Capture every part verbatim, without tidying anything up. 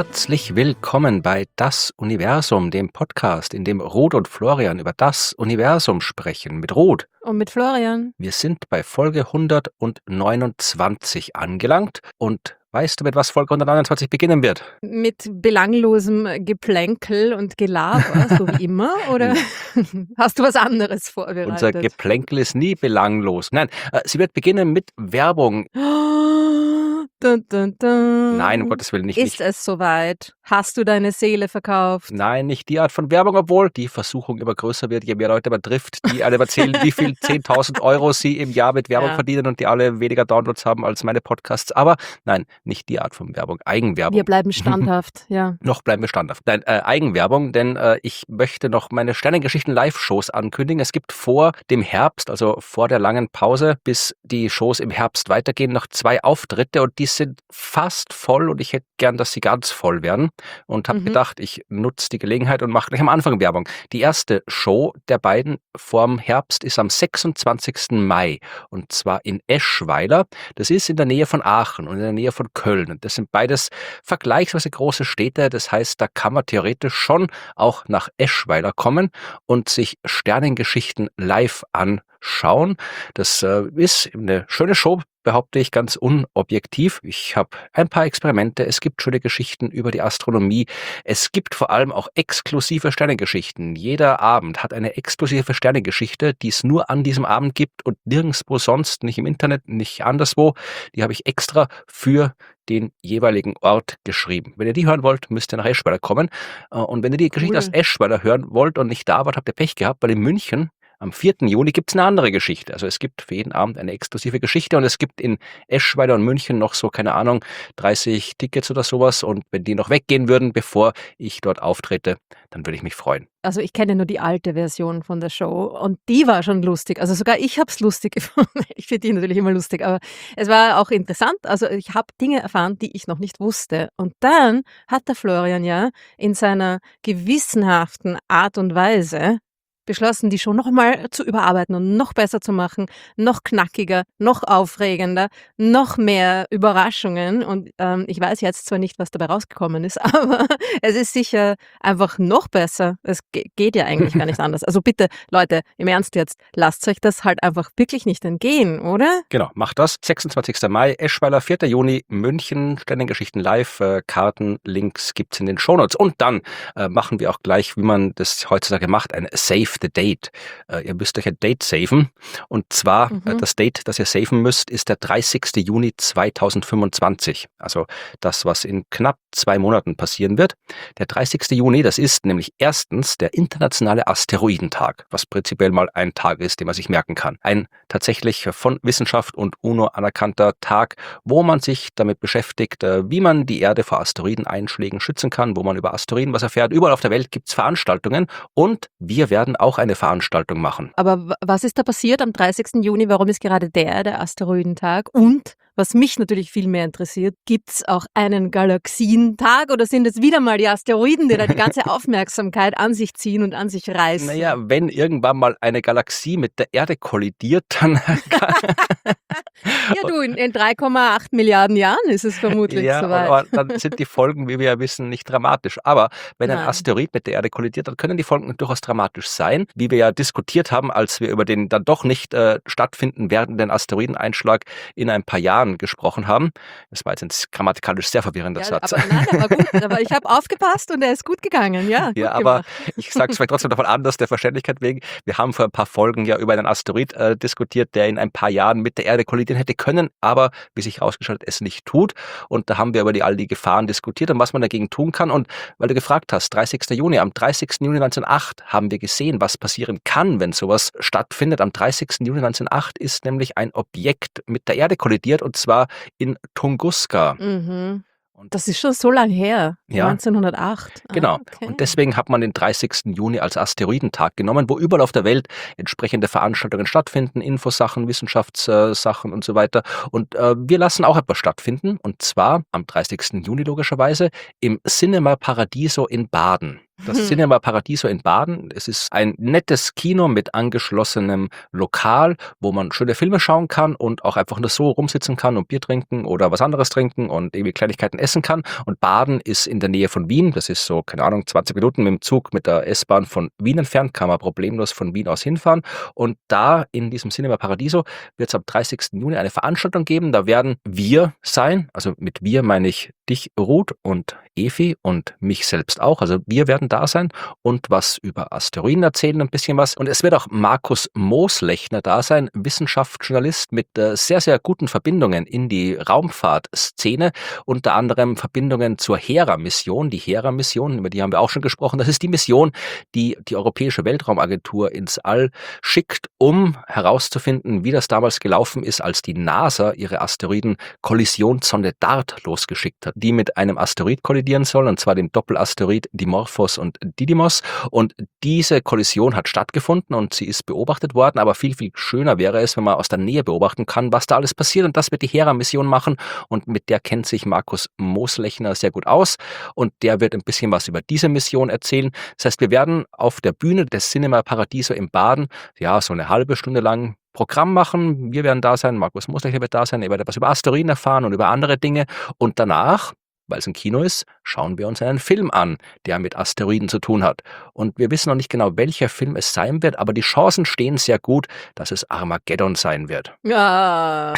Herzlich willkommen bei Das Universum, dem Podcast, in dem Ruth und Florian über das Universum sprechen. Mit Ruth. Und mit Florian. Wir sind bei Folge hundertneunundzwanzig angelangt und weißt du, mit was Folge hundertneunundzwanzig beginnen wird? Mit belanglosem Geplänkel und Gelaber, so wie immer, oder hast du was anderes vorbereitet? Unser Geplänkel ist nie belanglos. Nein, äh, sie wird beginnen mit Werbung. Dun, dun, dun. Nein, um Gottes Willen nicht. Ist nicht. es soweit? Hast du deine Seele verkauft? Nein, nicht die Art von Werbung, obwohl die Versuchung immer größer wird, je mehr Leute man trifft, die alle erzählen, wie viel zehntausend Euro sie im Jahr mit Werbung Ja. verdienen und die alle weniger Downloads haben als meine Podcasts. Aber nein, nicht die Art von Werbung. Eigenwerbung. Wir bleiben standhaft, ja. Noch bleiben wir standhaft. Nein, äh, Eigenwerbung, denn äh, ich möchte noch meine Sternengeschichten-Live-Shows ankündigen. Es gibt vor dem Herbst, also vor der langen Pause, bis die Shows im Herbst weitergehen, noch zwei Auftritte und die sind fast voll und ich hätte gern, dass sie ganz voll werden und habe Mhm. gedacht, ich nutze die Gelegenheit und mache gleich am Anfang Werbung. Die erste Show der beiden vorm Herbst ist am sechsundzwanzigsten Mai und zwar in Eschweiler. Das ist in der Nähe von Aachen und in der Nähe von Köln. Und das sind beides vergleichsweise große Städte. Das heißt, da kann man theoretisch schon auch nach Eschweiler kommen und sich Sternengeschichten live anschauen. Das äh, ist eine schöne Show, behaupte ich, ganz unobjektiv. Ich habe ein paar Experimente, es gibt schöne Geschichten über die Astronomie. Es gibt vor allem auch exklusive Sternengeschichten. Jeder Abend hat eine exklusive Sternengeschichte, die es nur an diesem Abend gibt und nirgendwo sonst, nicht im Internet, nicht anderswo. Die habe ich extra für den jeweiligen Ort geschrieben. Wenn ihr die hören wollt, müsst ihr nach Eschweiler kommen. Äh, Und wenn ihr die Geschichte Cool. aus Eschweiler hören wollt und nicht da wart, habt ihr Pech gehabt, weil in München am vierten Juni gibt es eine andere Geschichte. Also es gibt für jeden Abend eine exklusive Geschichte und es gibt in Eschweiler und München noch so, keine Ahnung, dreißig Tickets oder sowas. Und wenn die noch weggehen würden, bevor ich dort auftrete, dann würde ich mich freuen. Also ich kenne nur die alte Version von der Show und die war schon lustig. Also sogar ich habe es lustig gefunden. Ich finde die natürlich immer lustig, aber es war auch interessant. Also ich habe Dinge erfahren, die ich noch nicht wusste. Und dann hat der Florian ja in seiner gewissenhaften Art und Weise beschlossen, die Show noch mal zu überarbeiten und noch besser zu machen, noch knackiger, noch aufregender, noch mehr Überraschungen. Und ähm, ich weiß jetzt zwar nicht, was dabei rausgekommen ist, aber es ist sicher einfach noch besser. Es ge- geht ja eigentlich gar nicht anders. Also bitte, Leute, im Ernst jetzt, lasst euch das halt einfach wirklich nicht entgehen, oder? Genau, macht das. sechsundzwanzigsten Mai, Eschweiler, vierten Juni, München, Sternengeschichten live. Äh, Karten, Links gibt's in den Shownotes. Und dann äh, machen wir auch gleich, wie man das heutzutage macht, ein Save the Date. Äh, ihr müsst euch ein Date saven. Und zwar, Mhm. äh, das Date, das ihr saven müsst, ist der dreißigsten Juni zweitausendfünfundzwanzig. Also das, was in knapp zwei Monaten passieren wird. Der dreißigsten Juni, das ist nämlich erstens der internationale Asteroidentag, was prinzipiell mal ein Tag ist, den man sich merken kann. Ein tatsächlich von Wissenschaft und UNO anerkannter Tag, wo man sich damit beschäftigt, äh, wie man die Erde vor Asteroideneinschlägen schützen kann, wo man über Asteroiden was erfährt. Überall auf der Welt gibt's Veranstaltungen und wir werden auch eine Veranstaltung machen. Aber w- was ist da passiert am dreißigsten Juni? Warum ist gerade der der Asteroidentag? Und, was mich natürlich viel mehr interessiert, gibt es auch einen Galaxientag oder sind es wieder mal die Asteroiden, die da die ganze Aufmerksamkeit an sich ziehen und an sich reißen? Naja, wenn irgendwann mal eine Galaxie mit der Erde kollidiert, dann Ja, du, in, in drei Komma acht Milliarden Jahren ist es vermutlich ja, soweit. aber dann sind die Folgen, wie wir ja wissen, nicht dramatisch. Aber wenn ein Nein. Asteroid mit der Erde kollidiert, dann können die Folgen durchaus dramatisch sein, wie wir ja diskutiert haben, als wir über den dann doch nicht äh, stattfinden werdenden Asteroideneinschlag in ein paar Jahren gesprochen haben. Das war jetzt ein grammatikalisch sehr verwirrender Ja, Satz. aber nein, der war gut. Aber ich habe aufgepasst und er ist gut gegangen. Ja, gut Ja, aber gemacht. ich sage es vielleicht trotzdem davon anders, der Verständlichkeit wegen. Wir haben vor ein paar Folgen ja über einen Asteroid äh, diskutiert, der in ein paar Jahren mit der Erde kollidieren hätte können, aber wie sich herausgestellt hat, es nicht tut. Und da haben wir über die, all die Gefahren diskutiert und was man dagegen tun kann. Und weil du gefragt hast, dreißigsten Juni, am dreißigsten Juni neunzehnhundertacht haben wir gesehen, was passieren kann, wenn sowas stattfindet. Am dreißigsten Juni neunzehnhundertacht ist nämlich ein Objekt mit der Erde kollidiert und zwar in Tunguska. Mhm. Und Das ist schon so lang her, Ja. neunzehnhundertacht. Ah, Genau. okay. Und deswegen hat man den dreißigsten Juni als Asteroidentag genommen, wo überall auf der Welt entsprechende Veranstaltungen stattfinden, Infosachen, Wissenschaftssachen und so weiter. Und äh, wir lassen auch etwas stattfinden. Und zwar am dreißigsten Juni logischerweise im Cinema Paradiso in Baden. Das Cinema Paradiso in Baden. Es ist ein nettes Kino mit angeschlossenem Lokal, wo man schöne Filme schauen kann und auch einfach nur so rumsitzen kann und Bier trinken oder was anderes trinken und irgendwie Kleinigkeiten essen kann. Und Baden ist in der Nähe von Wien. Das ist so, keine Ahnung, zwanzig Minuten mit dem Zug, mit der S-Bahn von Wien entfernt. Kann man problemlos von Wien aus hinfahren. Und da in diesem Cinema Paradiso wird es am dreißigsten Juni eine Veranstaltung geben. Da werden wir sein. Also mit wir meine ich dich, Ruth, und Evi und mich selbst auch. Also wir werden da sein und was über Asteroiden erzählen, ein bisschen was. Und es wird auch Markus Mooslechner da sein, Wissenschaftsjournalist mit äh, sehr, sehr guten Verbindungen in die Raumfahrtszene, unter anderem Verbindungen zur Hera-Mission. Die Hera-Mission, über die haben wir auch schon gesprochen, das ist die Mission, die die Europäische Weltraumagentur ins All schickt, um herauszufinden, wie das damals gelaufen ist, als die NASA ihre Asteroiden-Kollisionssonde DART losgeschickt hat, die mit einem Asteroid kollidieren soll, und zwar dem Doppelasteroid Dimorphos und Didymos. Und diese Kollision hat stattgefunden und sie ist beobachtet worden, aber viel, viel schöner wäre es, wenn man aus der Nähe beobachten kann, was da alles passiert, und das wird die Hera-Mission machen, und mit der kennt sich Markus Mooslechner sehr gut aus und der wird ein bisschen was über diese Mission erzählen. Das heißt, wir werden auf der Bühne des Cinema Paradiso in Baden, ja, so eine halbe Stunde lang Programm machen. Wir werden da sein, Markus Mooslechner wird da sein, er wird etwas über Asteroiden erfahren und über andere Dinge, und danach, weil es ein Kino ist, schauen wir uns einen Film an, der mit Asteroiden zu tun hat. Und wir wissen noch nicht genau, welcher Film es sein wird, aber die Chancen stehen sehr gut, dass es Armageddon sein wird. Ja.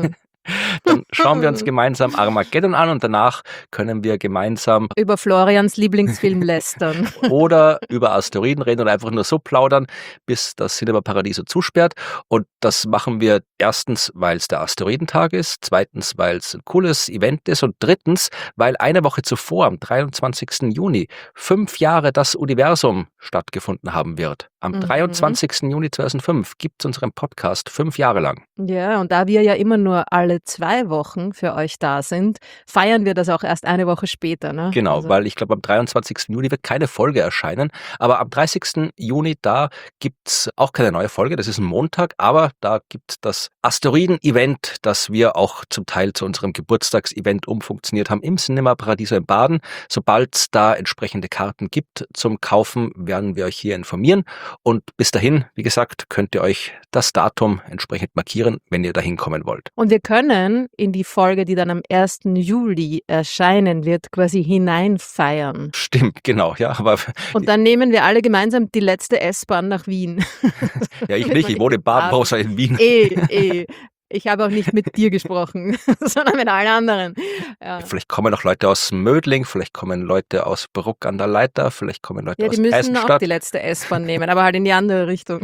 Dann schauen wir uns gemeinsam Armageddon an und danach können wir gemeinsam über Florians Lieblingsfilm lästern. oder über Asteroiden reden oder einfach nur so plaudern, bis das Cinema Paradiso zusperrt. Und das machen wir erstens, weil es der Asteroidentag ist, zweitens, weil es ein cooles Event ist und drittens, weil eine Woche zuvor, am dreiundzwanzigsten Juni, fünf Jahre das Universum stattgefunden haben wird. Am Mhm. dreiundzwanzigsten Juni zweitausendfünf gibt es unseren Podcast fünf Jahre lang. Ja, und da wir ja immer nur alle zwei Wochen für euch da sind, feiern wir das auch erst eine Woche später. Ne? Genau, Also, weil ich glaube, am dreiundzwanzigsten Juni wird keine Folge erscheinen, aber am dreißigsten Juni, da gibt's auch keine neue Folge, das ist ein Montag, aber da gibt das Asteroiden-Event, das wir auch zum Teil zu unserem Geburtstagsevent umfunktioniert haben, im Cinema Paradiso in Baden. Sobald es da entsprechende Karten gibt zum Kaufen, werden wir euch hier informieren, und bis dahin, wie gesagt, könnt ihr euch das Datum entsprechend markieren, wenn ihr dahin kommen wollt. und wir können in die Folge, die dann am ersten Juli erscheinen wird, quasi hineinfeiern. Stimmt, genau, ja, aber Und dann nehmen wir alle gemeinsam die letzte S-Bahn nach Wien. ja, ich nicht, ich wohne in Baden, außer in Wien. Eh, eh. Ich habe auch nicht mit dir gesprochen, sondern mit allen anderen. Ja, Vielleicht kommen noch Leute aus Mödling, vielleicht kommen Leute aus Bruck an der Leiter, vielleicht kommen Leute ja aus die müssen auch Eisenstadt. die letzte S-Bahn nehmen, aber halt in die andere Richtung.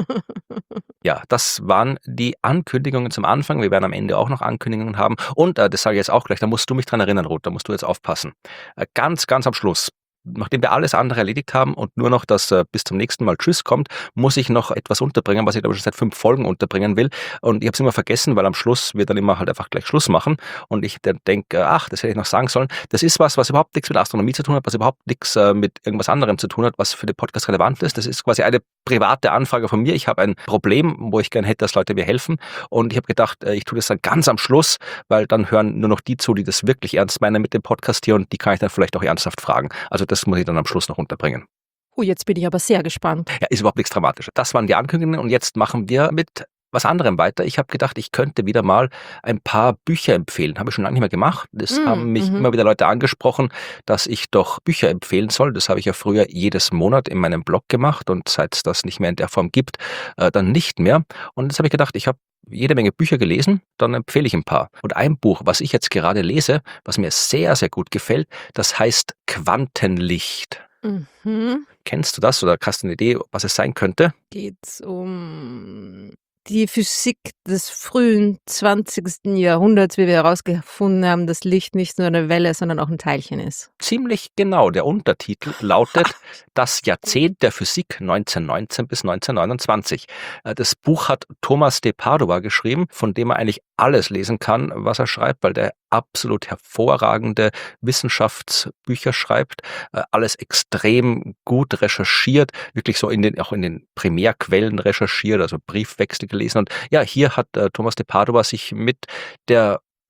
Ja, das waren die Ankündigungen zum Anfang. Wir werden am Ende auch noch Ankündigungen haben. Und äh, das sage ich jetzt auch gleich, da musst du mich dran erinnern, Ruth, da musst du jetzt aufpassen. Äh, ganz, ganz am Schluss, nachdem wir alles andere erledigt haben und nur noch das äh, bis zum nächsten Mal Tschüss kommt, muss ich noch etwas unterbringen, was ich glaube schon seit fünf Folgen unterbringen will. Und ich habe es immer vergessen, weil am Schluss wir dann immer halt einfach gleich Schluss machen. Und ich dann denke, ach, das hätte ich noch sagen sollen. Das ist was, was überhaupt nichts mit Astronomie zu tun hat, was überhaupt nichts äh, mit irgendwas anderem zu tun hat, was für den Podcast relevant ist. Das ist quasi eine private Anfrage von mir. Ich habe ein Problem, wo ich gerne hätte, dass Leute mir helfen. Und ich habe gedacht, äh, ich tue das dann ganz am Schluss, weil dann hören nur noch die zu, die das wirklich ernst meinen mit dem Podcast hier, und die kann ich dann vielleicht auch ernsthaft fragen. Also das muss ich dann am Schluss noch unterbringen. Oh, jetzt bin ich aber sehr gespannt. Ja, ist überhaupt nichts Dramatisches. Das waren die Ankündigungen und jetzt machen wir mit was anderem weiter. Ich habe gedacht, ich könnte wieder mal ein paar Bücher empfehlen. Habe ich schon lange nicht mehr gemacht. Das Mm, haben mich mhm. immer wieder Leute angesprochen, dass ich doch Bücher empfehlen soll. Das habe ich ja früher jedes Monat in meinem Blog gemacht und seit es das nicht mehr in der Form gibt, äh, dann nicht mehr. Und jetzt habe ich gedacht, ich habe jede Menge Bücher gelesen, dann empfehle ich ein paar. Und ein Buch, was ich jetzt gerade lese, was mir sehr, sehr gut gefällt, das heißt Quantenlicht. Mhm. Kennst du das oder hast du eine Idee, was es sein könnte? Geht's um die Physik des frühen zwanzigsten Jahrhunderts, wie wir herausgefunden haben, dass Licht nicht nur eine Welle, sondern auch ein Teilchen ist. Ziemlich genau. Der Untertitel lautet Das Jahrzehnt der Physik neunzehnhundertneunzehn bis neunzehnhundertneunundzwanzig. Äh, Das Buch hat Thomas de Padova geschrieben, von dem man eigentlich alles lesen kann, was er schreibt, weil der absolut hervorragende Wissenschaftsbücher schreibt, äh, alles extrem gut recherchiert, wirklich so in den, auch in den Primärquellen recherchiert, also Briefwechsel gelesen. Und ja, hier hat äh, Thomas de Padova sich mit der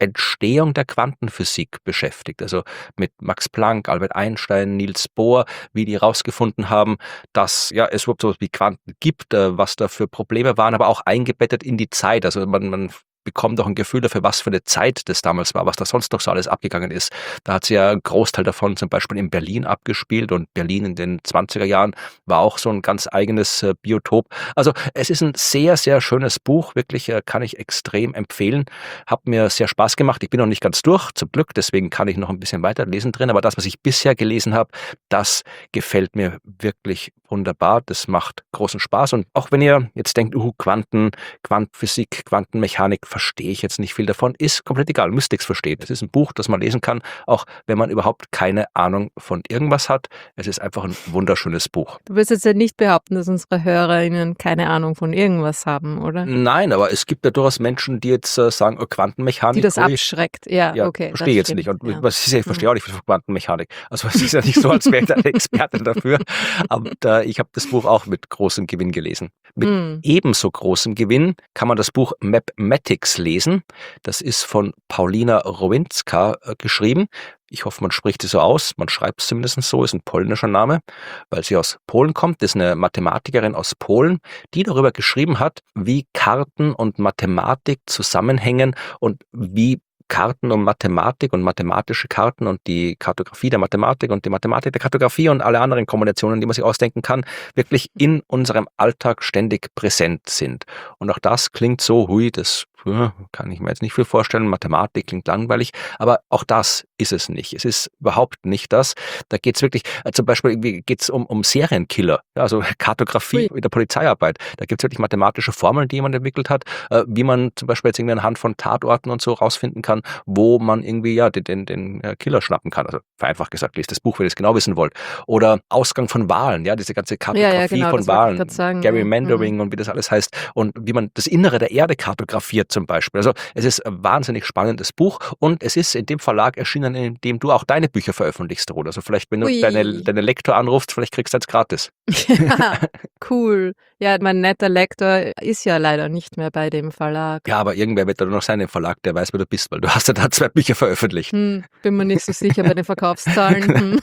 Entstehung der Quantenphysik beschäftigt. Also mit Max Planck, Albert Einstein, Niels Bohr, wie die herausgefunden haben, dass ja, es überhaupt so etwas wie Quanten gibt, äh, was da für Probleme waren, aber auch eingebettet in die Zeit. Also man, man bekommt auch ein Gefühl dafür, was für eine Zeit das damals war, was da sonst noch so alles abgegangen ist. Da hat sich ja ein Großteil davon zum Beispiel in Berlin abgespielt und Berlin in den zwanziger Jahren war auch so ein ganz eigenes äh, Biotop. Also es ist ein sehr, sehr schönes Buch, wirklich äh, kann ich extrem empfehlen. Hat mir sehr Spaß gemacht. Ich bin noch nicht ganz durch, zum Glück, deswegen kann ich noch ein bisschen weiter lesen drin, aber das, was ich bisher gelesen habe, das gefällt mir wirklich wunderbar. Das macht großen Spaß und auch wenn ihr jetzt denkt, uh, Quanten, Quantenphysik, Quantenmechanik, verstehe ich jetzt nicht viel davon, ist komplett egal, müsst nichts verstehen. Es ist ein Buch, das man lesen kann, auch wenn man überhaupt keine Ahnung von irgendwas hat. Es ist einfach ein wunderschönes Buch. Du willst jetzt ja nicht behaupten, dass unsere HörerInnen keine Ahnung von irgendwas haben, oder? Nein, aber es gibt ja durchaus Menschen, die jetzt äh, sagen, oh, Quantenmechanik. Die das ui, abschreckt, ja, ja, okay. verstehe ich jetzt stimmt, nicht. Und ja. was ist, ich verstehe auch nicht viel von Quantenmechanik. Also es ist ja nicht so, als wäre ich ein Experte dafür. Aber äh, ich habe das Buch auch mit großem Gewinn gelesen. Mit Mm. ebenso großem Gewinn kann man das Buch Mapmatics lesen. Das ist von Paulina Rowinska äh, geschrieben. Ich hoffe, man spricht es so aus. Man schreibt es zumindest so, ist ein polnischer Name, weil sie aus Polen kommt. Das ist eine Mathematikerin aus Polen, die darüber geschrieben hat, wie Karten und Mathematik zusammenhängen und wie Karten und Mathematik und mathematische Karten und die Kartografie der Mathematik und die Mathematik der Kartografie und alle anderen Kombinationen, die man sich ausdenken kann, wirklich in unserem Alltag ständig präsent sind. Und auch das klingt so, hui, das kann ich mir jetzt nicht viel vorstellen, Mathematik klingt langweilig, aber auch das ist es nicht. Es ist überhaupt nicht das. Da geht es wirklich, äh, zum Beispiel geht es um, um Serienkiller, ja, also Kartografie Ui. in der Polizeiarbeit. Da gibt es wirklich mathematische Formeln, die jemand entwickelt hat, äh, wie man zum Beispiel jetzt irgendwie anhand von Tatorten und so rausfinden kann, wo man irgendwie ja den, den, den äh, Killer schnappen kann. Also vereinfacht gesagt, lest das Buch, wenn ihr es genau wissen wollt. Oder Ausgang von Wahlen, ja, diese ganze Kartografie Ja, ja, genau, von das wollte ich Wahlen, grad sagen, ja. Gerrymandering und wie das alles heißt und wie man das Innere der Erde kartografiert zum Beispiel. Also es ist ein wahnsinnig spannendes Buch und es ist in dem Verlag erschienen, in dem du auch deine Bücher veröffentlichst, Ruth. Also vielleicht, wenn du Ui. deine, deine Lektor anrufst, vielleicht kriegst du eins gratis. Ja, cool. Ja, mein netter Lektor ist ja leider nicht mehr bei dem Verlag. Ja, aber irgendwer wird da noch sein im Verlag, der weiß, wer du bist, weil du hast ja da zwei Bücher veröffentlicht. Hm, bin mir nicht so sicher bei den Verkaufszahlen. Hm.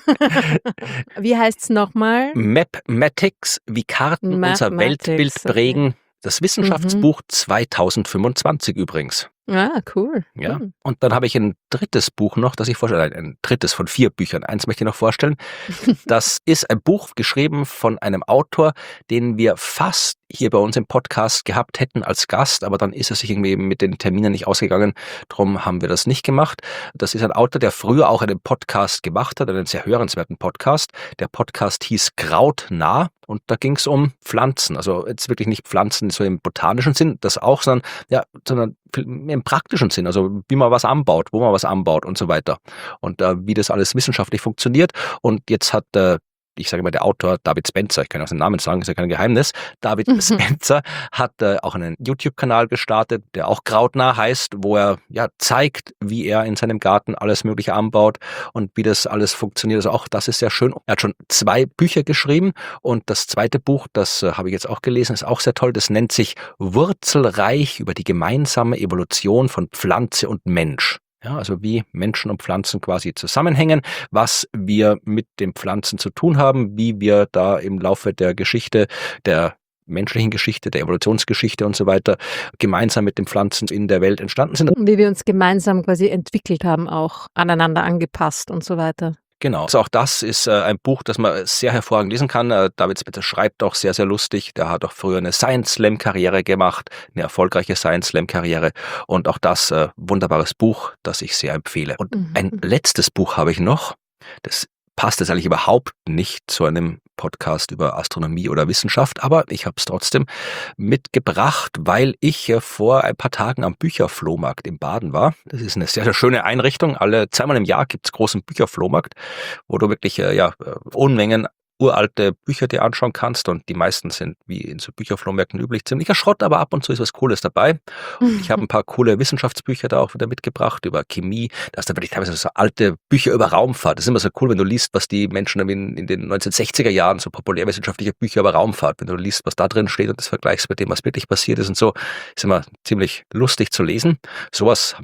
Wie heißt's nochmal? Mapmatics, wie Karten unser Mapmatics, Weltbild okay. prägen. Das Wissenschaftsbuch zweitausendfünfundzwanzig übrigens. Ah, cool. Ja. Hm. Und dann habe ich ein drittes Buch noch, das ich vorstelle, ein, ein drittes von vier Büchern. Eins möchte ich noch vorstellen. Das ist ein Buch geschrieben von einem Autor, den wir fast hier bei uns im Podcast gehabt hätten als Gast, aber dann ist er sich irgendwie mit den Terminen nicht ausgegangen. Darum haben wir das nicht gemacht. Das ist ein Autor, der früher auch einen Podcast gemacht hat, einen sehr hörenswerten Podcast. Der Podcast hieß Krautnah und da ging es um Pflanzen. Also jetzt wirklich nicht Pflanzen so im botanischen Sinn, das auch, sondern ja, sondern im praktischen Sinn, also wie man was anbaut, wo man was anbaut und so weiter. Und äh, wie das alles wissenschaftlich funktioniert. Und jetzt hat äh, ich sage mal, der Autor David Spencer, ich kann auch seinen Namen sagen, ist ja kein Geheimnis. David Mhm. Spencer hat äh, auch einen YouTube-Kanal gestartet, der auch Krautnah heißt, wo er ja zeigt, wie er in seinem Garten alles Mögliche anbaut und wie das alles funktioniert. Also auch das ist sehr schön. Er hat schon zwei Bücher geschrieben und das zweite Buch, das äh, habe ich jetzt auch gelesen, ist auch sehr toll. Das nennt sich Wurzelreich über die gemeinsame Evolution von Pflanze und Mensch. Ja, also wie Menschen und Pflanzen quasi zusammenhängen, was wir mit den Pflanzen zu tun haben, wie wir da im Laufe der Geschichte, der menschlichen Geschichte, der Evolutionsgeschichte und so weiter gemeinsam mit den Pflanzen in der Welt entstanden sind. Wie wir uns gemeinsam quasi entwickelt haben, auch aneinander angepasst und so weiter. Genau. Also auch das ist äh, ein Buch, das man sehr hervorragend lesen kann. Äh, David Spencer schreibt auch sehr, sehr lustig. Der hat auch früher eine Science-Slam-Karriere gemacht, eine erfolgreiche Science-Slam-Karriere. Und auch das äh, wunderbares Buch, das ich sehr empfehle. Und Mhm. ein letztes Buch habe ich noch. Das passt jetzt eigentlich überhaupt nicht zu einem Podcast über Astronomie oder Wissenschaft, aber ich habe es trotzdem mitgebracht, weil ich äh, vor ein paar Tagen am Bücherflohmarkt in Baden war. Das ist eine sehr, sehr schöne Einrichtung. Alle zweimal im Jahr gibt es großen Bücherflohmarkt, wo du wirklich äh, ja, äh, Unmengen uralte Bücher dir anschauen kannst und die meisten sind, wie in so Bücherflohmärkten üblich, ziemlicher Schrott, aber ab und zu ist was Cooles dabei. Und ich habe ein paar coole Wissenschaftsbücher da auch wieder mitgebracht über Chemie. Da ist da wirklich teilweise so alte Bücher über Raumfahrt. Das ist immer so cool, wenn du liest, was die Menschen in, in den neunzehnhundertsechziger Jahren, so populärwissenschaftliche Bücher über Raumfahrt, wenn du liest, was da drin steht und das vergleichst mit dem, was wirklich passiert ist und so, ist immer ziemlich lustig zu lesen. Sowas haben wir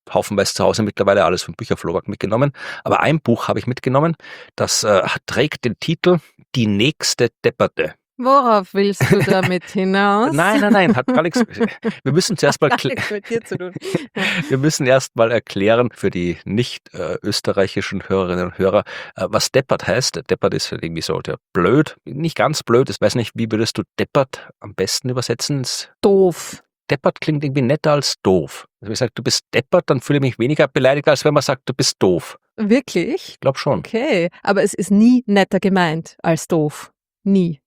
haufenweise zu Hause mittlerweile alles vom Bücherflohmarkt mitgenommen. Aber ein Buch habe ich mitgenommen, das äh, trägt den Titel Die nächste Depperte. Worauf willst du damit hinaus? Nein, nein, nein, hat gar nichts. Wir müssen zuerst mal, klä- mit dir zu tun. wir müssen erst mal erklären für die nicht äh, österreichischen Hörerinnen und Hörer, äh, was deppert heißt. Deppert ist halt irgendwie so der blöd, nicht ganz blöd. Ich weiß nicht, wie würdest du deppert am besten übersetzen? Es- Doof. Deppert klingt irgendwie netter als doof. Also wenn ich sage, du bist deppert, dann fühle ich mich weniger beleidigt, als wenn man sagt, du bist doof. Wirklich? Ich glaube schon. Okay, aber es ist nie netter gemeint als doof. Nie.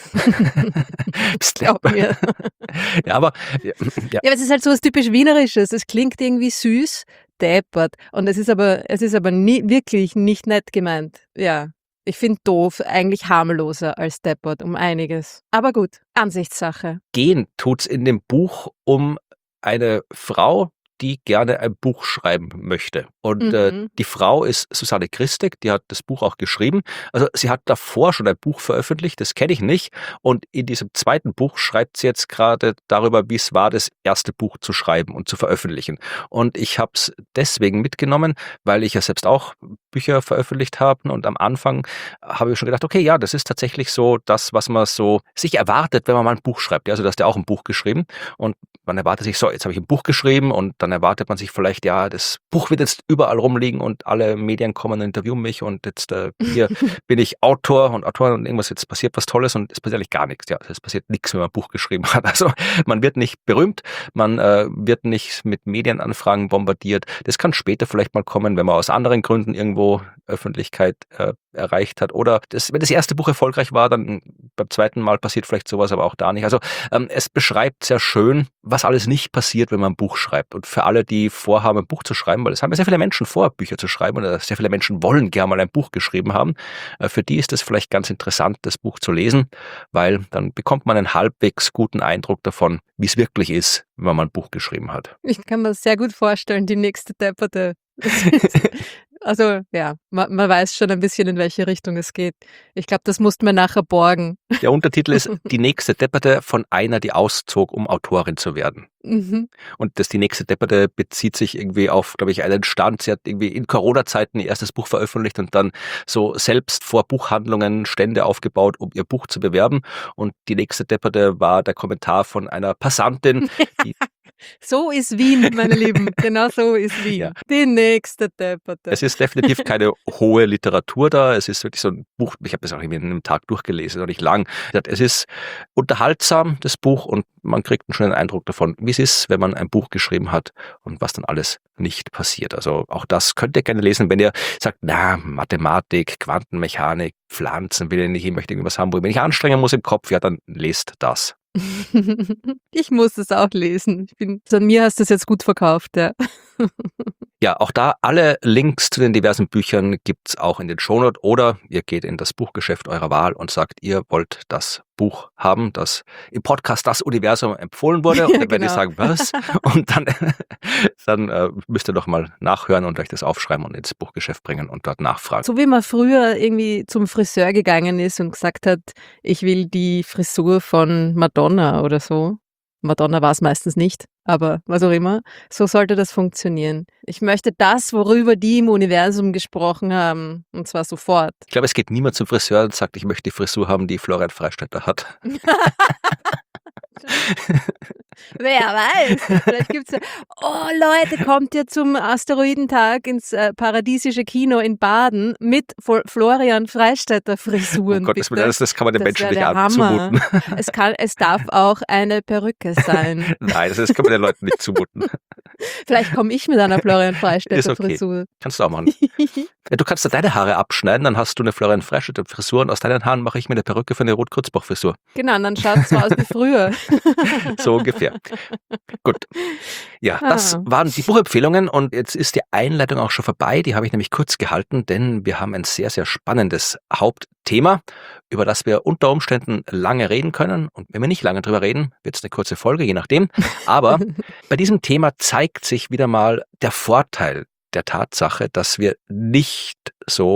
Bist Glaub deppert. mir. Ja, aber ja, Ja, aber es ist halt so was typisch Wienerisches. Es klingt irgendwie süß, deppert. Und es ist aber, es ist aber nie, wirklich nicht nett gemeint. Ja. Ich finde doof eigentlich harmloser als deppert um einiges. Aber gut, Ansichtssache. gehen tut's in dem Buch um eine Frau, die gerne ein Buch schreiben möchte. Und äh, Mhm. die Frau ist Susanne Christek, die hat das Buch auch geschrieben. Also sie hat davor schon ein Buch veröffentlicht, das kenne ich nicht. Und in diesem zweiten Buch schreibt sie jetzt gerade darüber, wie es war, das erste Buch zu schreiben und zu veröffentlichen. Und ich habe es deswegen mitgenommen, weil ich ja selbst auch Bücher veröffentlicht habe. Und am Anfang habe ich schon gedacht, okay, ja, das ist tatsächlich so das, was man so sich erwartet, wenn man mal ein Buch schreibt. Ja, also du hast ja auch ein Buch geschrieben und man erwartet sich, so, jetzt habe ich ein Buch geschrieben und dann erwartet man sich vielleicht, ja, das Buch wird jetzt überall rumliegen und alle Medien kommen und interviewen mich und jetzt äh, hier bin ich Autor und Autor und irgendwas, jetzt passiert was Tolles und es passiert eigentlich gar nichts. Ja, es passiert nichts, wenn man ein Buch geschrieben hat. Also man wird nicht berühmt, man äh, wird nicht mit Medienanfragen bombardiert. Das kann später vielleicht mal kommen, wenn man aus anderen Gründen irgendwo Öffentlichkeit äh, erreicht hat. Oder das, wenn das erste Buch erfolgreich war, dann beim zweiten Mal passiert vielleicht sowas, aber auch da nicht. Also ähm, es beschreibt sehr schön, was alles nicht passiert, wenn man ein Buch schreibt. Und für alle, die vorhaben, ein Buch zu schreiben, weil es haben ja sehr viele Menschen vor, Bücher zu schreiben oder sehr viele Menschen wollen gerne mal ein Buch geschrieben haben, äh, für die ist es vielleicht ganz interessant, das Buch zu lesen, weil dann bekommt man einen halbwegs guten Eindruck davon, wie es wirklich ist, wenn man mal ein Buch geschrieben hat. Ich kann mir sehr gut vorstellen, die nächste Depperte. Also ja, man, man weiß schon ein bisschen, in welche Richtung es geht. Ich glaube, das mussten wir nachher borgen. Der Untertitel ist Die nächste Depperte von einer, die auszog, um Autorin zu werden. Mhm. Und das Die nächste Depperte bezieht sich irgendwie auf, glaube ich, einen Stand. Sie hat irgendwie in Corona-Zeiten ihr erstes Buch veröffentlicht und dann so selbst vor Buchhandlungen Stände aufgebaut, um ihr Buch zu bewerben. Und Die nächste Depperte war der Kommentar von einer Passantin, die So ist Wien, meine Lieben. Genau so ist Wien. Ja. Die nächste Depperte. Es ist definitiv keine hohe Literatur da. Es ist wirklich so ein Buch, ich habe das auch irgendwie in einem Tag durchgelesen, noch nicht lang. Es ist unterhaltsam, das Buch, und man kriegt schon einen Eindruck davon, wie es ist, wenn man ein Buch geschrieben hat und was dann alles nicht passiert. Also auch das könnt ihr gerne lesen, wenn ihr sagt, na, Mathematik, Quantenmechanik, Pflanzen will ich nicht, ich möchte irgendwas haben, wo ich mich anstrengen muss im Kopf, ja, dann lest das. Ich muss es auch lesen. Ich bin, also an mir hast du es jetzt gut verkauft, ja. Ja, auch da alle Links zu den diversen Büchern gibt's auch in den Shownotes oder ihr geht in das Buchgeschäft eurer Wahl und sagt, ihr wollt das Buch haben, das im Podcast Das Universum empfohlen wurde. Und Ja, dann werdet ihr genau. sagen, was? Und dann, dann äh, müsst ihr doch mal nachhören und euch das aufschreiben und ins Buchgeschäft bringen und dort nachfragen. So wie man früher irgendwie zum Friseur gegangen ist und gesagt hat, ich will die Frisur von Madonna oder so. Madonna war es meistens nicht, aber was auch immer. So sollte das funktionieren. Ich möchte das, worüber die im Universum gesprochen haben, und zwar sofort. Ich glaube, es geht niemand zum Friseur und sagt, ich möchte die Frisur haben, die Florian Freistetter hat. Wer weiß, vielleicht gibt's ja, oh Leute, kommt ihr zum Asteroidentag ins äh, paradiesische Kino in Baden mit Fl- Florian Freistetter Frisuren, Um Gottes bitte. Willen, das, das kann man den Das Menschen wär nicht der Hammer. zumuten. Es, kann, es darf auch eine Perücke sein. Nein, das, das kann man den Leuten nicht zumuten. Vielleicht komme ich mit einer Florian Freistetter Ist okay. Frisur. Kannst du auch machen. Du kannst da deine Haare abschneiden, dann hast du eine Florian Freistetter Frisur und aus deinen Haaren mache ich mir eine Perücke für eine Ruth-Grützbach-Frisur. Genau, und dann schaut es so aus wie früher. So ungefähr. Gut. Ja, das Ah. waren die Buchempfehlungen und jetzt ist die Einleitung auch schon vorbei. Die habe ich nämlich kurz gehalten, denn wir haben ein sehr, sehr spannendes Hauptthema, über das wir unter Umständen lange reden können. Und wenn wir nicht lange drüber reden, wird es eine kurze Folge, je nachdem. Aber bei diesem Thema zeigt sich wieder mal der Vorteil der Tatsache, dass wir nicht so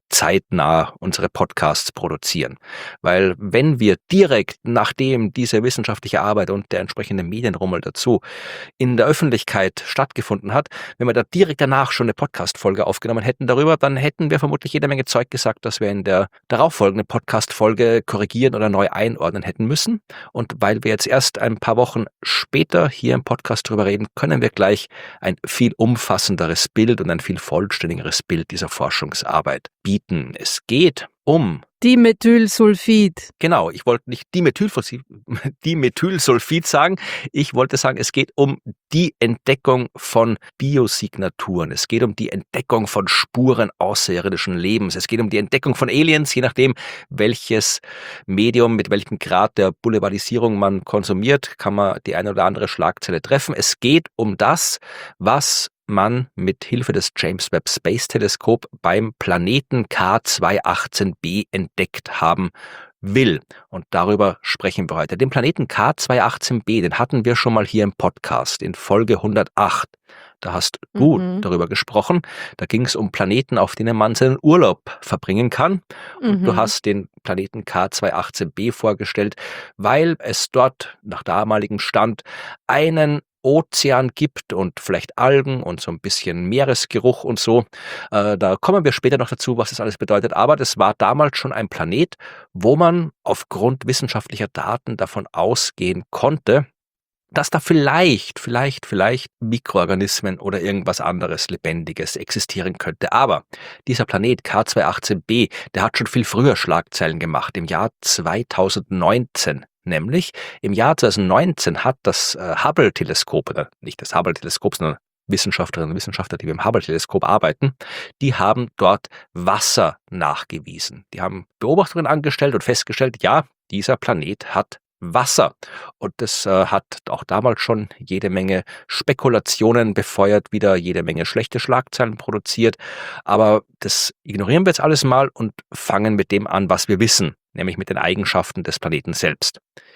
zeitnah unsere Podcasts produzieren. Weil wenn wir direkt, nachdem diese wissenschaftliche Arbeit und der entsprechende Medienrummel dazu in der Öffentlichkeit stattgefunden hat, wenn wir da direkt danach schon eine Podcast-Folge aufgenommen hätten darüber, dann hätten wir vermutlich jede Menge Zeug gesagt, das wir in der darauffolgenden Podcast-Folge korrigieren oder neu einordnen hätten müssen. Und weil wir jetzt erst ein paar Wochen später hier im Podcast drüber reden, können wir gleich ein viel umfassenderes Bild und ein viel vollständigeres Bild dieser Forschungsarbeit bieten. Es geht um Dimethylsulfid. Genau, ich wollte nicht Dimethylsulfid, Dimethylsulfid sagen. Ich wollte sagen, es geht um die Entdeckung von Biosignaturen. Es geht um die Entdeckung von Spuren außerirdischen Lebens. Es geht um die Entdeckung von Aliens, je nachdem, welches Medium, mit welchem Grad der Boulevardisierung man konsumiert, kann man die eine oder andere Schlagzeile treffen. Es geht um das, was man mit Hilfe des James Webb Space Teleskop beim Planeten K zweihundertachtzehn b entdeckt haben will. Und darüber sprechen wir heute. Den Planeten K zweihundertachtzehn b, den hatten wir schon mal hier im Podcast in Folge hundertacht. Da hast du mhm. darüber gesprochen. Da ging es um Planeten, auf denen man seinen Urlaub verbringen kann. Und mhm. du hast den Planeten K zweihundertachtzehn b vorgestellt, weil es dort nach damaligem Stand einen Ozean gibt und vielleicht Algen und so ein bisschen Meeresgeruch und so. Äh, da kommen wir später noch dazu, was das alles bedeutet. Aber das war damals schon ein Planet, wo man aufgrund wissenschaftlicher Daten davon ausgehen konnte, dass da vielleicht, vielleicht, vielleicht Mikroorganismen oder irgendwas anderes Lebendiges existieren könnte. Aber dieser Planet K zweihundertachtzehn b, der hat schon viel früher Schlagzeilen gemacht, im Jahr zweitausendneunzehn. Nämlich im Jahr zweitausendneunzehn hat das äh, Hubble-Teleskop, oder nicht das Hubble-Teleskop, sondern Wissenschaftlerinnen und Wissenschaftler, die beim Hubble-Teleskop arbeiten, die haben dort Wasser nachgewiesen. Die haben Beobachtungen angestellt und festgestellt, ja, dieser Planet hat Wasser. Und das äh, hat auch damals schon jede Menge Spekulationen befeuert, wieder jede Menge schlechte Schlagzeilen produziert. Aber das ignorieren wir jetzt alles mal und fangen mit dem an, was wir wissen, nämlich mit den Eigenschaften des Planeten selbst.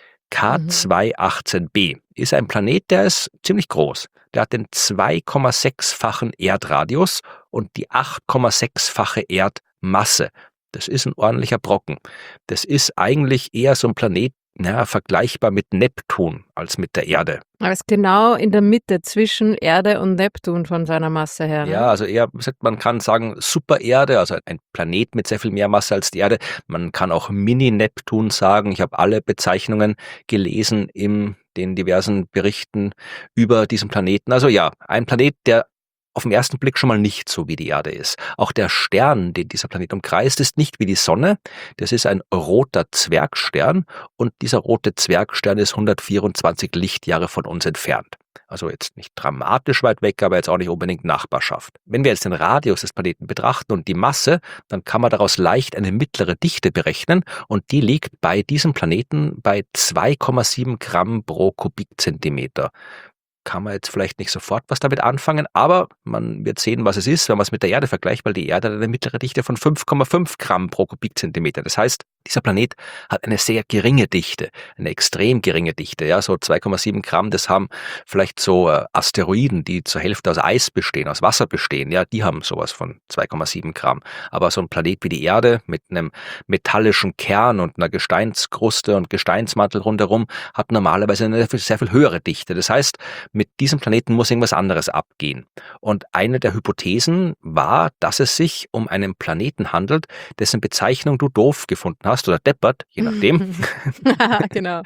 K zweihundertachtzehn b ist ein Planet, der ist ziemlich groß. Der hat den zwei Komma sechs-fachen Erdradius und die acht Komma sechs-fache Erdmasse. Das ist ein ordentlicher Brocken. Das ist eigentlich eher so ein Planet, naja, vergleichbar mit Neptun als mit der Erde. Aber es ist genau in der Mitte zwischen Erde und Neptun von seiner Masse her. Ne? Ja, also eher, man kann sagen Super-Erde, also ein Planet mit sehr viel mehr Masse als die Erde. Man kann auch Mini-Neptun sagen. Ich habe alle Bezeichnungen gelesen in den diversen Berichten über diesen Planeten. Also ja, ein Planet, der auf den ersten Blick schon mal nicht so wie die Erde ist. Auch der Stern, den dieser Planet umkreist, ist nicht wie die Sonne. Das ist ein roter Zwergstern und dieser rote Zwergstern ist hundertvierundzwanzig Lichtjahre von uns entfernt. Also jetzt nicht dramatisch weit weg, aber jetzt auch nicht unbedingt Nachbarschaft. Wenn wir jetzt den Radius des Planeten betrachten und die Masse, dann kann man daraus leicht eine mittlere Dichte berechnen und die liegt bei diesem Planeten bei zwei Komma sieben Gramm pro Kubikzentimeter. Kann man jetzt vielleicht nicht sofort was damit anfangen, aber man wird sehen, was es ist, wenn man es mit der Erde vergleicht, weil die Erde hat eine mittlere Dichte von fünf Komma fünf Gramm pro Kubikzentimeter. Das heißt, dieser Planet hat eine sehr geringe Dichte, eine extrem geringe Dichte. Ja, so zwei Komma sieben Gramm, das haben vielleicht so äh, Asteroiden, die zur Hälfte aus Eis bestehen, aus Wasser bestehen. Ja, die haben sowas von zwei Komma sieben Gramm. Aber so ein Planet wie die Erde mit einem metallischen Kern und einer Gesteinskruste und Gesteinsmantel rundherum hat normalerweise eine sehr viel höhere Dichte. Das heißt, mit diesem Planeten muss irgendwas anderes abgehen. Und eine der Hypothesen war, dass es sich um einen Planeten handelt, dessen Bezeichnung du doof gefunden hast oder deppert, je nachdem. Genau.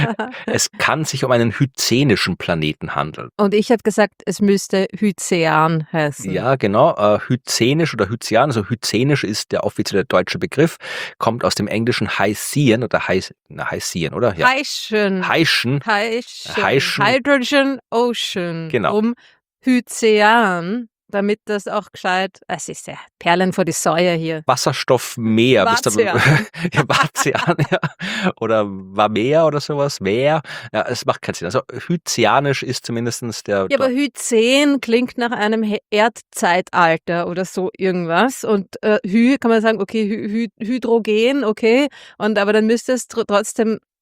Es kann sich um einen hyzenischen Planeten handeln. Und ich habe gesagt, es müsste Hyzean heißen. Ja, genau. Äh, Hyzenisch oder Hyzean, also Hyzenisch ist der offizielle deutsche Begriff, kommt aus dem englischen Hycean oder Hycean, na, Hycean, oder? Ja. Heischen. Heischen. Heischen. Heischen. Hydrogen Ocean. Genau. Um Hyzean, damit das auch gescheit, es ist ja Perlen vor die Säue hier. Wasserstoffmeer. Vazean. Ja, Vazean, ja. Oder Vamea oder sowas. Meer. Ja, es macht keinen Sinn. Also Hyzeanisch ist zumindest der... Ja, aber Hyzen klingt nach einem He- Erdzeitalter oder so irgendwas. Und äh, Hy kann man sagen, okay, Hy- Hy- Hydrogen, okay. Und aber dann müsste es tr- trotzdem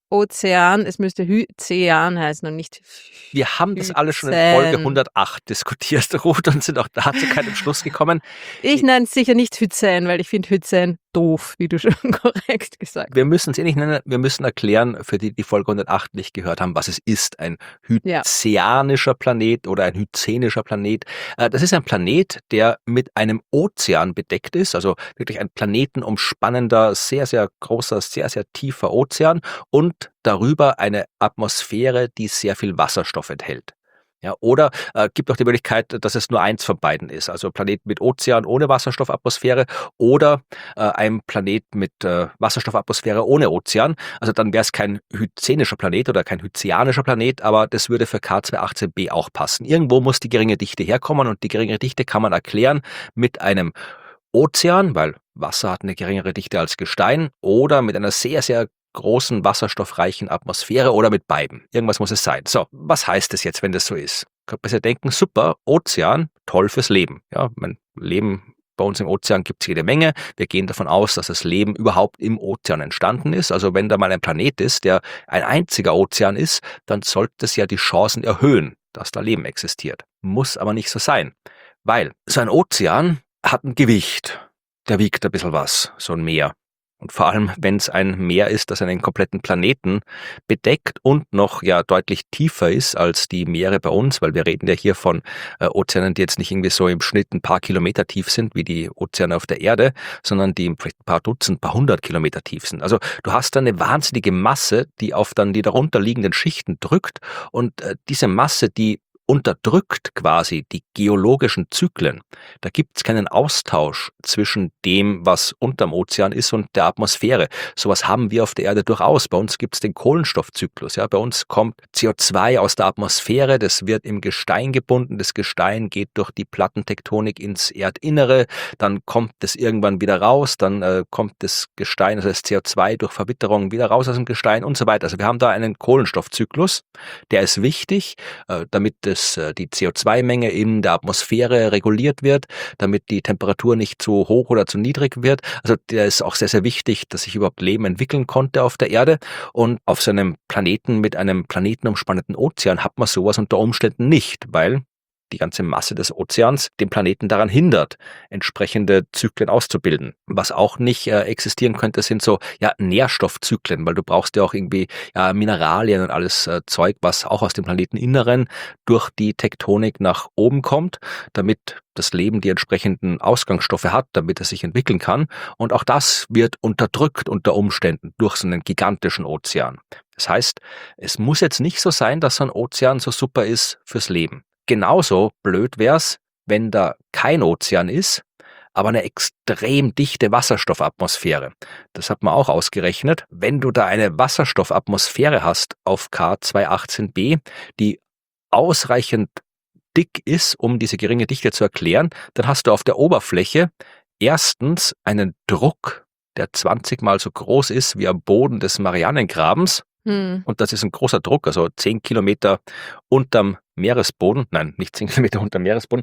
Ozean, es müsste Hyzean heißen und nicht Wir haben das alles schon in Folge Hyzen. hundertacht diskutiert, Ruth, und sind auch da zu keinem Schluss gekommen. Ich nenne es sicher nicht Hyzen, weil ich finde Hyzen doof, wie du schon korrekt gesagt hast. Wir müssen es eh nicht nennen, wir müssen erklären, für die, die Folge hundertacht nicht gehört haben, was es ist. Ein Ja. hyzeanischer Planet oder ein hyzenischer Planet. Äh, Das ist ein Planet, der mit einem Ozean bedeckt ist, also wirklich ein planetenumspannender, sehr, sehr großer, sehr, sehr tiefer Ozean und darüber eine Atmosphäre, die sehr viel Wasserstoff enthält. Ja, oder äh, gibt auch die Möglichkeit, dass es nur eins von beiden ist, also Planet mit Ozean ohne Wasserstoffatmosphäre oder äh, ein Planet mit äh, Wasserstoffatmosphäre ohne Ozean. Also dann wäre es kein hyzenischer Planet oder kein hyzeanischer Planet, aber das würde für K zweihundertachtzehn b auch passen. Irgendwo muss die geringe Dichte herkommen und die geringe Dichte kann man erklären mit einem Ozean, weil Wasser hat eine geringere Dichte als Gestein, oder mit einer sehr, sehr großen wasserstoffreichen Atmosphäre oder mit beiden. Irgendwas muss es sein. So, was heißt es jetzt, wenn das so ist? Könnte man sich denken, super, Ozean, toll fürs Leben. Ja, mein Leben bei uns im Ozean gibt es jede Menge. Wir gehen davon aus, dass das Leben überhaupt im Ozean entstanden ist. Also wenn da mal ein Planet ist, der ein einziger Ozean ist, dann sollte es ja die Chancen erhöhen, dass da Leben existiert. Muss aber nicht so sein, weil so ein Ozean hat ein Gewicht. Der wiegt ein bisschen was, so ein Meer. Und vor allem, wenn es ein Meer ist, das einen kompletten Planeten bedeckt und noch ja deutlich tiefer ist als die Meere bei uns, weil wir reden ja hier von äh, Ozeanen, die jetzt nicht irgendwie so im Schnitt ein paar Kilometer tief sind, wie die Ozeane auf der Erde, sondern die vielleicht ein paar Dutzend, ein paar hundert Kilometer tief sind. Also du hast da eine wahnsinnige Masse, die auf dann die darunter liegenden Schichten drückt, und äh, diese Masse, die unterdrückt quasi die geologischen Zyklen. Da gibt es keinen Austausch zwischen dem, was unterm Ozean ist, und der Atmosphäre. Sowas haben wir auf der Erde durchaus. Bei uns gibt es den Kohlenstoffzyklus. Ja, bei uns kommt C O zwei aus der Atmosphäre, das wird im Gestein gebunden. Das Gestein geht durch die Plattentektonik ins Erdinnere, dann kommt es irgendwann wieder raus, dann äh, kommt das Gestein, also das C O zwei durch Verwitterung wieder raus aus dem Gestein und so weiter. Also wir haben da einen Kohlenstoffzyklus, der ist wichtig, äh, damit das die C O zwei Menge in der Atmosphäre reguliert wird, damit die Temperatur nicht zu hoch oder zu niedrig wird. Also der ist auch sehr, sehr wichtig, dass sich überhaupt Leben entwickeln konnte auf der Erde. Und auf so einem Planeten mit einem planetenumspannenden Ozean hat man sowas unter Umständen nicht, weil die ganze Masse des Ozeans den Planeten daran hindert, entsprechende Zyklen auszubilden. Was auch nicht äh, existieren könnte, sind so ja Nährstoffzyklen, weil du brauchst ja auch irgendwie ja, Mineralien und alles äh, Zeug, was auch aus dem Planeteninneren durch die Tektonik nach oben kommt, damit das Leben die entsprechenden Ausgangsstoffe hat, damit es sich entwickeln kann. Und auch das wird unterdrückt unter Umständen durch so einen gigantischen Ozean. Das heißt, es muss jetzt nicht so sein, dass so ein Ozean so super ist fürs Leben. Genauso blöd wär's, wenn da kein Ozean ist, aber eine extrem dichte Wasserstoffatmosphäre. Das hat man auch ausgerechnet. Wenn du da eine Wasserstoffatmosphäre hast auf K zweihundertachtzehn b, die ausreichend dick ist, um diese geringe Dichte zu erklären, dann hast du auf der Oberfläche erstens einen Druck, der zwanzig Mal so groß ist wie am Boden des Marianengrabens. Hm. Und das ist ein großer Druck, also zehn Kilometer unterm Meeresboden, nein, nicht zehn Kilometer unterm Meeresboden,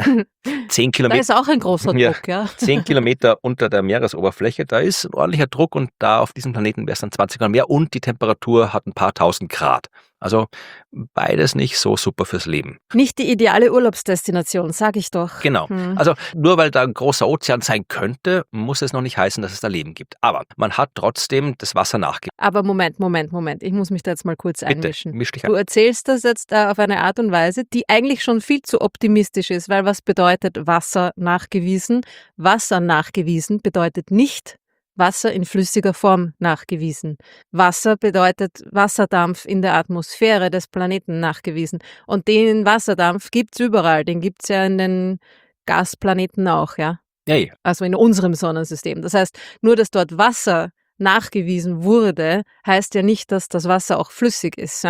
zehn Da Kilometer, ist auch ein großer ja, Druck, ja. zehn Kilometer unter der Meeresoberfläche, da ist ein ordentlicher Druck, und da auf diesem Planeten wäre es dann zwanzig Mal mehr, und die Temperatur hat ein paar tausend Grad. Also beides nicht so super fürs Leben. Nicht die ideale Urlaubsdestination, sag ich doch. Genau. Hm. Also nur weil da ein großer Ozean sein könnte, muss es noch nicht heißen, dass es da Leben gibt. Aber man hat trotzdem das Wasser nachgewiesen. Aber Moment, Moment, Moment. Ich muss mich da jetzt mal kurz Bitte, einmischen. misch dich Du ein. erzählst das jetzt äh, auf eine Art und Weise, die eigentlich schon viel zu optimistisch ist, weil was bedeutet Wasser nachgewiesen? Wasser nachgewiesen bedeutet nicht Wasser in flüssiger Form nachgewiesen. Wasser bedeutet Wasserdampf in der Atmosphäre des Planeten nachgewiesen. Und den Wasserdampf gibt's überall. Den gibt's ja in den Gasplaneten auch, ja. Ja, ja. Also in unserem Sonnensystem. Das heißt, nur dass dort Wasser nachgewiesen wurde, heißt ja nicht, dass das Wasser auch flüssig ist. Ja?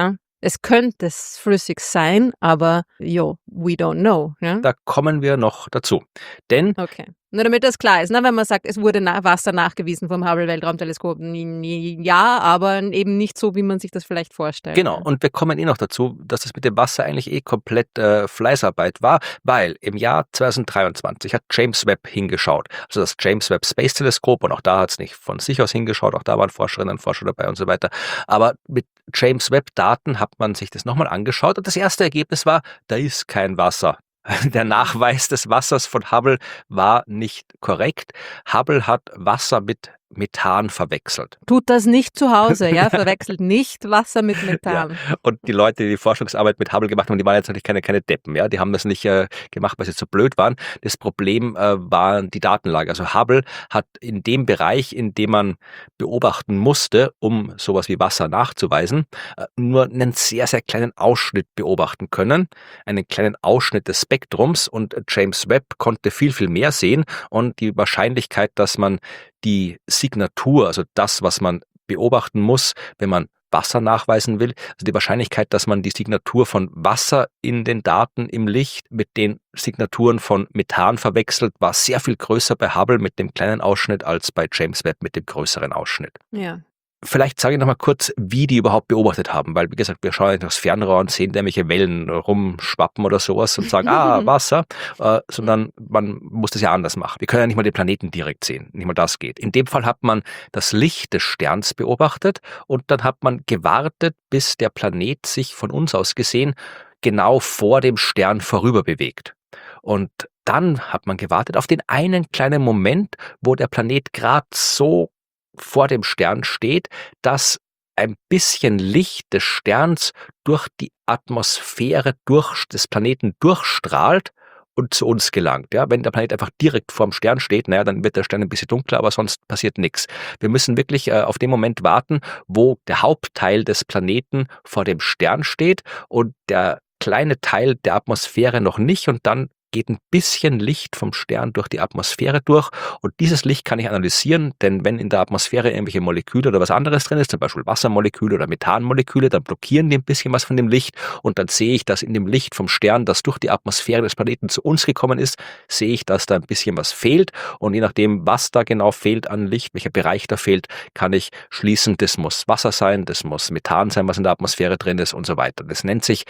Es könnte s flüssig sein, aber jo, we don't know, ja? Da kommen wir noch dazu. Denn Okay. Nur damit das klar ist, ne, wenn man sagt, es wurde na Wasser nachgewiesen vom Hubble-Weltraumteleskop. N n ja, aber eben nicht so, wie man sich das vielleicht vorstellt, Genau, ja. und wir kommen eh noch dazu, dass das mit dem Wasser eigentlich eh komplett, äh, Fleißarbeit war, weil im Jahr zweitausenddreiundzwanzig hat James Webb hingeschaut. Also das James Webb Space Teleskop, und auch da hat's nicht von sich aus hingeschaut, auch da waren Forscherinnen und Forscher dabei und so weiter. Aber mit James Webb-Daten hat man sich das noch mal angeschaut und das erste Ergebnis war, da ist kein Wasser. Der Nachweis des Wassers von Hubble war nicht korrekt. Hubble hat Wasser mit Methan verwechselt. Tut das nicht zu Hause, ja? Verwechselt nicht Wasser mit Ja, Methan. und die Leute, die die Forschungsarbeit mit Hubble gemacht haben, die waren jetzt natürlich keine keine Deppen, ja? Die haben das nicht, äh, gemacht, weil sie zu blöd waren. Das Problem, äh, war die Datenlage. Also Hubble hat in dem Bereich, in dem man beobachten musste, um sowas wie Wasser nachzuweisen, äh, nur einen sehr, sehr kleinen Ausschnitt beobachten können, einen kleinen Ausschnitt des Spektrums, und James Webb konnte viel, viel mehr sehen, und die Wahrscheinlichkeit, dass man die Signatur, also das, was man beobachten muss, wenn man Wasser nachweisen will, also die Wahrscheinlichkeit, dass man die Signatur von Wasser in den Daten im Licht mit den Signaturen von Methan verwechselt, war sehr viel größer bei Hubble mit dem kleinen Ausschnitt als bei James Webb mit dem größeren Ausschnitt. Ja. Vielleicht sage ich noch mal kurz, wie die überhaupt beobachtet haben, weil, wie gesagt, wir schauen nicht aufs Fernrohr und sehen da irgendwelche Wellen rumschwappen oder sowas und sagen, ah, Wasser, äh, sondern man muss das ja anders machen. Wir können ja nicht mal den Planeten direkt sehen, nicht mal das geht. In dem Fall hat man das Licht des Sterns beobachtet und dann hat man gewartet, bis der Planet sich von uns aus gesehen genau vor dem Stern vorüber bewegt. Und dann hat man gewartet auf den einen kleinen Moment, wo der Planet grad so vor dem Stern steht, dass ein bisschen Licht des Sterns durch die Atmosphäre durch des Planeten durchstrahlt und zu uns gelangt. Ja, wenn der Planet einfach direkt vorm Stern steht, naja, dann wird der Stern ein bisschen dunkler, aber sonst passiert nichts. Wir müssen wirklich äh, auf den Moment warten, wo der Hauptteil des Planeten vor dem Stern steht und der kleine Teil der Atmosphäre noch nicht, und dann geht ein bisschen Licht vom Stern durch die Atmosphäre durch, und dieses Licht kann ich analysieren, denn wenn in der Atmosphäre irgendwelche Moleküle oder was anderes drin ist, zum Beispiel Wassermoleküle oder Methanmoleküle, dann blockieren die ein bisschen was von dem Licht, und dann sehe ich, dass in dem Licht vom Stern, das durch die Atmosphäre des Planeten zu uns gekommen ist, sehe ich, dass da ein bisschen was fehlt, und je nachdem, was da genau fehlt an Licht, welcher Bereich da fehlt, kann ich schließen, das muss Wasser sein, das muss Methan sein, was in der Atmosphäre drin ist und so weiter. Das nennt sich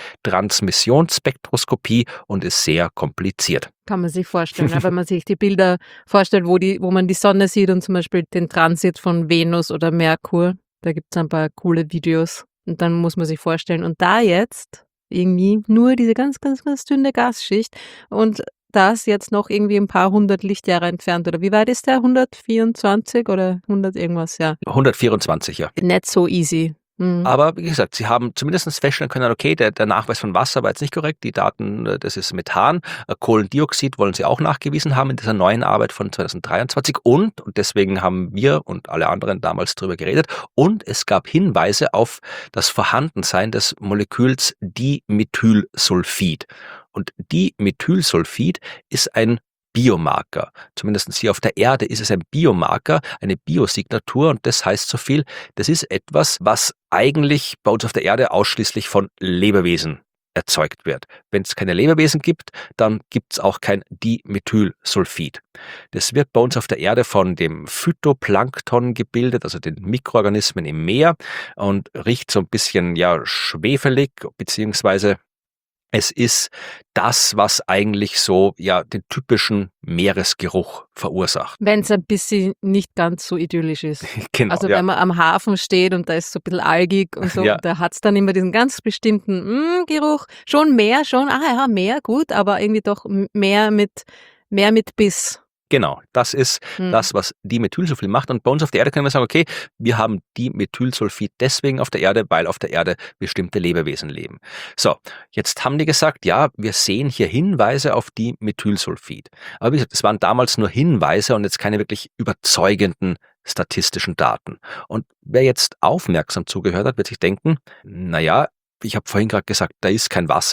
Transmissionsspektroskopie und ist sehr kompliziert. Kann man sich vorstellen, ja, wenn man sich die Bilder vorstellt, wo die wo man die Sonne sieht und zum Beispiel den Transit von Venus oder Merkur. Da gibt's ein paar coole Videos, und dann muss man sich vorstellen, und da jetzt irgendwie nur diese ganz, ganz, ganz dünne Gasschicht und das jetzt noch irgendwie ein paar hundert Lichtjahre entfernt, oder wie weit ist der? hundertvierundzwanzig oder hundert irgendwas, ja. hundertvierundzwanzig, ja. Nicht so easy. Mhm. Aber wie gesagt, sie haben zumindest feststellen können, okay, der, der Nachweis von Wasser war jetzt nicht korrekt, die Daten, äh, das ist Methan, äh, Kohlendioxid wollen sie auch nachgewiesen haben in dieser neuen Arbeit von zweitausenddreiundzwanzig, und, und deswegen haben wir und alle anderen damals drüber geredet, und es gab Hinweise auf das Vorhandensein des Moleküls Dimethylsulfid. Und Dimethylsulfid ist ein Biomarker. Zumindest hier auf der Erde ist es ein Biomarker, eine Biosignatur, und das heißt so viel, das ist etwas, was eigentlich bei uns auf der Erde ausschließlich von Lebewesen erzeugt wird. Wenn es keine Lebewesen gibt, dann gibt es auch kein Dimethylsulfid. Das wird bei uns auf der Erde von dem Phytoplankton gebildet, also den Mikroorganismen im Meer, und riecht so ein bisschen ja schwefelig, beziehungsweise es ist das, was eigentlich so ja den typischen Meeresgeruch verursacht. Wenn es ein bisschen nicht ganz so idyllisch ist. Genau, Also ja. wenn man am Hafen steht und da ist so ein bisschen algig und so, Ja. und da hat's dann immer diesen ganz bestimmten mm, Geruch. Schon Meer, schon, ah ja, Meer, gut, aber irgendwie doch m- mehr mit, mehr mit Biss. Genau, das ist Hm. das, was Dimethylsulfid macht. Und bei uns auf der Erde können wir sagen, okay, wir haben Dimethylsulfid deswegen auf der Erde, weil auf der Erde bestimmte Lebewesen leben. So, jetzt haben die gesagt, ja, wir sehen hier Hinweise auf Dimethylsulfid. Aber wie gesagt, es waren damals nur Hinweise und jetzt keine wirklich überzeugenden statistischen Daten. Und wer jetzt aufmerksam zugehört hat, wird sich denken, naja, ich habe vorhin gerade gesagt, da ist kein Wasser.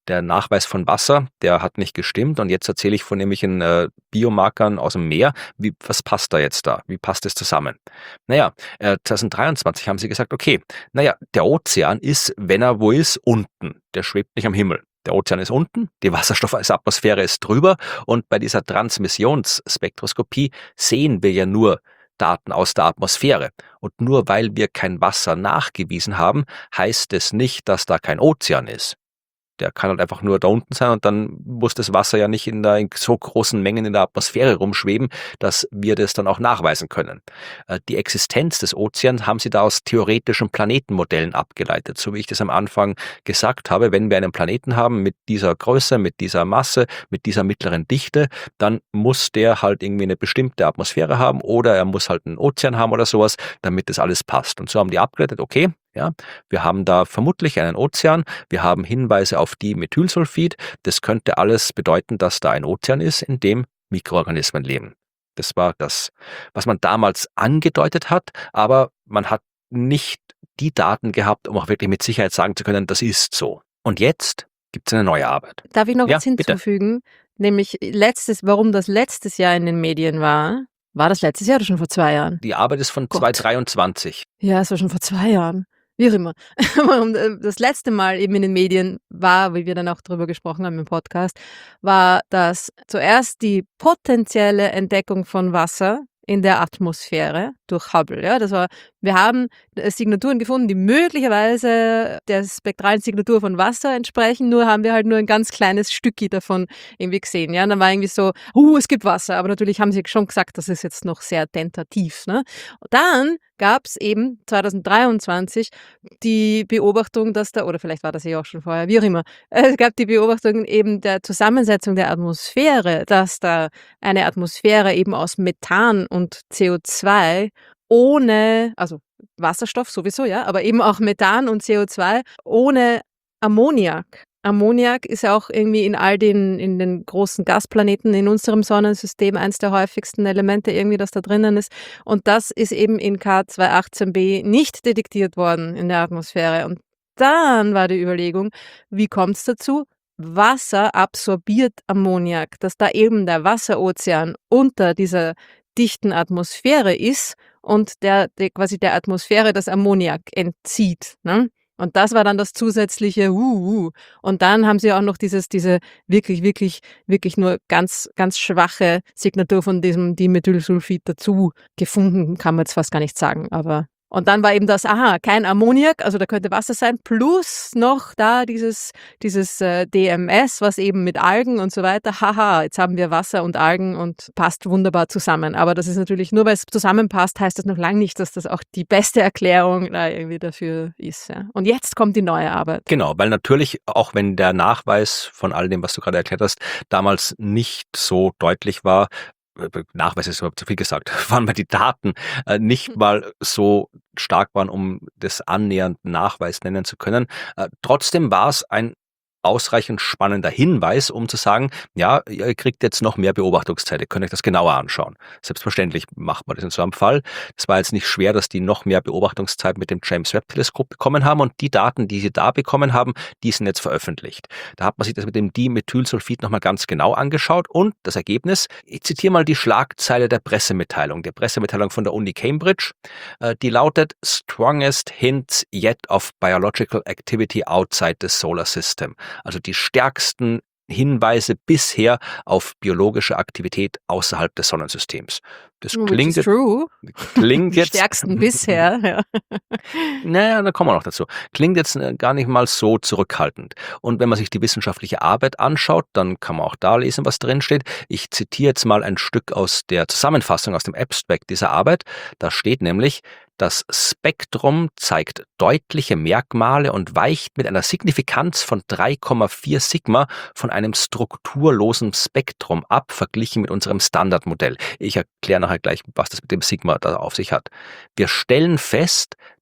der Nachweis von Wasser, der hat nicht gestimmt und jetzt erzähle ich von irgendwelchen äh, Biomarkern aus dem Meer. Wie, was passt da jetzt da? Wie passt das zusammen? Naja, äh, zwanzig dreiundzwanzig haben sie gesagt, okay, naja, der Ozean ist, wenn er wo ist, unten. Der schwebt nicht am Himmel. Der Ozean ist unten, die Wasserstoffatmosphäre ist drüber und bei dieser Transmissionsspektroskopie sehen wir ja nur Daten aus der Atmosphäre. Und nur weil wir kein Wasser nachgewiesen haben, heißt es nicht, dass da kein Ozean ist. Der kann halt einfach nur da unten sein und dann muss das Wasser ja nicht in, der, in so großen Mengen in der Atmosphäre rumschweben, dass wir das dann auch nachweisen können. Äh, die Existenz des Ozeans haben sie da aus theoretischen Planetenmodellen abgeleitet, so wie ich das am Anfang gesagt habe. Wenn wir einen Planeten haben mit dieser Größe, mit dieser Masse, mit dieser mittleren Dichte, dann muss der halt irgendwie eine bestimmte Atmosphäre haben oder er muss halt einen Ozean haben oder sowas, damit das alles passt. Und so haben die abgeleitet, okay, ja, wir haben da vermutlich einen Ozean, wir haben Hinweise auf Dimethylsulfid, das könnte alles bedeuten, dass da ein Ozean ist, in dem Mikroorganismen leben. Das war das, was man damals angedeutet hat, aber man hat nicht die Daten gehabt, um auch wirklich mit Sicherheit sagen zu können, das ist so. Und jetzt gibt es eine neue Arbeit. Darf ich noch Ja, was hinzufügen? Nämlich letztes, warum das letztes Jahr in den Medien war. War das letztes Jahr oder schon vor zwei Jahren? Die Arbeit ist von Gott. zwanzig dreiundzwanzig. Ja, es war schon vor zwei Jahren. Wie auch immer. Warum das letzte Mal eben in den Medien war, wie wir dann auch darüber gesprochen haben im Podcast, war, dass zuerst die potenzielle Entdeckung von Wasser in der Atmosphäre durch Hubble. Ja, das war, wir haben Signaturen gefunden, die möglicherweise der spektralen Signatur von Wasser entsprechen, nur haben wir halt nur ein ganz kleines Stückchen davon irgendwie gesehen. Ja, und dann war irgendwie so, uh, es gibt Wasser, aber natürlich haben sie schon gesagt, das ist jetzt noch sehr tentativ. Ne? Und dann gab es eben zwanzig dreiundzwanzig die Beobachtung, dass da, oder vielleicht war das ja auch schon vorher, wie auch immer, es gab die Beobachtung eben der Zusammensetzung der Atmosphäre, dass da eine Atmosphäre eben aus Methan und C O zwei ohne, also Wasserstoff sowieso, ja, aber eben auch Methan und C O zwei ohne Ammoniak. Ammoniak ist ja auch irgendwie in all den, in den großen Gasplaneten in unserem Sonnensystem eins der häufigsten Elemente irgendwie, das da drinnen ist. Und das ist eben in K zweihundertachtzehn b nicht detektiert worden in der Atmosphäre. Und dann war die Überlegung, wie kommt es dazu? Wasser absorbiert Ammoniak, dass da eben der Wasserozean unter dieser dichten Atmosphäre ist und der, der quasi der Atmosphäre das Ammoniak entzieht. Ne? Und das war dann das zusätzliche uh, uh. Und dann haben sie auch noch dieses, diese wirklich, wirklich, wirklich nur ganz, ganz schwache Signatur von diesem Dimethylsulfid dazu gefunden, kann man jetzt fast gar nicht sagen, aber und dann war eben das, aha, kein Ammoniak, also da könnte Wasser sein, plus noch da dieses, dieses äh, D M S, was eben mit Algen und so weiter, haha, jetzt haben wir Wasser und Algen und passt wunderbar zusammen. Aber das ist natürlich, nur weil es zusammenpasst, heißt das noch lange nicht, dass das auch die beste Erklärung da irgendwie dafür ist. Ja. Und jetzt kommt die neue Arbeit. Genau, weil natürlich, auch wenn der Nachweis von all dem, was du gerade erklärt hast, damals nicht so deutlich war, Nachweis ist überhaupt zu viel gesagt, waren mal die Daten äh, nicht mal so stark waren, um das annähernd Nachweis nennen zu können. Äh, trotzdem war es ein ausreichend spannender Hinweis, um zu sagen, ja, ihr kriegt jetzt noch mehr Beobachtungszeit, ihr könnt euch das genauer anschauen. Selbstverständlich macht man das in so einem Fall. Es war jetzt nicht schwer, dass die noch mehr Beobachtungszeit mit dem James Webb Teleskop bekommen haben und die Daten, die sie da bekommen haben, die sind jetzt veröffentlicht. Da hat man sich das mit dem Dimethylsulfid nochmal ganz genau angeschaut und das Ergebnis, ich zitiere mal die Schlagzeile der Pressemitteilung, der Pressemitteilung von der Uni Cambridge, äh, die lautet Strongest Hints Yet of Biological Activity Outside the Solar System. Also die stärksten Hinweise bisher auf biologische Aktivität außerhalb des Sonnensystems. Das klingt jetzt, true. klingt die jetzt stärksten bisher. Ja. Naja, da kommen wir noch dazu. Klingt jetzt gar nicht mal so zurückhaltend. Und wenn man sich die wissenschaftliche Arbeit anschaut, dann kann man auch da lesen, was drin steht. Ich zitiere jetzt mal ein Stück aus der Zusammenfassung, aus dem Abstract dieser Arbeit. Da steht nämlich, das Spektrum zeigt deutliche Merkmale und weicht mit einer Signifikanz von drei Komma vier Sigma von einem strukturlosen Spektrum ab, verglichen mit unserem Standardmodell. Ich erkläre nachher gleich, was das mit dem Sigma da auf sich hat. Wir stellen fest,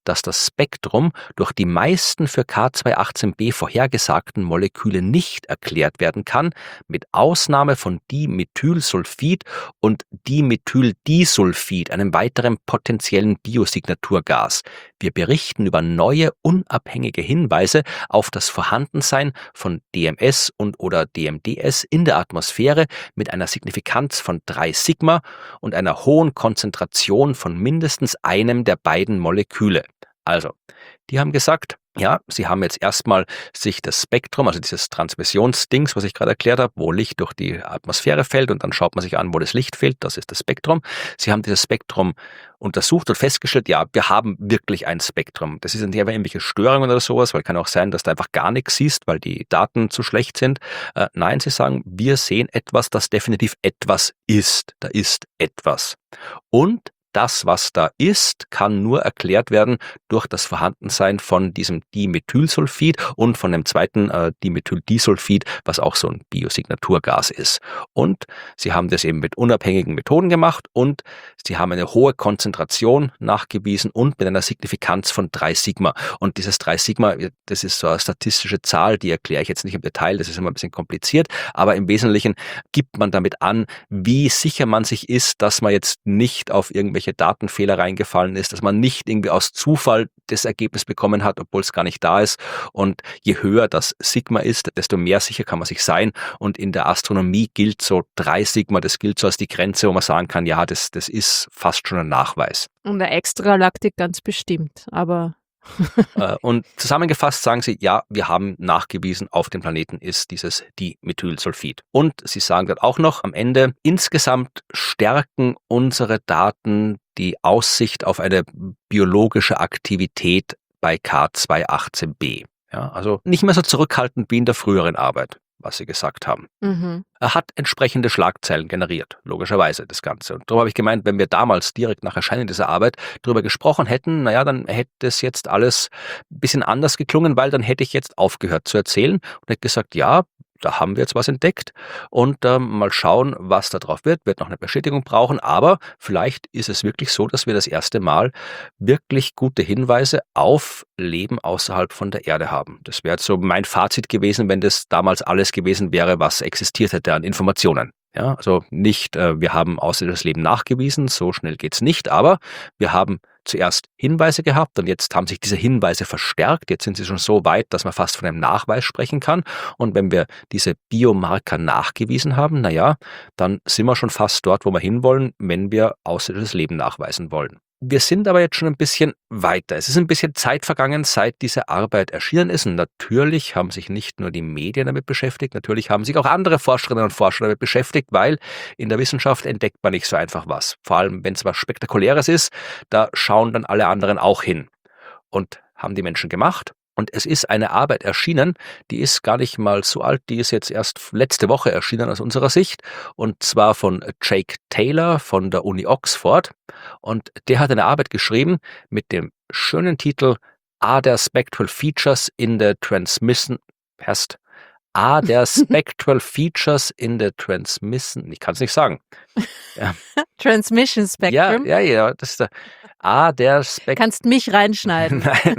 dass das Spektrum durch die meisten für K zwei achtzehn b vorhergesagten Moleküle nicht erklärt werden kann, mit Ausnahme von Dimethylsulfid und Dimethyldisulfid, einem weiteren potenziellen Biosignaturgas. Wir berichten über neue, unabhängige Hinweise auf das Vorhandensein von D M S und oder D M D S in der Atmosphäre mit einer Signifikanz von drei Sigma und einer hohen Konzentration von mindestens einem der beiden Moleküle. Also, die haben gesagt, ja, sie haben jetzt erstmal sich das Spektrum, also dieses Transmissionsdings, was ich gerade erklärt habe, wo Licht durch die Atmosphäre fällt und dann schaut man sich an, wo das Licht fällt, das ist das Spektrum. Sie haben dieses Spektrum untersucht und festgestellt, ja, wir haben wirklich ein Spektrum. Das ist nicht einfach irgendwelche Störungen oder sowas, weil kann auch sein, dass du einfach gar nichts siehst, weil die Daten zu schlecht sind. Äh, nein, sie sagen, wir sehen etwas, das definitiv etwas ist. Da ist etwas. Und das, was da ist, kann nur erklärt werden durch das Vorhandensein von diesem Dimethylsulfid und von dem zweiten äh, Dimethyldisulfid, was auch so ein Biosignaturgas ist. Und sie haben das eben mit unabhängigen Methoden gemacht und sie haben eine hohe Konzentration nachgewiesen und mit einer Signifikanz von drei Sigma. Und dieses drei Sigma, das ist so eine statistische Zahl, die erkläre ich jetzt nicht im Detail, das ist immer ein bisschen kompliziert, aber im Wesentlichen gibt man damit an, wie sicher man sich ist, dass man jetzt nicht auf irgendwelche Datenfehler reingefallen ist, dass man nicht irgendwie aus Zufall das Ergebnis bekommen hat, obwohl es gar nicht da ist. Und je höher das Sigma ist, desto mehr sicher kann man sich sein. Und in der Astronomie gilt so drei Sigma, das gilt so als die Grenze, wo man sagen kann, ja, das, das ist fast schon ein Nachweis. Und der Extragalaktik ganz bestimmt, aber... Und zusammengefasst sagen sie, ja, wir haben nachgewiesen, auf dem Planeten ist dieses Dimethylsulfid. Und sie sagen dann auch noch am Ende, insgesamt stärken unsere Daten die Aussicht auf eine biologische Aktivität bei K zwei achtzehn b. Ja, also nicht mehr so zurückhaltend wie in der früheren Arbeit, was sie gesagt haben. Mhm. Er hat entsprechende Schlagzeilen generiert, logischerweise das Ganze. Und darum habe ich gemeint, wenn wir damals direkt nach Erscheinen dieser Arbeit darüber gesprochen hätten, naja, dann hätte es jetzt alles ein bisschen anders geklungen, weil dann hätte ich jetzt aufgehört zu erzählen und hätte gesagt, ja, da haben wir jetzt was entdeckt und äh, mal schauen, was da drauf wird, wird noch eine Bestätigung brauchen, aber vielleicht ist es wirklich so, dass wir das erste Mal wirklich gute Hinweise auf Leben außerhalb von der Erde haben. Das wäre jetzt so mein Fazit gewesen, wenn das damals alles gewesen wäre, was existiert hätte an Informationen. Ja, also nicht, äh, wir haben außerirdisches Leben nachgewiesen, so schnell geht's nicht, aber wir haben zuerst Hinweise gehabt und jetzt haben sich diese Hinweise verstärkt. Jetzt sind sie schon so weit, dass man fast von einem Nachweis sprechen kann. Und wenn wir diese Biomarker nachgewiesen haben, naja, dann sind wir schon fast dort, wo wir hinwollen, wenn wir außerirdisches Leben nachweisen wollen. Wir sind aber jetzt schon ein bisschen weiter. Es ist ein bisschen Zeit vergangen, seit diese Arbeit erschienen ist. Und natürlich haben sich nicht nur die Medien damit beschäftigt, natürlich haben sich auch andere Forscherinnen und Forscher damit beschäftigt, weil in der Wissenschaft entdeckt man nicht so einfach was. Vor allem, wenn es was Spektakuläres ist, da schauen dann alle anderen auch hin. Und haben die Menschen gemacht. Und es ist eine Arbeit erschienen, die ist gar nicht mal so alt, die ist jetzt erst letzte Woche erschienen aus unserer Sicht, und zwar von Jake Taylor von der Uni Oxford. Und der hat eine Arbeit geschrieben mit dem schönen Titel Are there spectral features in the transmission, heißt Are there spectral features in the transmission, ich kann es nicht sagen. Ja. Transmission Spectrum? Ja, ja, ja, das ist der Ah, der Spekt... Kannst mich reinschneiden. Nein,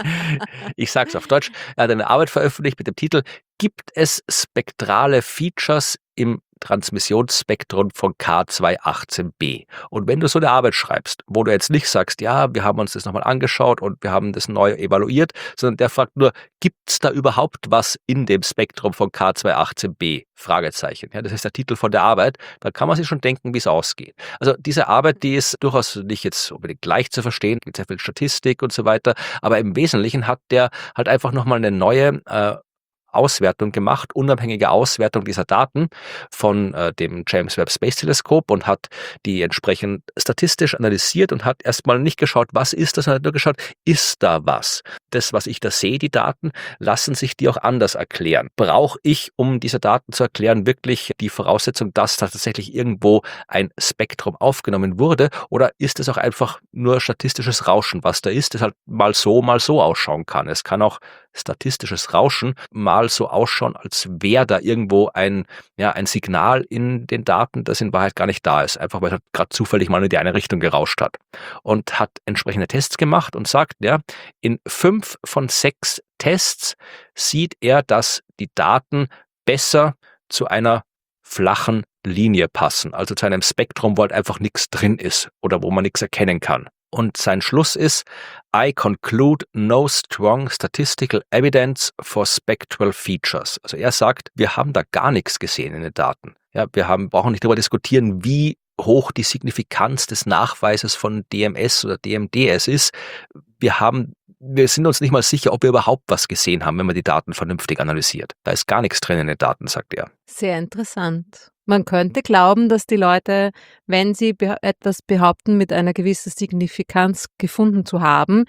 ich sag's auf Deutsch. Er hat eine Arbeit veröffentlicht mit dem Titel Gibt es spektrale Features im Transmissionsspektrum von K zwei achtzehn b? Und wenn du so eine Arbeit schreibst, wo du jetzt nicht sagst, ja, wir haben uns das nochmal angeschaut und wir haben das neu evaluiert, sondern der fragt nur, gibt es da überhaupt was in dem Spektrum von K zwei achtzehn b? Fragezeichen. Ja, das ist der Titel von der Arbeit. Da kann man sich schon denken, wie es ausgeht. Also diese Arbeit, die ist durchaus nicht jetzt unbedingt leicht zu verstehen, mit sehr viel Statistik und so weiter, aber im Wesentlichen hat der halt einfach nochmal eine neue äh, Auswertung gemacht, unabhängige Auswertung dieser Daten von äh, dem James Webb Space Teleskop und hat die entsprechend statistisch analysiert und hat erstmal nicht geschaut, was ist das, sondern hat nur geschaut, ist da was? Das, was ich da sehe, die Daten, lassen sich die auch anders erklären. Brauche ich, um diese Daten zu erklären, wirklich die Voraussetzung, dass da tatsächlich irgendwo ein Spektrum aufgenommen wurde, oder ist es auch einfach nur statistisches Rauschen, was da ist, das halt mal so, mal so ausschauen kann? Es kann auch statistisches Rauschen mal Mal so ausschauen, als wäre da irgendwo ein, ja, ein Signal in den Daten, das in Wahrheit gar nicht da ist, einfach weil es halt gerade zufällig mal in die eine Richtung gerauscht hat. Und hat entsprechende Tests gemacht und sagt, ja, in fünf von sechs Tests sieht er, dass die Daten besser zu einer flachen Linie passen, also zu einem Spektrum, wo halt einfach nichts drin ist oder wo man nichts erkennen kann. Und sein Schluss ist, I conclude no strong statistical evidence for spectral features. Also er sagt, wir haben da gar nichts gesehen in den Daten. Ja, wir haben, brauchen nicht darüber diskutieren, wie hoch die Signifikanz des Nachweises von D M S oder D M D S ist. Wir haben Wir sind uns nicht mal sicher, ob wir überhaupt was gesehen haben, wenn man die Daten vernünftig analysiert. Da ist gar nichts drin in den Daten, sagt er. Sehr interessant. Man könnte glauben, dass die Leute, wenn sie beh- etwas behaupten, mit einer gewissen Signifikanz gefunden zu haben,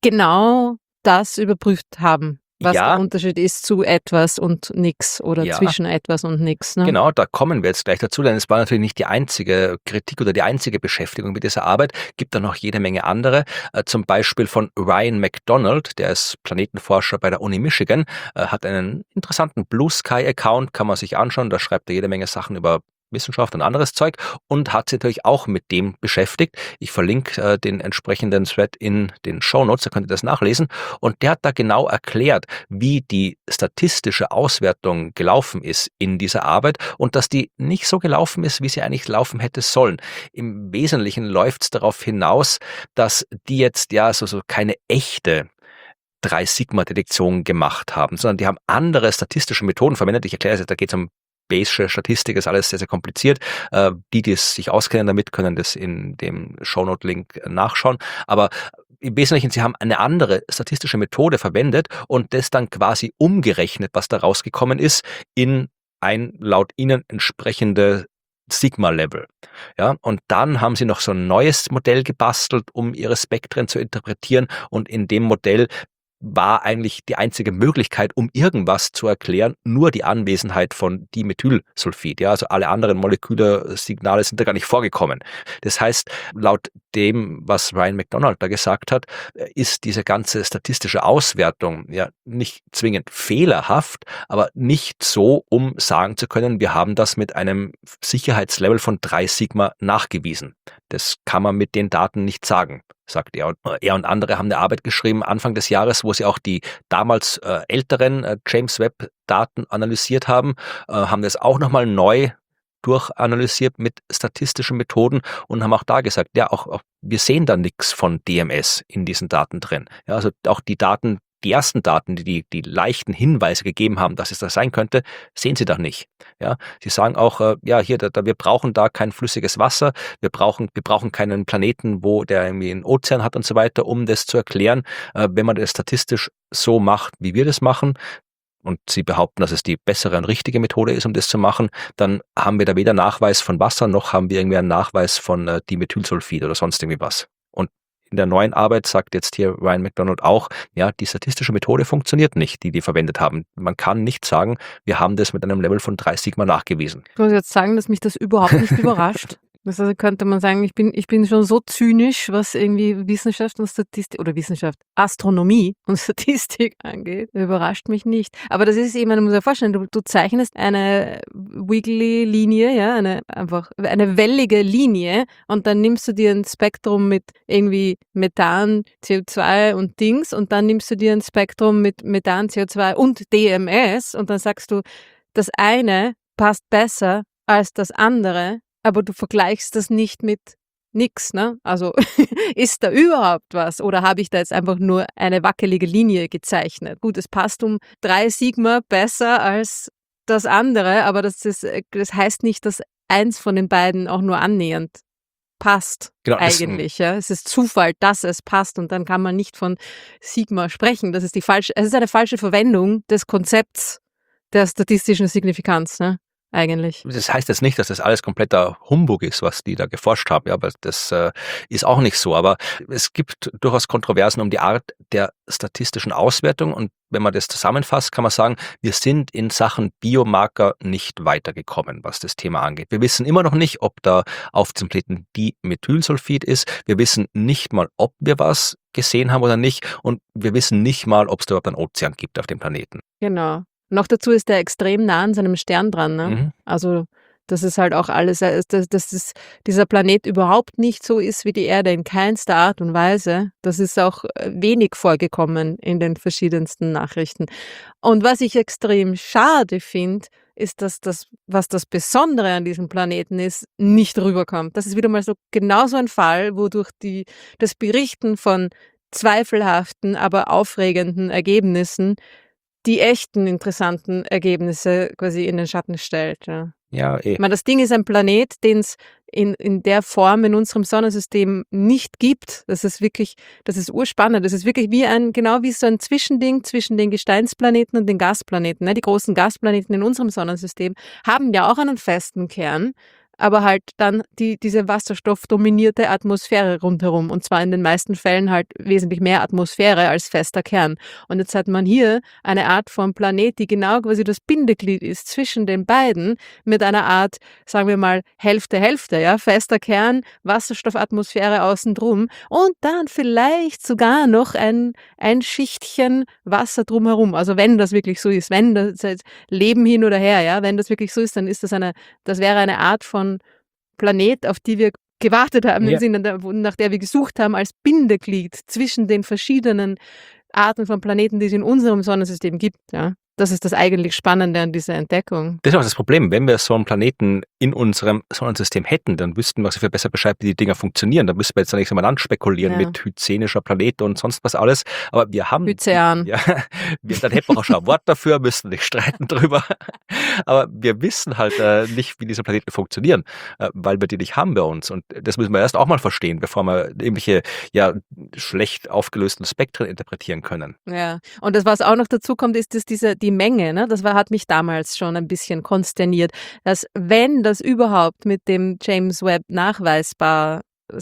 genau das überprüft haben, was der Ja, Unterschied ist zu etwas und nix oder ja, zwischen etwas und nix. Ne? genau, da kommen wir jetzt gleich dazu, denn es war natürlich nicht die einzige Kritik oder die einzige Beschäftigung mit dieser Arbeit. Gibt da noch jede Menge andere, äh, zum Beispiel von Ryan McDonald, der ist Planetenforscher bei der Uni Michigan, äh, hat einen interessanten Blue Sky Account, kann man sich anschauen, da schreibt er jede Menge Sachen über Wissenschaft und anderes Zeug und hat sich natürlich auch mit dem beschäftigt. Ich verlinke äh, den entsprechenden Thread in den Shownotes, da könnt ihr das nachlesen. Und der hat da genau erklärt, wie die statistische Auswertung gelaufen ist in dieser Arbeit und dass die nicht so gelaufen ist, wie sie eigentlich laufen hätte sollen. Im Wesentlichen läuft es darauf hinaus, dass die jetzt ja so, so keine echte Drei-Sigma-Detektion gemacht haben, sondern die haben andere statistische Methoden verwendet. Ich erkläre es jetzt, da geht es um Bayesche Statistik, ist alles sehr, sehr kompliziert. Äh, die, die es sich auskennen damit, können das in dem Shownote-Link nachschauen. Aber im Wesentlichen, sie haben eine andere statistische Methode verwendet und das dann quasi umgerechnet, was da rausgekommen ist, in ein laut ihnen entsprechende Sigma-Level. Ja, und dann haben sie noch so ein neues Modell gebastelt, um ihre Spektren zu interpretieren. Und in dem Modell war eigentlich die einzige Möglichkeit, um irgendwas zu erklären, nur die Anwesenheit von Dimethylsulfid. Ja, also alle anderen Moleküle, Signale sind da gar nicht vorgekommen. Das heißt, laut dem, was Ryan McDonald da gesagt hat, ist diese ganze statistische Auswertung ja nicht zwingend fehlerhaft, aber nicht so, um sagen zu können, wir haben das mit einem Sicherheitslevel von drei Sigma nachgewiesen. Das kann man mit den Daten nicht sagen, sagt er. Und er und andere haben eine Arbeit geschrieben Anfang des Jahres, wo sie auch die damals äh, älteren äh, James Webb-Daten analysiert haben, äh, haben das auch nochmal neu durchanalysiert mit statistischen Methoden und haben auch da gesagt, ja, auch, auch wir sehen da nichts von D M S in diesen Daten drin. Ja, also auch die Daten, die ersten Daten, die, die die leichten Hinweise gegeben haben, dass es das sein könnte, sehen sie da nicht. Ja, sie sagen auch, äh, ja, hier, da, da, wir brauchen da kein flüssiges Wasser, wir brauchen, wir brauchen keinen Planeten, wo der irgendwie einen Ozean hat und so weiter, um das zu erklären. Äh, wenn man das statistisch so macht, wie wir das machen, und sie behaupten, dass es die bessere und richtige Methode ist, um das zu machen, dann haben wir da weder Nachweis von Wasser, noch haben wir irgendwie einen Nachweis von äh, Dimethylsulfid oder sonst irgendwie was. Und in der neuen Arbeit sagt jetzt hier Ryan McDonald auch, ja, die statistische Methode funktioniert nicht, die die verwendet haben. Man kann nicht sagen, wir haben das mit einem Level von drei Sigma nachgewiesen. Ich muss jetzt sagen, dass mich das überhaupt nicht überrascht. Das also könnte man sagen, ich bin, ich bin schon so zynisch, was irgendwie Wissenschaft und Statistik oder Wissenschaft, Astronomie und Statistik angeht. Das überrascht mich nicht. Aber das ist eben, man muss sich vorstellen, du, du zeichnest eine wiggly Linie, ja, eine einfach eine wellige Linie und dann nimmst du dir ein Spektrum mit irgendwie Methan, C O zwei und Dings und dann nimmst du dir ein Spektrum mit Methan, C O zwei und D M S und dann sagst du, das eine passt besser als das andere. Aber du vergleichst das nicht mit nix, ne? Also ist da überhaupt was? Oder habe ich da jetzt einfach nur eine wackelige Linie gezeichnet? Gut, es passt um drei Sigma besser als das andere, aber das, ist, das heißt nicht, dass eins von den beiden auch nur annähernd passt. Genau, das- eigentlich. Ja. Es ist Zufall, dass es passt und dann kann man nicht von Sigma sprechen. Das ist die falsche, es ist eine falsche Verwendung des Konzepts der statistischen Signifikanz, ne? Eigentlich. Das heißt jetzt nicht, dass das alles kompletter Humbug ist, was die da geforscht haben, ja, aber das äh, ist auch nicht so. Aber es gibt durchaus Kontroversen um die Art der statistischen Auswertung und wenn man das zusammenfasst, kann man sagen, wir sind in Sachen Biomarker nicht weitergekommen, was das Thema angeht. Wir wissen immer noch nicht, ob da auf dem Planeten Dimethylsulfid ist. Wir wissen nicht mal, ob wir was gesehen haben oder nicht und wir wissen nicht mal, ob es da überhaupt einen Ozean gibt auf dem Planeten. Genau. Noch dazu ist er extrem nah an seinem Stern dran, ne? Mhm. Also, das ist halt auch alles, äh, dass, dass das, dieser Planet überhaupt nicht so ist wie die Erde in keinster Art und Weise. Das ist auch äh, wenig vorgekommen in den verschiedensten Nachrichten. Und was ich extrem schade finde, ist, dass das, was das Besondere an diesem Planeten ist, nicht rüberkommt. Das ist wieder mal so genau so ein Fall, wodurch die, das Berichten von zweifelhaften, aber aufregenden Ergebnissen die echten interessanten Ergebnisse quasi in den Schatten stellt. Ja. Ja, eh. Ich meine, das Ding ist ein Planet, den es in, in der Form in unserem Sonnensystem nicht gibt. Das ist wirklich, das ist urspannend. Das ist wirklich wie ein, genau wie so ein Zwischending zwischen den Gesteinsplaneten und den Gasplaneten. Ne? Die großen Gasplaneten in unserem Sonnensystem haben ja auch einen festen Kern, aber halt dann die, diese wasserstoffdominierte Atmosphäre rundherum. Und zwar in den meisten Fällen halt wesentlich mehr Atmosphäre als fester Kern. Und jetzt hat man hier eine Art von Planet, die genau quasi das Bindeglied ist zwischen den beiden, mit einer Art, sagen wir mal, Hälfte, Hälfte, ja, fester Kern, Wasserstoffatmosphäre außen drum und dann vielleicht sogar noch ein, ein Schichtchen Wasser drumherum. Also wenn das wirklich so ist, wenn das jetzt Leben hin oder her, ja, wenn das wirklich so ist, dann ist das eine, das wäre eine Art von Planet, auf die wir gewartet haben, Ja. im Sinne, nach der wir gesucht haben als Bindeglied zwischen den verschiedenen Arten von Planeten, die es in unserem Sonnensystem gibt. Ja. Das ist das eigentlich Spannende an dieser Entdeckung. Das ist auch das Problem. Wenn wir so einen Planeten in unserem Sonnensystem hätten, dann wüssten wir viel besser Bescheid, wie die Dinger funktionieren. Da müssten wir jetzt nicht einmal anspekulieren Ja. mit hyzenischer Planet und sonst was alles. Aber wir haben... Hyzean. Ja, wir, dann hätten wir auch schon ein Wort dafür, müssten nicht streiten drüber. Aber wir wissen halt äh, nicht, wie diese Planeten funktionieren, äh, weil wir die nicht haben bei uns. Und das müssen wir erst auch mal verstehen, bevor wir irgendwelche ja, schlecht aufgelösten Spektren interpretieren können. Ja, und das, was auch noch dazu kommt, ist, dass diese, die Menge, ne, das war, hat mich damals schon ein bisschen konsterniert, dass wenn das überhaupt mit dem James Webb nachweisbar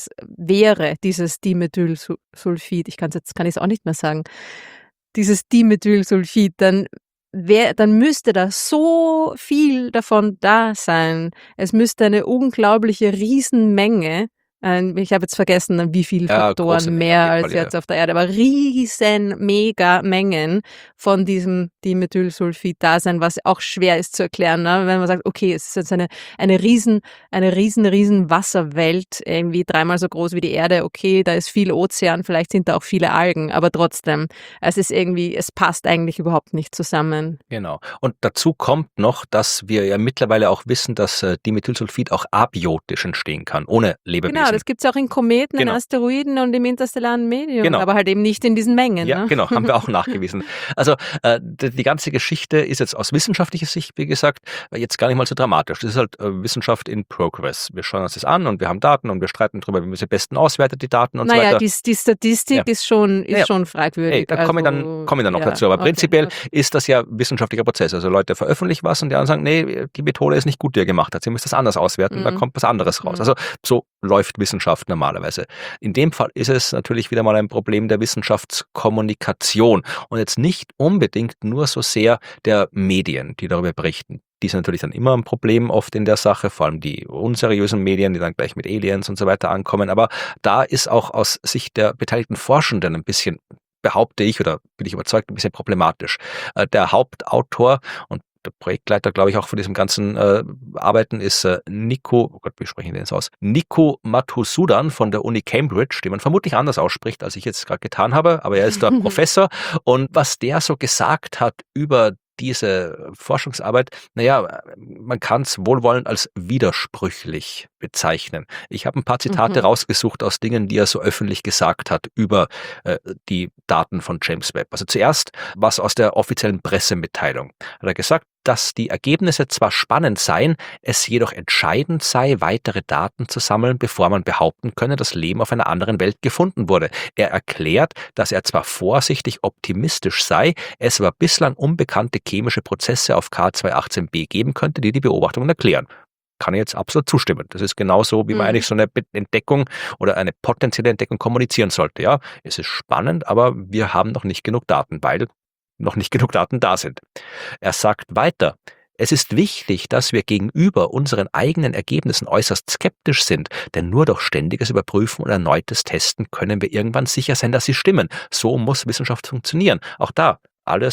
wäre, dieses Dimethylsulfid, ich kann es jetzt, kann ich es auch nicht mehr sagen, dieses Dimethylsulfid, dann Wer, dann müsste da so viel davon da sein. Es müsste eine unglaubliche Riesenmenge, äh, ich habe jetzt vergessen, wie viele Ja, Faktoren große Menge mehr auf jeden als Fall, ja. jetzt auf der Erde, aber riesen, mega Mengen von diesem Dimethylsulfid da sein, was auch schwer ist zu erklären, ne? Wenn man sagt, okay, es ist jetzt eine, eine riesen, eine riesen, riesen Wasserwelt, irgendwie dreimal so groß wie die Erde, okay, da ist viel Ozean, vielleicht sind da auch viele Algen, aber trotzdem, es ist irgendwie, es passt eigentlich überhaupt nicht zusammen. Genau. Und dazu kommt noch, dass wir ja mittlerweile auch wissen, dass äh, Dimethylsulfid auch abiotisch entstehen kann, ohne Lebewesen. Genau, das gibt es auch in Kometen, Genau. in Asteroiden und im interstellaren Medium, Genau. aber halt eben nicht in diesen Mengen. Ja, ne? genau, haben wir auch nachgewiesen. Also äh, die, die ganze Geschichte ist jetzt aus wissenschaftlicher Sicht, wie gesagt, jetzt gar nicht mal so dramatisch. Das ist halt äh, Wissenschaft in Progress. Wir schauen uns das an und wir haben Daten und wir streiten darüber, wie man sie am besten auswertet, die Daten und so Naja, weiter. die, die Statistik Ja. ist schon, ist Ja. schon fragwürdig. Hey, da komme ich dann, Also, komme ich dann noch ja, dazu. Aber okay, prinzipiell okay. ist das ja wissenschaftlicher Prozess. Also Leute veröffentlichen was und die anderen sagen, nee, die Methode ist nicht gut, die ihr gemacht habt. Ihr müsst das anders auswerten, Mhm. da kommt was anderes raus. Mhm. Also so läuft Wissenschaft normalerweise. In dem Fall ist es natürlich wieder mal ein Problem der Wissenschaftskommunikation und jetzt nicht unbedingt nur so sehr der Medien, die darüber berichten. Die sind natürlich dann immer ein Problem oft in der Sache, vor allem die unseriösen Medien, die dann gleich mit Aliens und so weiter ankommen. Aber da ist auch aus Sicht der beteiligten Forschenden ein bisschen, behaupte ich oder bin ich überzeugt, ein bisschen problematisch. Äh, Der Hauptautor und der Projektleiter, glaube ich, auch von diesem ganzen äh, Arbeiten ist äh, Nico, oh Gott, wie sprechen wir den jetzt aus? Nico Mathusudan von der Uni Cambridge, den man vermutlich anders ausspricht, als ich jetzt gerade getan habe, aber er ist dort Professor und was der so gesagt hat über diese Forschungsarbeit, naja, man kann es wohlwollend als widersprüchlich bezeichnen. Ich habe ein paar Zitate Mhm. rausgesucht aus Dingen, die er so öffentlich gesagt hat über äh, die Daten von James Webb. Also zuerst was aus der offiziellen Pressemitteilung. Hat er gesagt, dass die Ergebnisse zwar spannend seien, es jedoch entscheidend sei, weitere Daten zu sammeln, bevor man behaupten könne, dass Leben auf einer anderen Welt gefunden wurde. Er erklärt, dass er zwar vorsichtig optimistisch sei, es aber bislang unbekannte chemische Prozesse auf K zweihundertachtzehn b geben könnte, die die Beobachtungen erklären. Kann ich jetzt absolut zustimmen. Das ist genauso, wie man Mhm. eigentlich so eine Be- Entdeckung oder eine potenzielle Entdeckung kommunizieren sollte. Ja, es ist spannend, aber wir haben noch nicht genug Daten, weil noch nicht genug Daten da sind. Er sagt weiter, es ist wichtig, dass wir gegenüber unseren eigenen Ergebnissen äußerst skeptisch sind, denn nur durch ständiges Überprüfen und erneutes Testen können wir irgendwann sicher sein, dass sie stimmen. So muss Wissenschaft funktionieren. Auch da, alles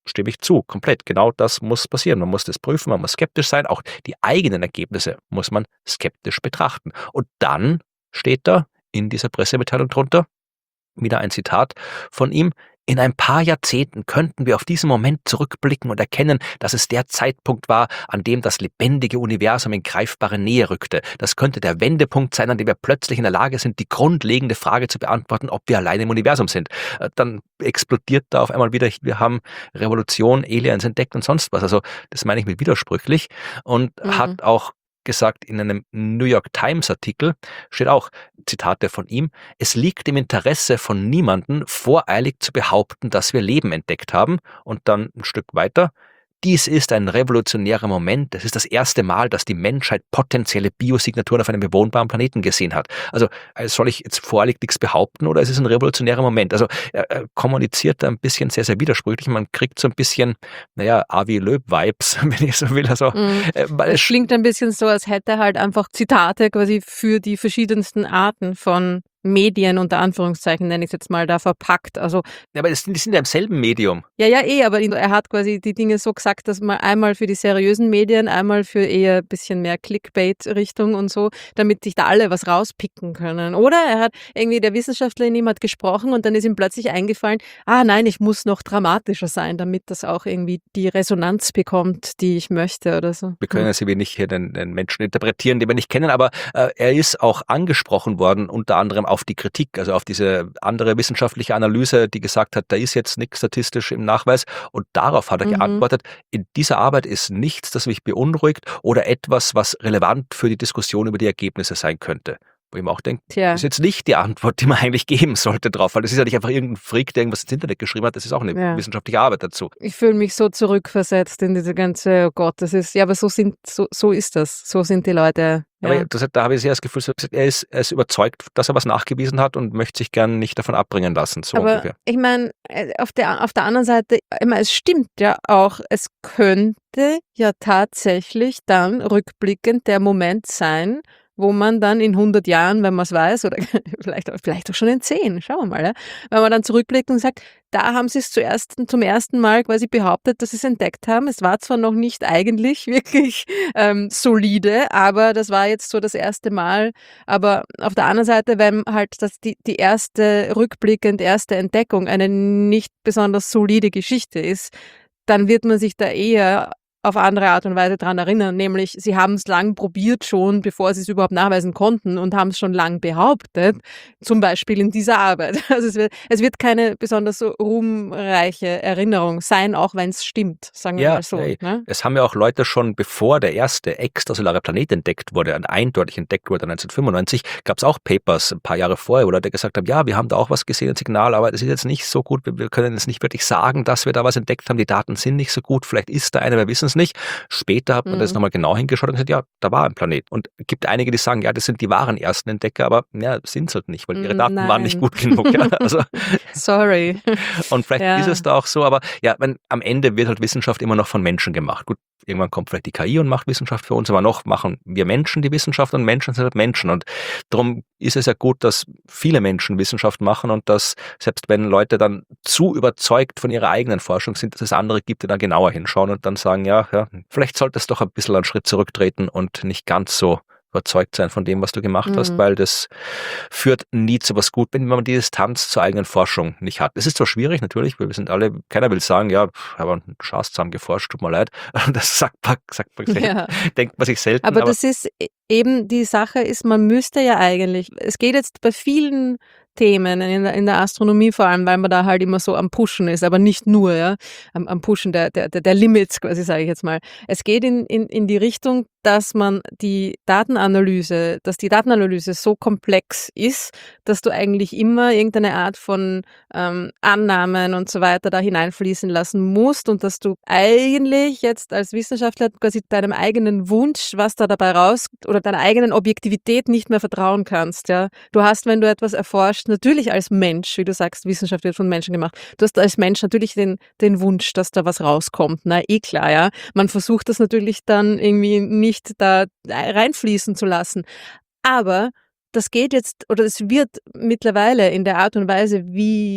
stimme ich zu, komplett. Genau das muss passieren. Man muss das prüfen, man muss skeptisch sein. Auch die eigenen Ergebnisse muss man skeptisch betrachten. Und dann steht da in dieser Pressemitteilung drunter, wieder ein Zitat von ihm: In ein paar Jahrzehnten könnten wir auf diesen Moment zurückblicken und erkennen, dass es der Zeitpunkt war, an dem das lebendige Universum in greifbare Nähe rückte. Das könnte der Wendepunkt sein, an dem wir plötzlich in der Lage sind, die grundlegende Frage zu beantworten, ob wir allein im Universum sind. Äh, Dann explodiert da auf einmal wieder, wir haben Revolution, Aliens entdeckt und sonst was. Also das meine ich mit widersprüchlich, und Mhm. hat auch gesagt, in einem New York Times Artikel steht auch, Zitate von ihm: Es liegt im Interesse von niemandem, voreilig zu behaupten, dass wir Leben entdeckt haben. Und dann ein Stück weiter: Dies ist ein revolutionärer Moment. Es ist das erste Mal, dass die Menschheit potenzielle Biosignaturen auf einem bewohnbaren Planeten gesehen hat. Also äh, soll ich jetzt voreilig nichts behaupten, oder ist es ein revolutionärer Moment? Also er, er kommuniziert da ein bisschen sehr, sehr widersprüchlich. Man kriegt so ein bisschen, naja, Avi Löb-Vibes, wenn ich so will. Also, Mhm. äh, weil Es es klingt ein bisschen so, als hätte er halt einfach Zitate quasi für die verschiedensten Arten von Medien, unter Anführungszeichen nenne ich es jetzt mal, da verpackt. Also Ja, aber das sind, die sind ja im selben Medium. ja, ja, eh, aber ihn- er hat quasi die Dinge so gesagt, dass man einmal für die seriösen Medien, einmal für eher ein bisschen mehr Clickbait-Richtung und so, damit sich da alle was rauspicken können. Oder er hat irgendwie, der Wissenschaftler in ihm hat gesprochen und dann ist ihm plötzlich eingefallen, ah nein, ich muss noch dramatischer sein, damit das auch irgendwie die Resonanz bekommt, die ich möchte oder so. Wir können jetzt nicht hier den, den Menschen interpretieren, den wir nicht kennen, aber äh, er ist auch angesprochen worden, unter anderem auf die Kritik, also auf diese andere wissenschaftliche Analyse, die gesagt hat, da ist jetzt nichts statistisch im Nachweis, und darauf hat er Mhm. geantwortet: In dieser Arbeit ist nichts, das mich beunruhigt oder etwas, was relevant für die Diskussion über die Ergebnisse sein könnte. Wo ich mir auch denke, Tja. ist jetzt nicht die Antwort, die man eigentlich geben sollte drauf, weil das ist ja nicht einfach irgendein Freak, der irgendwas ins Internet geschrieben hat, das ist auch eine Ja. wissenschaftliche Arbeit dazu. Ich fühle mich so zurückversetzt in diese ganze, oh Gott, das ist, ja, aber so sind, so, so ist das. So sind die Leute. Aber Ja. das, da habe ich sehr das Gefühl, er ist, er ist überzeugt, dass er was nachgewiesen hat und möchte sich gern nicht davon abbringen lassen, so Aber ungefähr. ich meine, auf der, auf der anderen Seite, ich mein, es stimmt ja auch, es könnte ja tatsächlich dann rückblickend der Moment sein, wo man dann in hundert Jahren, wenn man es weiß, oder vielleicht, vielleicht auch schon in zehn, schauen wir mal, ja, wenn man dann zurückblickt und sagt, da haben sie es zuerst, zum ersten Mal quasi behauptet, dass sie es entdeckt haben. Es war zwar noch nicht eigentlich wirklich ähm, solide, aber das war jetzt so das erste Mal. Aber auf der anderen Seite, wenn halt das die, die erste, rückblickend erste Entdeckung eine nicht besonders solide Geschichte ist, dann wird man sich da eher auf andere Art und Weise dran erinnern, nämlich sie haben es lang probiert schon, bevor sie es überhaupt nachweisen konnten, und haben es schon lang behauptet, zum Beispiel in dieser Arbeit. Also es wird, es wird keine besonders so ruhmreiche Erinnerung sein, auch wenn es stimmt, sagen wir Ja, mal so. ey, Ne? es haben ja auch Leute schon, bevor der erste extrasolare Planet entdeckt wurde, ein eindeutig entdeckt wurde, neunzehnhundertfünfundneunzig, gab es auch Papers ein paar Jahre vorher, wo Leute gesagt haben, ja, wir haben da auch was gesehen, ein Signal, aber das ist jetzt nicht so gut, wir, wir können jetzt nicht wirklich sagen, dass wir da was entdeckt haben, die Daten sind nicht so gut, vielleicht ist da einer, wir wissen es nicht. Später hat man Mhm. das nochmal genau hingeschaut und gesagt, ja, da war ein Planet. Und es gibt einige, die sagen, ja, das sind die wahren ersten Entdecker, aber ja, sind es halt nicht, weil ihre Mm, Daten waren nicht nein. gut genug. Ja, also, Sorry. und vielleicht Ja. ist es da auch so, aber ja, wenn, am Ende wird halt Wissenschaft immer noch von Menschen gemacht. Gut, irgendwann kommt vielleicht die K I und macht Wissenschaft für uns, aber noch machen wir Menschen die Wissenschaft, und Menschen sind halt Menschen. Und darum ist es ja gut, dass viele Menschen Wissenschaft machen und dass, selbst wenn Leute dann zu überzeugt von ihrer eigenen Forschung sind, dass es andere gibt, die dann genauer hinschauen und dann sagen, ja, ja, vielleicht solltest du doch ein bisschen einen Schritt zurücktreten und nicht ganz so überzeugt sein von dem, was du gemacht hast, Mhm. weil das führt nie zu was gut, wenn man die Distanz zur eigenen Forschung nicht hat. Es ist zwar schwierig, natürlich, weil wir sind alle, keiner will sagen, ja, ich habe einen Schatz zusammen geforscht, tut mir leid. Das sagt man, sagt man Ja. denkt man sich selten. Aber das ist e- eben die Sache ist, man müsste ja eigentlich, es geht jetzt bei vielen Themen in der, in der Astronomie vor allem, weil man da halt immer so am Pushen ist, aber nicht nur, ja, am, am Pushen der, der, der Limits quasi, sage ich jetzt mal. Es geht in, in, in die Richtung, dass man die Datenanalyse, dass die Datenanalyse so komplex ist, dass du eigentlich immer irgendeine Art von ähm, Annahmen und so weiter da hineinfließen lassen musst und dass du eigentlich jetzt als Wissenschaftler quasi deinem eigenen Wunsch, was da dabei raus, oder deiner eigenen Objektivität nicht mehr vertrauen kannst, ja. Du hast, wenn du etwas erforscht, natürlich als Mensch, wie du sagst, Wissenschaft wird von Menschen gemacht, du hast als Mensch natürlich den, den Wunsch, dass da was rauskommt, na eh klar, ja. Man versucht das natürlich dann irgendwie nicht da reinfließen zu lassen, aber das geht jetzt, oder es wird mittlerweile in der Art und Weise, wie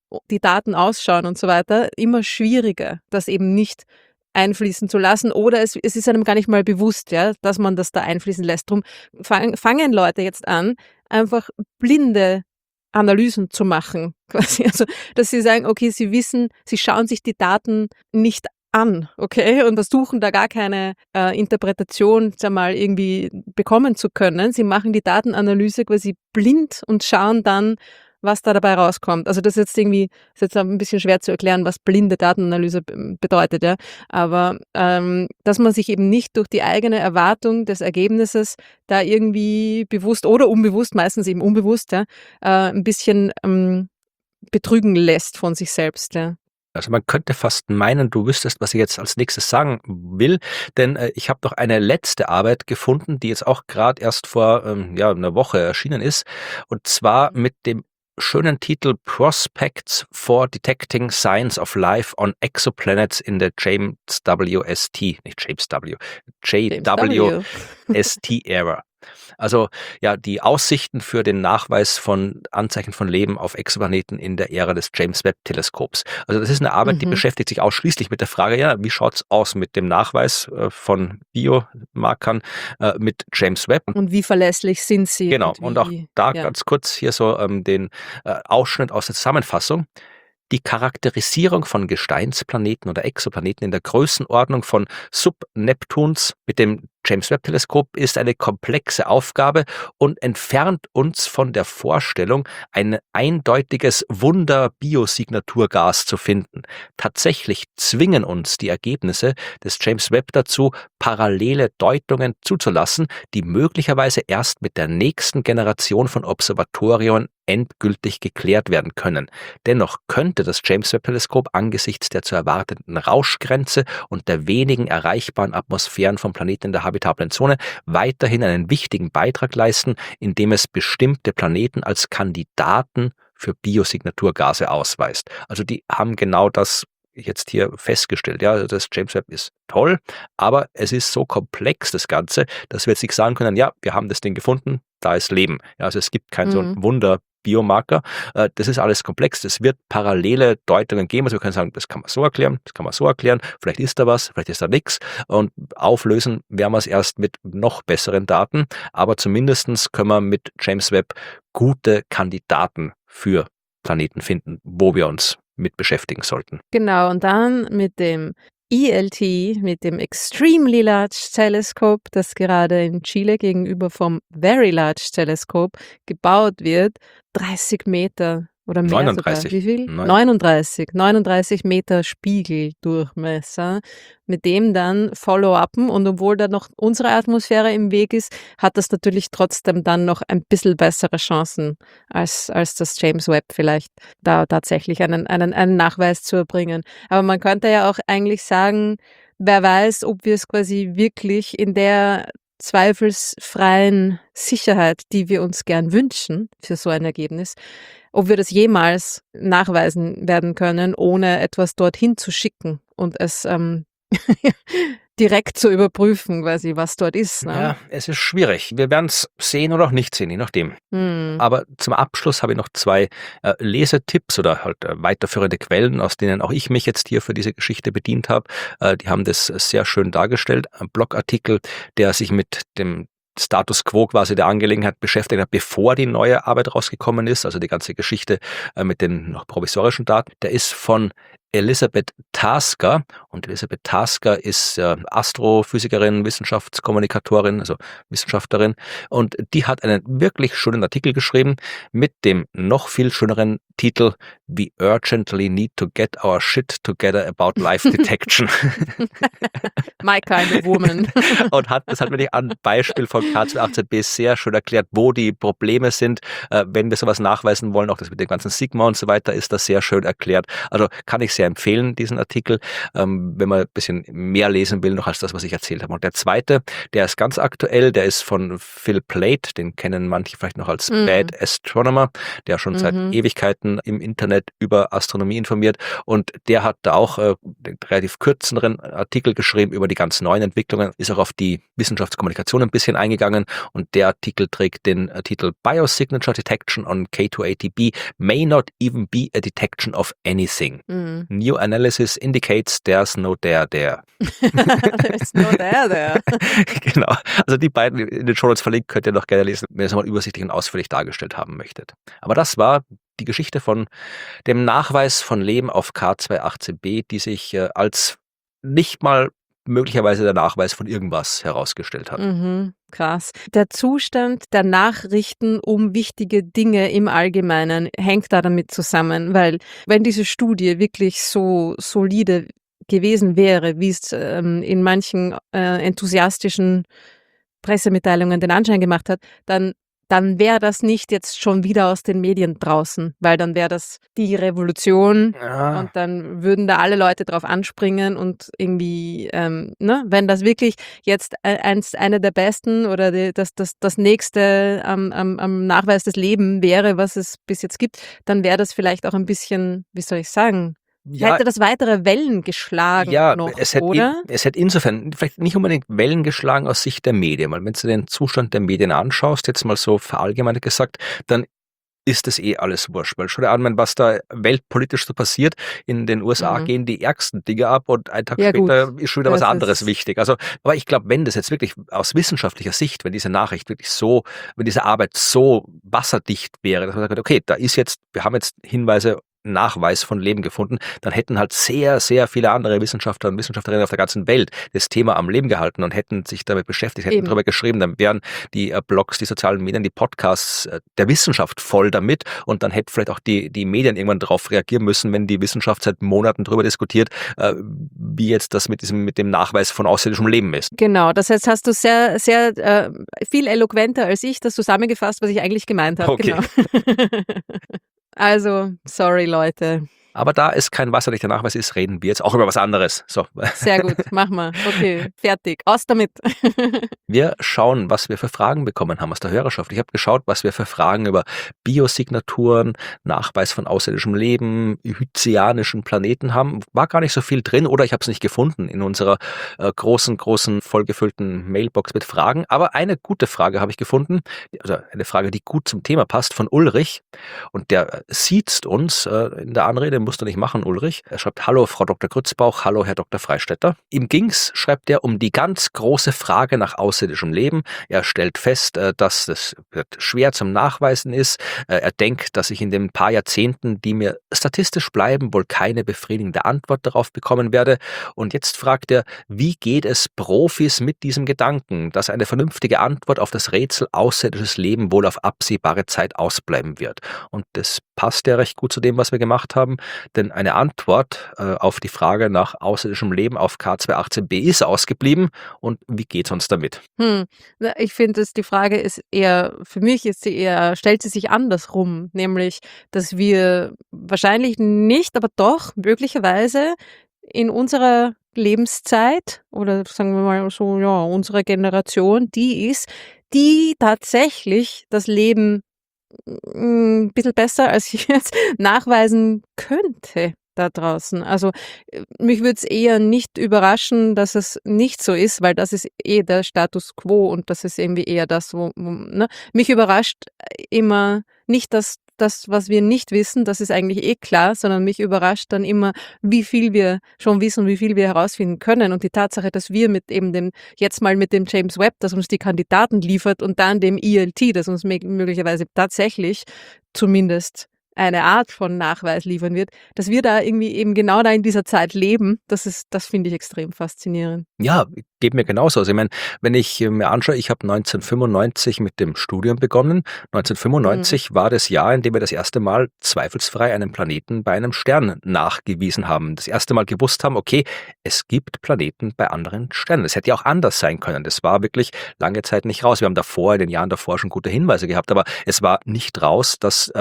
die Daten ausschauen und so weiter, immer schwieriger, das eben nicht einfließen zu lassen, oder es, es ist einem gar nicht mal bewusst, ja, dass man das da einfließen lässt. Drum fang, fangen Leute jetzt an, einfach blinde Analysen zu machen, quasi. Also, dass sie sagen, okay, sie wissen, sie schauen sich die Daten nicht an, okay, und versuchen da gar keine äh, Interpretation, sag mal, irgendwie bekommen zu können. Sie machen die Datenanalyse quasi blind und schauen dann, was da dabei rauskommt. Also das ist jetzt irgendwie, ist jetzt ein bisschen schwer zu erklären, was blinde Datenanalyse bedeutet, ja. Aber ähm, dass man sich eben nicht durch die eigene Erwartung des Ergebnisses da irgendwie bewusst oder unbewusst, meistens eben unbewusst, ja, äh, ein bisschen ähm, betrügen lässt von sich selbst, ja. Also man könnte fast meinen, du wüsstest, was ich jetzt als nächstes sagen will, denn äh, ich habe noch eine letzte Arbeit gefunden, die jetzt auch gerade erst vor ähm, ja, einer Woche erschienen ist, und zwar mit dem schönen Titel Prospects for Detecting Signs of Life on Exoplanets in the James W. S. T., nicht James W., J W. S. T. Era. Also ja, die Aussichten für den Nachweis von Anzeichen von Leben auf Exoplaneten in der Ära des James Webb Teleskops. Also das ist eine Arbeit, mhm. die beschäftigt sich ausschließlich mit der Frage, ja, wie schaut's aus mit dem Nachweis äh, von Biomarkern äh, mit James Webb. Und wie verlässlich sind sie? Genau, und, und, und auch da ja. ganz kurz hier so ähm, den äh, Ausschnitt aus der Zusammenfassung. Die Charakterisierung von Gesteinsplaneten oder Exoplaneten in der Größenordnung von Subneptuns mit dem James Webb Teleskop ist eine komplexe Aufgabe und entfernt uns von der Vorstellung, ein eindeutiges Wunder-Biosignaturgas zu finden. Tatsächlich zwingen uns die Ergebnisse des James Webb dazu, parallele Deutungen zuzulassen, die möglicherweise erst mit der nächsten Generation von Observatorien endgültig geklärt werden können. Dennoch könnte das James Webb Teleskop angesichts der zu erwartenden Rauschgrenze und der wenigen erreichbaren Atmosphären vom Planeten in der habitablen Zone weiterhin einen wichtigen Beitrag leisten, indem es bestimmte Planeten als Kandidaten für Biosignaturgase ausweist. Also die haben genau das jetzt hier festgestellt. Ja, das James Webb ist toll, aber es ist so komplex, das Ganze, dass wir jetzt nicht sagen können, ja, wir haben das Ding gefunden, da ist Leben. Ja, also es gibt kein mhm. so ein Wunder Biomarker. Das ist alles komplex. Es wird parallele Deutungen geben. Also wir können sagen, das kann man so erklären, das kann man so erklären. Vielleicht ist da was, vielleicht ist da nichts. Und auflösen werden wir es erst mit noch besseren Daten. Aber zumindest können wir mit James Webb gute Kandidaten für Planeten finden, wo wir uns mit beschäftigen sollten. Genau, und dann mit dem E L T, mit dem Extremely Large Telescope, das gerade in Chile gegenüber vom Very Large Telescope gebaut wird, dreißig Meter oder mehr neununddreißig. sogar. Wie viel? Neun. neununddreißig. neununddreißig Meter Spiegeldurchmesser, mit dem dann Follow-upen, und obwohl da noch unsere Atmosphäre im Weg ist, hat das natürlich trotzdem dann noch ein bisschen bessere Chancen als, als das James Webb vielleicht, da tatsächlich einen, einen, einen Nachweis zu erbringen. Aber man könnte ja auch eigentlich sagen, wer weiß, ob wir es quasi wirklich in der zweifelsfreien Sicherheit, die wir uns gern wünschen für so ein Ergebnis, ob wir das jemals nachweisen werden können, ohne etwas dorthin zu schicken und es ähm, direkt zu überprüfen, quasi, was dort ist. Ne? Ja, es ist schwierig. Wir werden es sehen oder auch nicht sehen, je nachdem. Hm. Aber zum Abschluss habe ich noch zwei äh, Lesetipps oder halt äh, weiterführende Quellen, aus denen auch ich mich jetzt hier für diese Geschichte bedient habe. Äh, die haben das sehr schön dargestellt. Ein Blogartikel, der sich mit dem Status quo quasi der Angelegenheit beschäftigt hat, bevor die neue Arbeit rausgekommen ist, also die ganze Geschichte äh, mit den noch provisorischen Daten, der ist von Elizabeth Tasker, und Elizabeth Tasker ist äh, Astrophysikerin, Wissenschaftskommunikatorin, also Wissenschaftlerin, und die hat einen wirklich schönen Artikel geschrieben mit dem noch viel schöneren Titel We urgently need to get our shit together about life detection. My kind of woman. Und hat das hat mir an Beispiel von K zwei achtzehn b sehr schön erklärt, wo die Probleme sind, äh, wenn wir sowas nachweisen wollen, auch das mit dem ganzen Sigma und so weiter, ist das sehr schön erklärt. Also kann ich sehr empfehlen, diesen Artikel, ähm, wenn man ein bisschen mehr lesen will, noch als das, was ich erzählt habe. Und der zweite, der ist ganz aktuell, der ist von Phil Plait, den kennen manche vielleicht noch als mm. Bad Astronomer, der schon mm-hmm. seit Ewigkeiten Leuten im Internet über Astronomie informiert und der hat da auch äh, einen relativ kürzeren Artikel geschrieben über die ganz neuen Entwicklungen, ist auch auf die Wissenschaftskommunikation ein bisschen eingegangen und der Artikel trägt den äh, Titel Biosignature Detection on K two A T B may not even be a detection of anything. Mhm. New analysis indicates there's no there there. There's no there there. Genau. Also die beiden in den Shownotes verlinkt könnt ihr noch gerne lesen, wenn ihr es mal übersichtlich und ausführlich dargestellt haben möchtet. Aber das war die Geschichte von dem Nachweis von Leben auf K zwei achtzehn b, die sich äh, als nicht mal möglicherweise der Nachweis von irgendwas herausgestellt hat. Mhm, krass. Der Zustand der Nachrichten um wichtige Dinge im Allgemeinen hängt da damit zusammen, weil wenn diese Studie wirklich so solide gewesen wäre, wie es ähm, in manchen äh, enthusiastischen Pressemitteilungen den Anschein gemacht hat, dann dann wäre das nicht jetzt schon wieder aus den Medien draußen, weil dann wäre das die Revolution Ja. und dann würden da alle Leute drauf anspringen und irgendwie, ähm, ne, wenn das wirklich jetzt e- eins, eine der besten oder die, das, das, das nächste am, am, am Nachweis des Lebens wäre, was es bis jetzt gibt, dann wäre das vielleicht auch ein bisschen, wie soll ich sagen, Ja, hätte das weitere Wellen geschlagen ja, noch, es hätte, in, oder? es hätte insofern vielleicht nicht unbedingt Wellen geschlagen aus Sicht der Medien, weil wenn du den Zustand der Medien anschaust, jetzt mal so verallgemeinert gesagt, dann ist das eh alles wurscht. Weil schau dir an, wenn was da weltpolitisch so passiert, in den U S A Mhm. gehen die ärgsten Dinge ab und einen Tag Ja, gut. später ist schon wieder was Das anderes ist- wichtig. Also, aber ich glaube, wenn das jetzt wirklich aus wissenschaftlicher Sicht, wenn diese Nachricht wirklich so, wenn diese Arbeit so wasserdicht wäre, dass man sagt, okay, da ist jetzt, wir haben jetzt Hinweise, Nachweis von Leben gefunden, dann hätten halt sehr, sehr viele andere Wissenschaftler und Wissenschaftlerinnen auf der ganzen Welt das Thema am Leben gehalten und hätten sich damit beschäftigt, hätten Eben. darüber geschrieben, dann wären die äh, Blogs, die sozialen Medien, die Podcasts äh, der Wissenschaft voll damit und dann hätten vielleicht auch die, die Medien irgendwann darauf reagieren müssen, wenn die Wissenschaft seit Monaten darüber diskutiert, äh, wie jetzt das mit diesem, mit dem Nachweis von außerirdischem Leben ist. Genau, das heißt, hast du sehr, sehr äh, viel eloquenter als ich das zusammengefasst, was ich eigentlich gemeint habe. Okay. Genau. Also, sorry Leute. Aber da es kein wasserdichter Nachweis ist, reden wir jetzt auch über was anderes. So. Sehr gut, mach mal. Okay, fertig. Aus damit. Wir schauen, was wir für Fragen bekommen haben aus der Hörerschaft. Ich habe geschaut, was wir für Fragen über Biosignaturen, Nachweis von außerirdischem Leben, hyzianischen Planeten haben. War gar nicht so viel drin oder ich habe es nicht gefunden in unserer äh, großen, großen, vollgefüllten Mailbox mit Fragen. Aber eine gute Frage habe ich gefunden, oder eine Frage, die gut zum Thema passt, von Ulrich. Und der siezt uns äh, in der Anrede, musst du nicht machen, Ulrich. Er schreibt, hallo Frau Doktor Grützbauch, hallo Herr Doktor Freistetter. Ihm ging's, schreibt er, um die ganz große Frage nach außerirdischem Leben. Er stellt fest, äh, dass das schwer zum Nachweisen ist. Äh, er denkt, dass ich in den paar Jahrzehnten, die mir statistisch bleiben, wohl keine befriedigende Antwort darauf bekommen werde. Und jetzt fragt er, wie geht es Profis mit diesem Gedanken, dass eine vernünftige Antwort auf das Rätsel außerirdisches Leben wohl auf absehbare Zeit ausbleiben wird. Und das passt ja recht gut zu dem, was wir gemacht haben, denn eine Antwort äh, auf die Frage nach außerirdischem Leben auf K zwei achtzehn b ist ausgeblieben. Und wie geht's uns damit? Hm. Na, Ich finde, dass die Frage ist eher, für mich ist sie eher, stellt sie sich andersrum, nämlich, dass wir wahrscheinlich nicht, aber doch möglicherweise in unserer Lebenszeit oder sagen wir mal so, ja, unserer Generation, die ist, die tatsächlich das Leben ein bisschen besser, als ich jetzt nachweisen könnte da draußen. Also äh, mich würde es eher nicht überraschen, dass es nicht so ist, weil das ist eh der Status quo und das ist irgendwie eher das, wo, wo ne? Mich überrascht immer nicht das, das, was wir nicht wissen, das ist eigentlich eh klar, sondern mich überrascht dann immer, wie viel wir schon wissen, wie viel wir herausfinden können und die Tatsache, dass wir mit eben dem, jetzt mal mit dem James Webb, das uns die Kandidaten liefert und dann dem E L T, das uns möglicherweise tatsächlich zumindest eine Art von Nachweis liefern wird, dass wir da irgendwie eben genau da in dieser Zeit leben, das ist, das finde ich extrem faszinierend. Ja, geht mir genauso. Also ich meine, wenn ich mir anschaue, ich habe neunzehnhundertfünfundneunzig mit dem Studium begonnen. neunzehnhundertfünfundneunzig mhm. war das Jahr, in dem wir das erste Mal zweifelsfrei einen Planeten bei einem Stern nachgewiesen haben. Das erste Mal gewusst haben, okay, es gibt Planeten bei anderen Sternen. Es hätte ja auch anders sein können. Das war wirklich lange Zeit nicht raus. Wir haben davor, in den Jahren davor schon gute Hinweise gehabt, aber es war nicht raus, dass äh,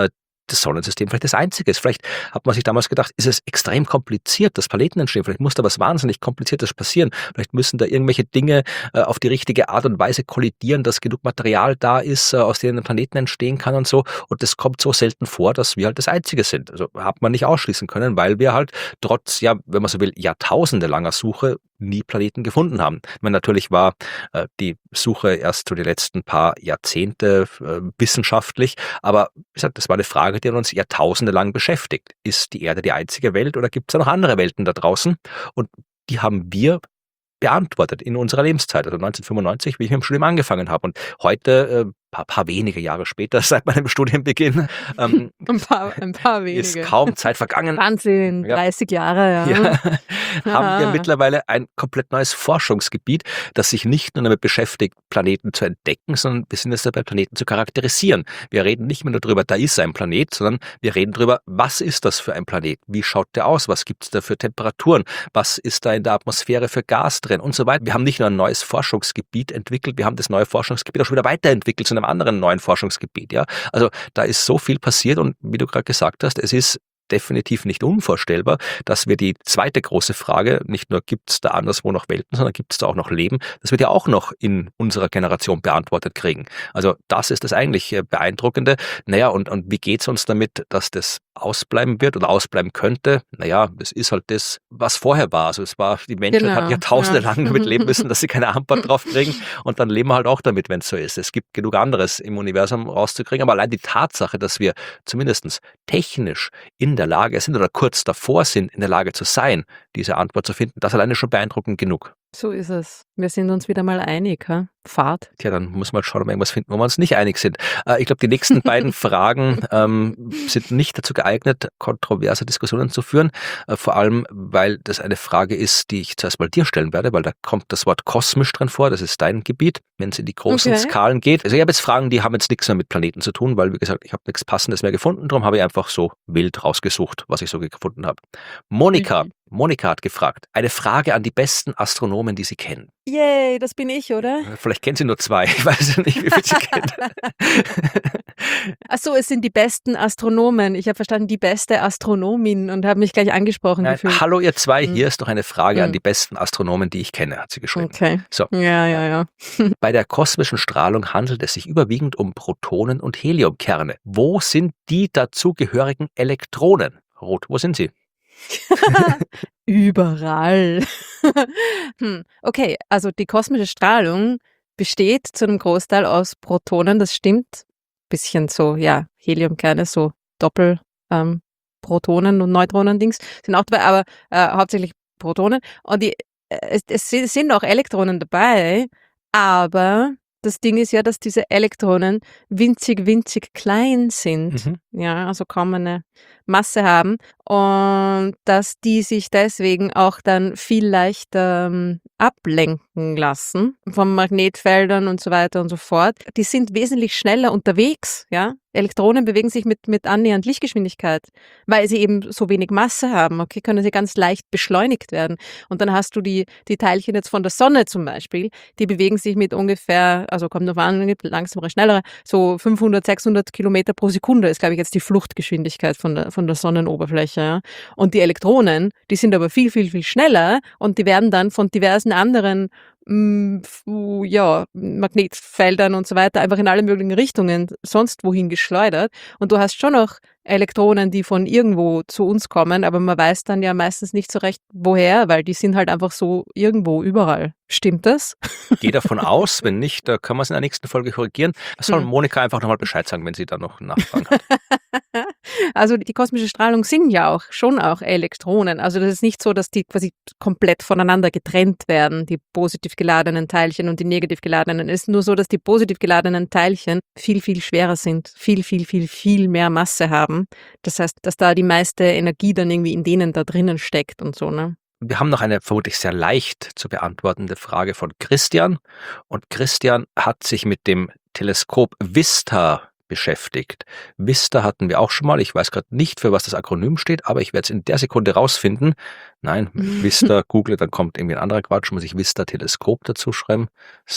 das Sonnensystem vielleicht das einzige ist. Vielleicht hat man sich damals gedacht, ist es extrem kompliziert, dass Planeten entstehen. Vielleicht muss da was wahnsinnig Kompliziertes passieren. Vielleicht müssen da irgendwelche Dinge äh, auf die richtige Art und Weise kollidieren, dass genug Material da ist, äh, aus denen ein Planeten entstehen kann und so. Und das kommt so selten vor, dass wir halt das Einzige sind. Also hat man nicht ausschließen können, weil wir halt trotz, ja, wenn man so will, jahrtausende langer Suche nie Planeten gefunden haben. Ich meine, natürlich war äh, die Suche erst so die letzten paar Jahrzehnte äh, wissenschaftlich, aber wie gesagt, das war eine Frage, die uns Jahrtausende lang beschäftigt. Ist die Erde die einzige Welt oder gibt es da noch andere Welten da draußen? Und die haben wir beantwortet in unserer Lebenszeit, also neunzehnhundertfünfundneunzig, wie ich mit dem Studium angefangen habe. Und heute, äh, paar, paar wenige Jahre später, seit meinem Studienbeginn, ähm, Ein paar, ein paar wenige. ist kaum Zeit vergangen. Wahnsinn, Ja. dreißig Jahre, ja. Ja, haben wir Ah. mittlerweile ein komplett neues Forschungsgebiet, das sich nicht nur damit beschäftigt, Planeten zu entdecken, sondern wir sind jetzt dabei, Planeten zu charakterisieren. Wir reden nicht mehr nur darüber, da ist ein Planet, sondern wir reden darüber, was ist das für ein Planet? Wie schaut der aus? Was gibt es da für Temperaturen? Was ist da in der Atmosphäre für Gas drin? Und so weiter. Wir haben nicht nur ein neues Forschungsgebiet entwickelt, wir haben das neue Forschungsgebiet auch schon wieder weiterentwickelt zu einem anderen neuen Forschungsgebiet. Ja? Also da ist so viel passiert und wie du gerade gesagt hast, es ist definitiv nicht unvorstellbar, dass wir die zweite große Frage, nicht nur gibt es da anderswo noch Welten, sondern gibt es da auch noch Leben, das wird ja auch noch in unserer Generation beantwortet kriegen. Also das ist das eigentlich äh, Beeindruckende. Naja, und, und wie geht es uns damit, dass das ausbleiben wird oder ausbleiben könnte? Naja, es ist halt das, was vorher war. Also es war, die Menschheit Genau, hat Jahrtausende ja. lang damit leben müssen, dass sie keine Antwort drauf kriegen und dann leben wir halt auch damit, wenn es so ist. Es gibt genug anderes im Universum rauszukriegen, aber allein die Tatsache, dass wir zumindest technisch in der Lage sind oder kurz davor sind, in der Lage zu sein, diese Antwort zu finden, das alleine schon beeindruckend genug. So ist es. Wir sind uns wieder mal einig, ha? Fahrt. Tja, dann muss man schauen, ob wir irgendwas finden, wo wir uns nicht einig sind. Äh, ich glaube, die nächsten beiden Fragen ähm, sind nicht dazu geeignet, kontroverse Diskussionen zu führen. Äh, vor allem, weil das eine Frage ist, die ich zuerst mal dir stellen werde, weil da kommt das Wort kosmisch drin vor. Das ist dein Gebiet, wenn es in die großen Okay. Skalen geht. Also ich habe jetzt Fragen, die haben jetzt nichts mehr mit Planeten zu tun, weil, wie gesagt, ich habe nichts Passendes mehr gefunden. Darum habe ich einfach so wild rausgesucht, was ich so gefunden habe. Monika, Mhm. Monika hat gefragt, eine Frage an die besten Astronomen, die Sie kennen. Yay, das bin ich, oder? Vielleicht kennt sie nur zwei. Ich weiß ja nicht, wie viel sie kennt. Ach so, es sind die besten Astronomen. Ich habe verstanden, die beste Astronomin und habe mich gleich angesprochen Nein, gefühlt. hallo ihr zwei, Hm. hier ist noch eine Frage an Hm. die besten Astronomen, die ich kenne, hat sie geschrieben. Okay. So, Ja, ja, ja. bei der kosmischen Strahlung handelt es sich überwiegend um Protonen und Heliumkerne. Wo sind die dazugehörigen Elektronen? Ruth, wo sind sie? Überall. Hm, okay, also die kosmische Strahlung besteht zu einem Großteil aus Protonen, das stimmt. Bisschen so, ja, Heliumkerne, so Doppel ähm, Protonen und Neutronen-Dings sind auch dabei, aber äh, hauptsächlich Protonen. Und die, äh, es, es si- sind auch Elektronen dabei, aber das Ding ist ja, dass diese Elektronen winzig, winzig klein sind. Mhm. Ja, also kaum eine Masse haben und dass die sich deswegen auch dann viel leichter ähm, ablenken lassen von Magnetfeldern und so weiter und so fort. Die sind wesentlich schneller unterwegs, ja. Elektronen bewegen sich mit, mit annähernd Lichtgeschwindigkeit, weil sie eben so wenig Masse haben, okay, können sie ganz leicht beschleunigt werden. Und dann hast du die, die Teilchen jetzt von der Sonne zum Beispiel, die bewegen sich mit ungefähr, also kommt noch an, gibt langsamere, schnellere, so fünfhundert, sechshundert Kilometer pro Sekunde ist, glaube ich, jetzt die Fluchtgeschwindigkeit von der, von der Sonnenoberfläche. Ja. Und die Elektronen, die sind aber viel, viel, viel schneller und die werden dann von diversen anderen mm, fu- ja, Magnetfeldern und so weiter einfach in alle möglichen Richtungen sonst wohin geschleudert. Und du hast schon noch Elektronen, die von irgendwo zu uns kommen, aber man weiß dann ja meistens nicht so recht, woher, weil die sind halt einfach so irgendwo überall. Stimmt das? Gehe davon aus, wenn nicht, da kann man es in der nächsten Folge korrigieren. Soll Hm. Monika einfach nochmal Bescheid sagen, wenn sie da noch Nachfragen hat. Also die kosmische Strahlung sind ja auch schon auch Elektronen. Also das ist nicht so, dass die quasi komplett voneinander getrennt werden, die positiv geladenen Teilchen und die negativ geladenen. Es ist nur so, dass die positiv geladenen Teilchen viel, viel schwerer sind, viel, viel, viel, viel mehr Masse haben. Das heißt, dass da die meiste Energie dann irgendwie in denen da drinnen steckt und so, ne? Wir haben noch eine vermutlich sehr leicht zu beantwortende Frage von Christian. Und Christian hat sich mit dem Teleskop VISTA beschäftigt. VISTA hatten wir auch schon mal. Ich weiß gerade nicht, für was das Akronym steht, aber ich werde es in der Sekunde rausfinden. Nein, VISTA, google, dann kommt irgendwie ein anderer Quatsch, muss ich VISTA Teleskop dazu schreiben. So,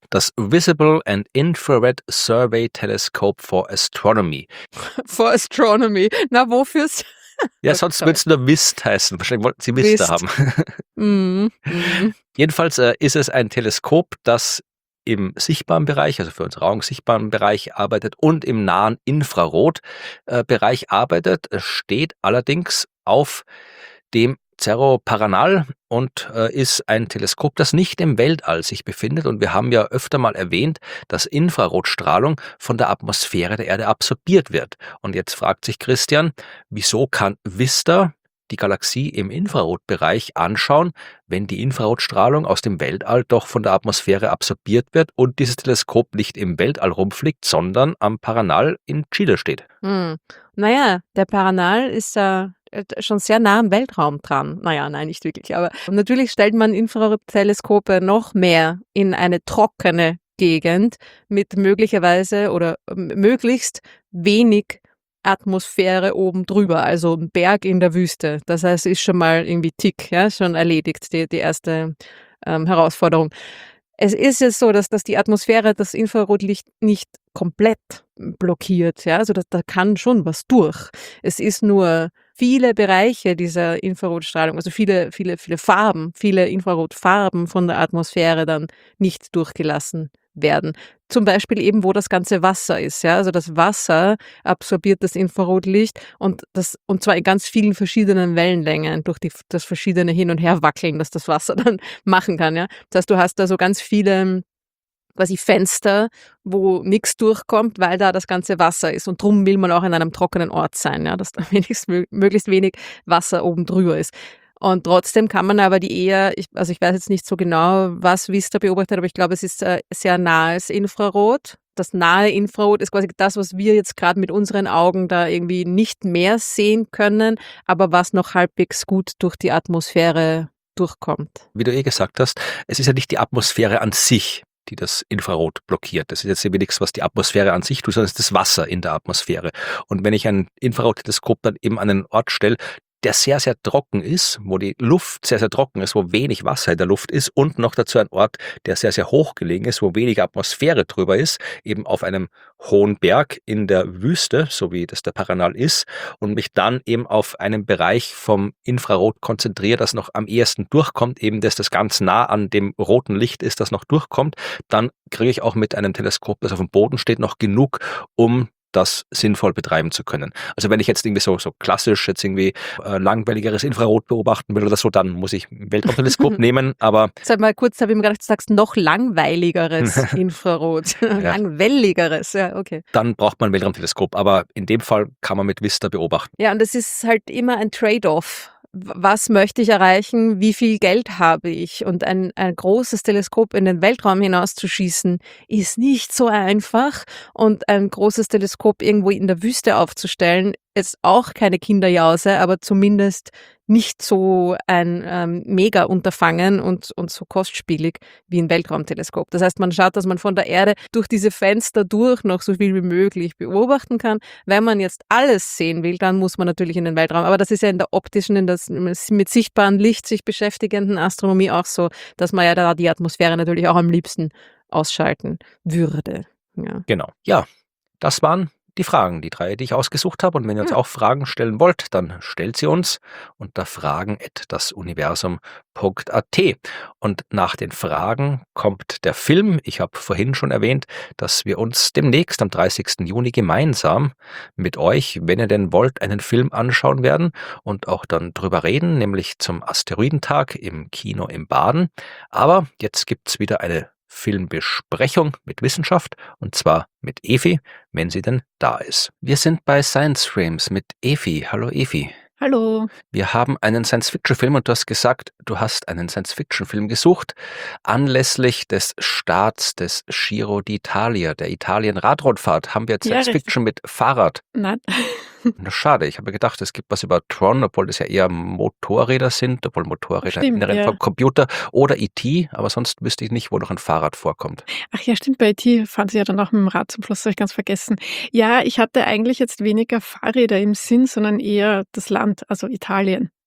Das Visible and Infrared Survey Telescope for Astronomy. For Astronomy. Na, wofür's? Ja, sonst würde es nur W I S T heißen. Wahrscheinlich wollten sie W I S T Wisst. haben. Mhm. Mhm. Jedenfalls äh, ist es ein Teleskop, das im sichtbaren Bereich, also für unsere Augen sichtbaren Bereich arbeitet und im nahen Infrarotbereich arbeitet. Es steht allerdings auf dem Cerro Paranal und äh, ist ein Teleskop, das nicht im Weltall sich befindet. Und wir haben ja öfter mal erwähnt, dass Infrarotstrahlung von der Atmosphäre der Erde absorbiert wird. Und jetzt fragt sich Christian, wieso kann VISTA die Galaxie im Infrarotbereich anschauen, wenn die Infrarotstrahlung aus dem Weltall doch von der Atmosphäre absorbiert wird und dieses Teleskop nicht im Weltall rumfliegt, sondern am Paranal in Chile steht. Hm. Naja, der Paranal ist ja äh, schon sehr nah am Weltraum dran. Naja, nein, nicht wirklich. Aber natürlich stellt man Infrarotteleskope noch mehr in eine trockene Gegend mit möglicherweise oder ähm, möglichst wenig Atmosphäre oben drüber, also ein Berg in der Wüste. Das heißt, ist schon mal irgendwie tick, ja, schon erledigt, die, die erste ähm, Herausforderung. Es ist jetzt so, dass, dass die Atmosphäre das Infrarotlicht nicht komplett blockiert, ja, also da, da kann schon was durch. Es ist nur viele Bereiche dieser Infrarotstrahlung, also viele, viele, viele Farben, viele Infrarotfarben von der Atmosphäre dann nicht durchgelassen werden. Zum Beispiel eben, wo das ganze Wasser ist, ja, also das Wasser absorbiert das Infrarotlicht und das, und zwar in ganz vielen verschiedenen Wellenlängen durch die, das verschiedene Hin- und Herwackeln, das das Wasser dann machen kann, ja. Das heißt, du hast da so ganz viele quasi Fenster, wo nichts durchkommt, weil da das ganze Wasser ist. Und drum will man auch in einem trockenen Ort sein, ja, dass da wenigstens, möglichst wenig Wasser oben drüber ist. Und trotzdem kann man aber die eher, ich, also ich weiß jetzt nicht so genau, was VISTA beobachtet, aber ich glaube, es ist äh, sehr nahes Infrarot. Das nahe Infrarot ist quasi das, was wir jetzt gerade mit unseren Augen da irgendwie nicht mehr sehen können, aber was noch halbwegs gut durch die Atmosphäre durchkommt. Wie du eh gesagt hast, es ist ja nicht die Atmosphäre an sich, die das Infrarot blockiert. Das ist jetzt eben nichts, was die Atmosphäre an sich tut, sondern es ist das Wasser in der Atmosphäre. Und wenn ich ein Infrarotteleskop dann eben an einen Ort stelle, der sehr, sehr trocken ist, wo die Luft sehr, sehr trocken ist, wo wenig Wasser in der Luft ist und noch dazu ein Ort, der sehr, sehr hoch gelegen ist, wo wenig Atmosphäre drüber ist, eben auf einem hohen Berg in der Wüste, so wie das der Paranal ist, und mich dann eben auf einen Bereich vom Infrarot konzentriere, das noch am ehesten durchkommt, eben dass das ganz nah an dem roten Licht ist, das noch durchkommt, dann kriege ich auch mit einem Teleskop, das auf dem Boden steht, noch genug, um das sinnvoll betreiben zu können. Also wenn ich jetzt irgendwie so, so klassisch jetzt irgendwie äh, langweiligeres Infrarot beobachten will oder so, dann muss ich ein Weltraumteleskop nehmen, aber... Sag mal kurz, habe ich mir gedacht, du sagst noch langweiligeres Infrarot. Ja. Langwelligeres, ja, okay. Dann braucht man ein Weltraumteleskop, aber in dem Fall kann man mit VISTA beobachten. Ja, und es ist halt immer ein Trade-off. Was möchte ich erreichen? Wie viel Geld habe ich? Und ein, ein großes Teleskop in den Weltraum hinauszuschießen, ist nicht so einfach. Und ein großes Teleskop irgendwo in der Wüste aufzustellen, ist auch keine Kinderjause, aber zumindest nicht so ein ähm, Mega-Unterfangen und, und so kostspielig wie ein Weltraumteleskop. Das heißt, man schaut, dass man von der Erde durch diese Fenster durch noch so viel wie möglich beobachten kann. Wenn man jetzt alles sehen will, dann muss man natürlich in den Weltraum. Aber das ist ja in der optischen, in das mit sichtbarem Licht sich beschäftigenden Astronomie auch so, dass man ja da die Atmosphäre natürlich auch am liebsten ausschalten würde. Ja. Genau. Ja, das waren die Fragen, die drei, die ich ausgesucht habe. Und wenn ihr uns Ja. auch Fragen stellen wollt, dann stellt sie uns unter fragen at dasuniversum punkt a t. Und nach den Fragen kommt der Film. Ich habe vorhin schon erwähnt, dass wir uns demnächst am dreißigsten Juni gemeinsam mit euch, wenn ihr denn wollt, einen Film anschauen werden und auch dann drüber reden, nämlich zum Asteroidentag im Kino im Baden. Aber jetzt gibt's wieder eine Filmbesprechung mit Wissenschaft und zwar mit Evi, wenn sie denn da ist. Wir sind bei Science Frames mit Evi. Hallo Evi. Hallo. Wir haben einen Science-Fiction-Film und du hast gesagt, du hast einen Science-Fiction-Film gesucht, anlässlich des Starts des Giro d'Italia, der Italien-Radrundfahrt. Haben wir jetzt Ja, Science-Fiction mit Fahrrad? Nein. Na, schade, ich habe mir gedacht, es gibt was über Tron, obwohl das ja eher Motorräder sind, obwohl Motorräder Stimmt, Inneren ja. vom Computer oder E T, aber sonst wüsste ich nicht, wo noch ein Fahrrad vorkommt. Ach ja, stimmt, bei I T fahren sie ja dann auch mit dem Rad zum Schluss, habe ich ganz vergessen. Ja, ich hatte eigentlich jetzt weniger Fahrräder im Sinn, sondern eher das Land, also Italien.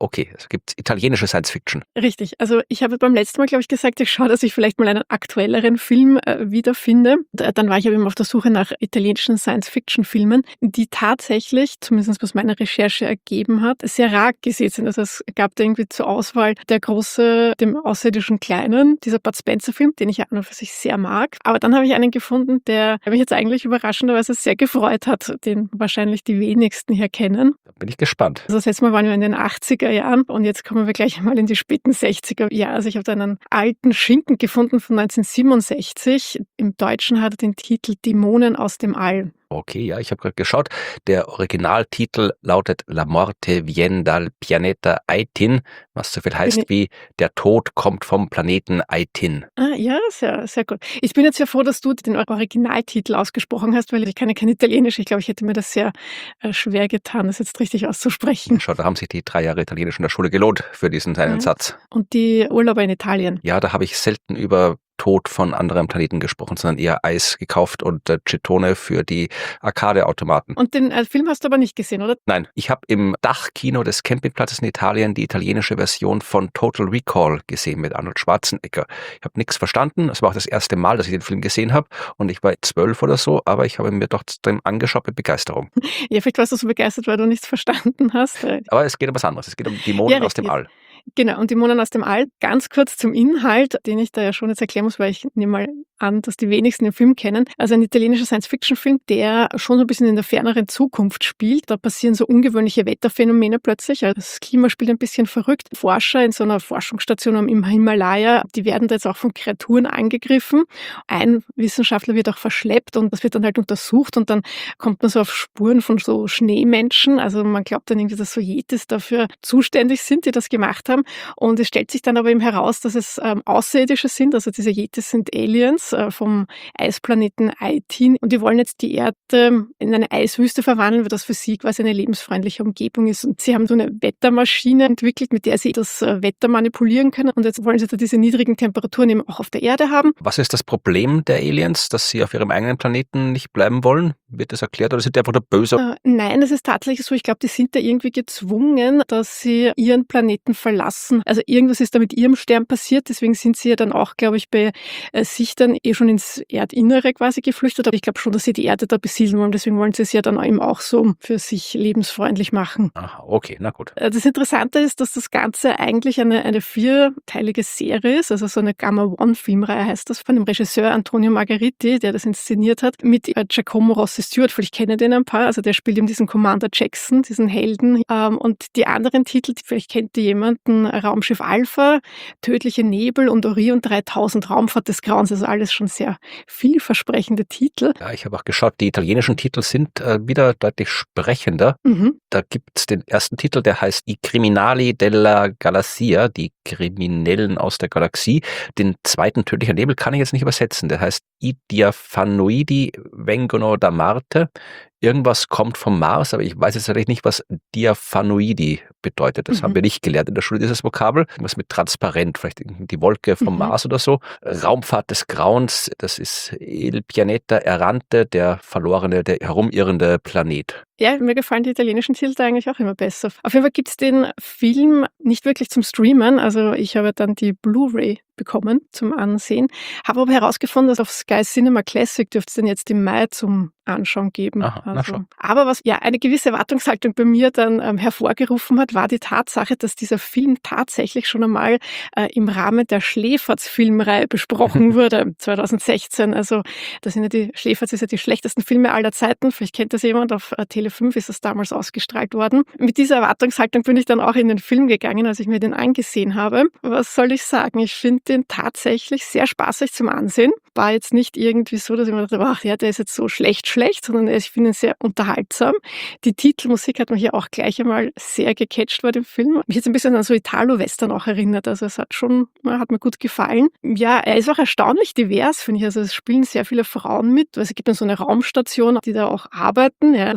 okay, es gibt italienische Science-Fiction. Richtig. Also ich habe beim letzten Mal, glaube ich, gesagt, ich schaue, dass ich vielleicht mal einen aktuelleren Film äh, wiederfinde. Da, dann war ich aber eben auf der Suche nach italienischen Science-Fiction-Filmen, die tatsächlich, zumindest was meine Recherche ergeben hat, sehr rar gesät sind. Also es gab da irgendwie zur Auswahl der große, dem außerirdischen Kleinen, dieser Bud Spencer-Film, den ich ja an und für sich sehr mag. Aber dann habe ich einen gefunden, der mich jetzt eigentlich überraschenderweise sehr gefreut hat, den wahrscheinlich die wenigsten hier kennen. Da bin ich gespannt. Also das letzte Mal waren wir in den achtziger Jahren und jetzt kommen wir gleich mal in die späten sechziger. Ja, also ich habe da einen alten Schinken gefunden von neunzehnhundertsiebenundsechzig. Im Deutschen hat er den Titel Dämonen aus dem All. Okay, ja, ich habe gerade geschaut. Der Originaltitel lautet La morte vien dal pianeta Aitin, was so viel heißt wie Der Tod kommt vom Planeten Aitin. Ah, ja, sehr, sehr gut. Ich bin jetzt sehr froh, dass du den Originaltitel ausgesprochen hast, weil ich kann ja kein Italienisch. Ich glaube, ich hätte mir das sehr äh, schwer getan, das jetzt richtig auszusprechen. Schau, da haben sich die drei Jahre Italienisch in der Schule gelohnt für diesen seinen Ja. Satz. Und die Urlauber in Italien. Ja, da habe ich selten über Tod von anderen Planeten gesprochen, sondern eher Eis gekauft und äh, Cetone für die Arcade-Automaten. Und den äh, Film hast du aber nicht gesehen, oder? Nein, ich habe im Dachkino des Campingplatzes in Italien die italienische Version von Total Recall gesehen mit Arnold Schwarzenegger. Ich habe nichts verstanden. Es war auch das erste Mal, dass ich den Film gesehen habe und ich war zwölf oder so, aber ich habe ihn mir trotzdem angeschaut mit Begeisterung. Ja, vielleicht warst du so begeistert, weil du nichts verstanden hast. Aber es geht um was anderes. Es geht um Dämonen Ja, aus dem richtig. All. Genau, und Dämonen aus dem All. Ganz kurz zum Inhalt, den ich da ja schon jetzt erklären muss, weil ich nehme mal an, dass die wenigsten den Film kennen. Also ein italienischer Science-Fiction-Film, der schon so ein bisschen in der ferneren Zukunft spielt. Da passieren so ungewöhnliche Wetterphänomene plötzlich. Also das Klima spielt ein bisschen verrückt. Forscher in so einer Forschungsstation im Himalaya, die werden da jetzt auch von Kreaturen angegriffen. Ein Wissenschaftler wird auch verschleppt und das wird dann halt untersucht und dann kommt man so auf Spuren von so Schneemenschen. Also man glaubt dann irgendwie, dass so Yetis dafür zuständig sind, die das gemacht haben. Und es stellt sich dann aber eben heraus, dass es ähm, Außerirdische sind. Also diese Yetis sind Aliens äh, vom Eisplaneten Aitin. Und die wollen jetzt die Erde in eine Eiswüste verwandeln, weil das für sie quasi eine lebensfreundliche Umgebung ist. Und sie haben so eine Wettermaschine entwickelt, mit der sie das äh, Wetter manipulieren können. Und jetzt wollen sie da diese niedrigen Temperaturen eben auch auf der Erde haben. Was ist das Problem der Aliens, dass sie auf ihrem eigenen Planeten nicht bleiben wollen? Wird das erklärt oder sind die einfach nur böse? Äh, nein, es ist tatsächlich so. Ich glaube, die sind da irgendwie gezwungen, dass sie ihren Planeten verlassen. Also irgendwas ist da mit ihrem Stern passiert. Deswegen sind sie ja dann auch, glaube ich, bei äh, sich dann eh schon ins Erdinnere quasi geflüchtet. Aber ich glaube schon, dass sie die Erde da besiedeln wollen. Deswegen wollen sie es ja dann eben auch so für sich lebensfreundlich machen. Aha, okay, na gut. Äh, Das Interessante ist, dass das Ganze eigentlich eine, eine vierteilige Serie ist. Also so eine Gamma-One-Filmreihe heißt das, von dem Regisseur Antonio Margheriti, der das inszeniert hat, mit äh, Giacomo Rossi Stewart. Vielleicht kennen den ein paar. Also der spielt eben diesen Commander Jackson, diesen Helden. Ähm, und die anderen Titel, vielleicht kennt ihr jemanden, Raumschiff Alpha, Tödliche Nebel und Orion dreitausend, Raumfahrt des Grauens. Also alles schon sehr vielversprechende Titel. Ja, ich habe auch geschaut, die italienischen Titel sind äh, wieder deutlich sprechender. Mhm. Da gibt es den ersten Titel, der heißt I Criminali della Galassia, die Kriminellen aus der Galaxie. Den zweiten, Tödlicher Nebel, kann ich jetzt nicht übersetzen. Der heißt I Diafanoidi vengono da Marte. Irgendwas kommt vom Mars, aber ich weiß jetzt natürlich nicht, was Diaphanoidi bedeutet. Das Mhm. haben wir nicht gelernt in der Schule, dieses Vokabel. Was mit transparent, vielleicht die Wolke vom Mhm. Mars oder so. Raumfahrt des Grauens, das ist Il Pianeta Errante, der verlorene, der herumirrende Planet. Ja, mir gefallen die italienischen Titel da eigentlich auch immer besser. Auf jeden Fall gibt's den Film nicht wirklich zum Streamen. Also ich habe dann die Blu-ray bekommen zum Ansehen. Habe aber herausgefunden, dass auf Sky Cinema Classic dürfte es den jetzt im Mai zum Anschauen geben. Aha, na Also, schon. aber was ja eine gewisse Erwartungshaltung bei mir dann ähm, hervorgerufen hat, war die Tatsache, dass dieser Film tatsächlich schon einmal äh, im Rahmen der Schläferz-Filmreihe besprochen wurde, zwanzig sechzehn. Also das sind ja die Schläferz ist ja die schlechtesten Filme aller Zeiten. Vielleicht kennt das jemand, auf äh, Tele fünf ist das damals ausgestrahlt worden. Mit dieser Erwartungshaltung bin ich dann auch in den Film gegangen, als ich mir den angesehen habe. Was soll ich sagen? Ich finde den tatsächlich sehr spaßig zum Ansehen. War jetzt nicht irgendwie so, dass ich mir dachte, ach ja, der ist jetzt so schlecht, schlecht, sondern ich finde ihn sehr unterhaltsam. Die Titelmusik hat mich hier auch gleich einmal sehr gecatcht bei dem Film. Mich jetzt ein bisschen an so Italo-Western auch erinnert. Also es hat schon, hat mir gut gefallen. Ja, er ist auch erstaunlich divers, finde ich. Also es spielen sehr viele Frauen mit. Also es gibt dann so eine Raumstation, die da auch arbeiten. Ja, das war schon ein bisschen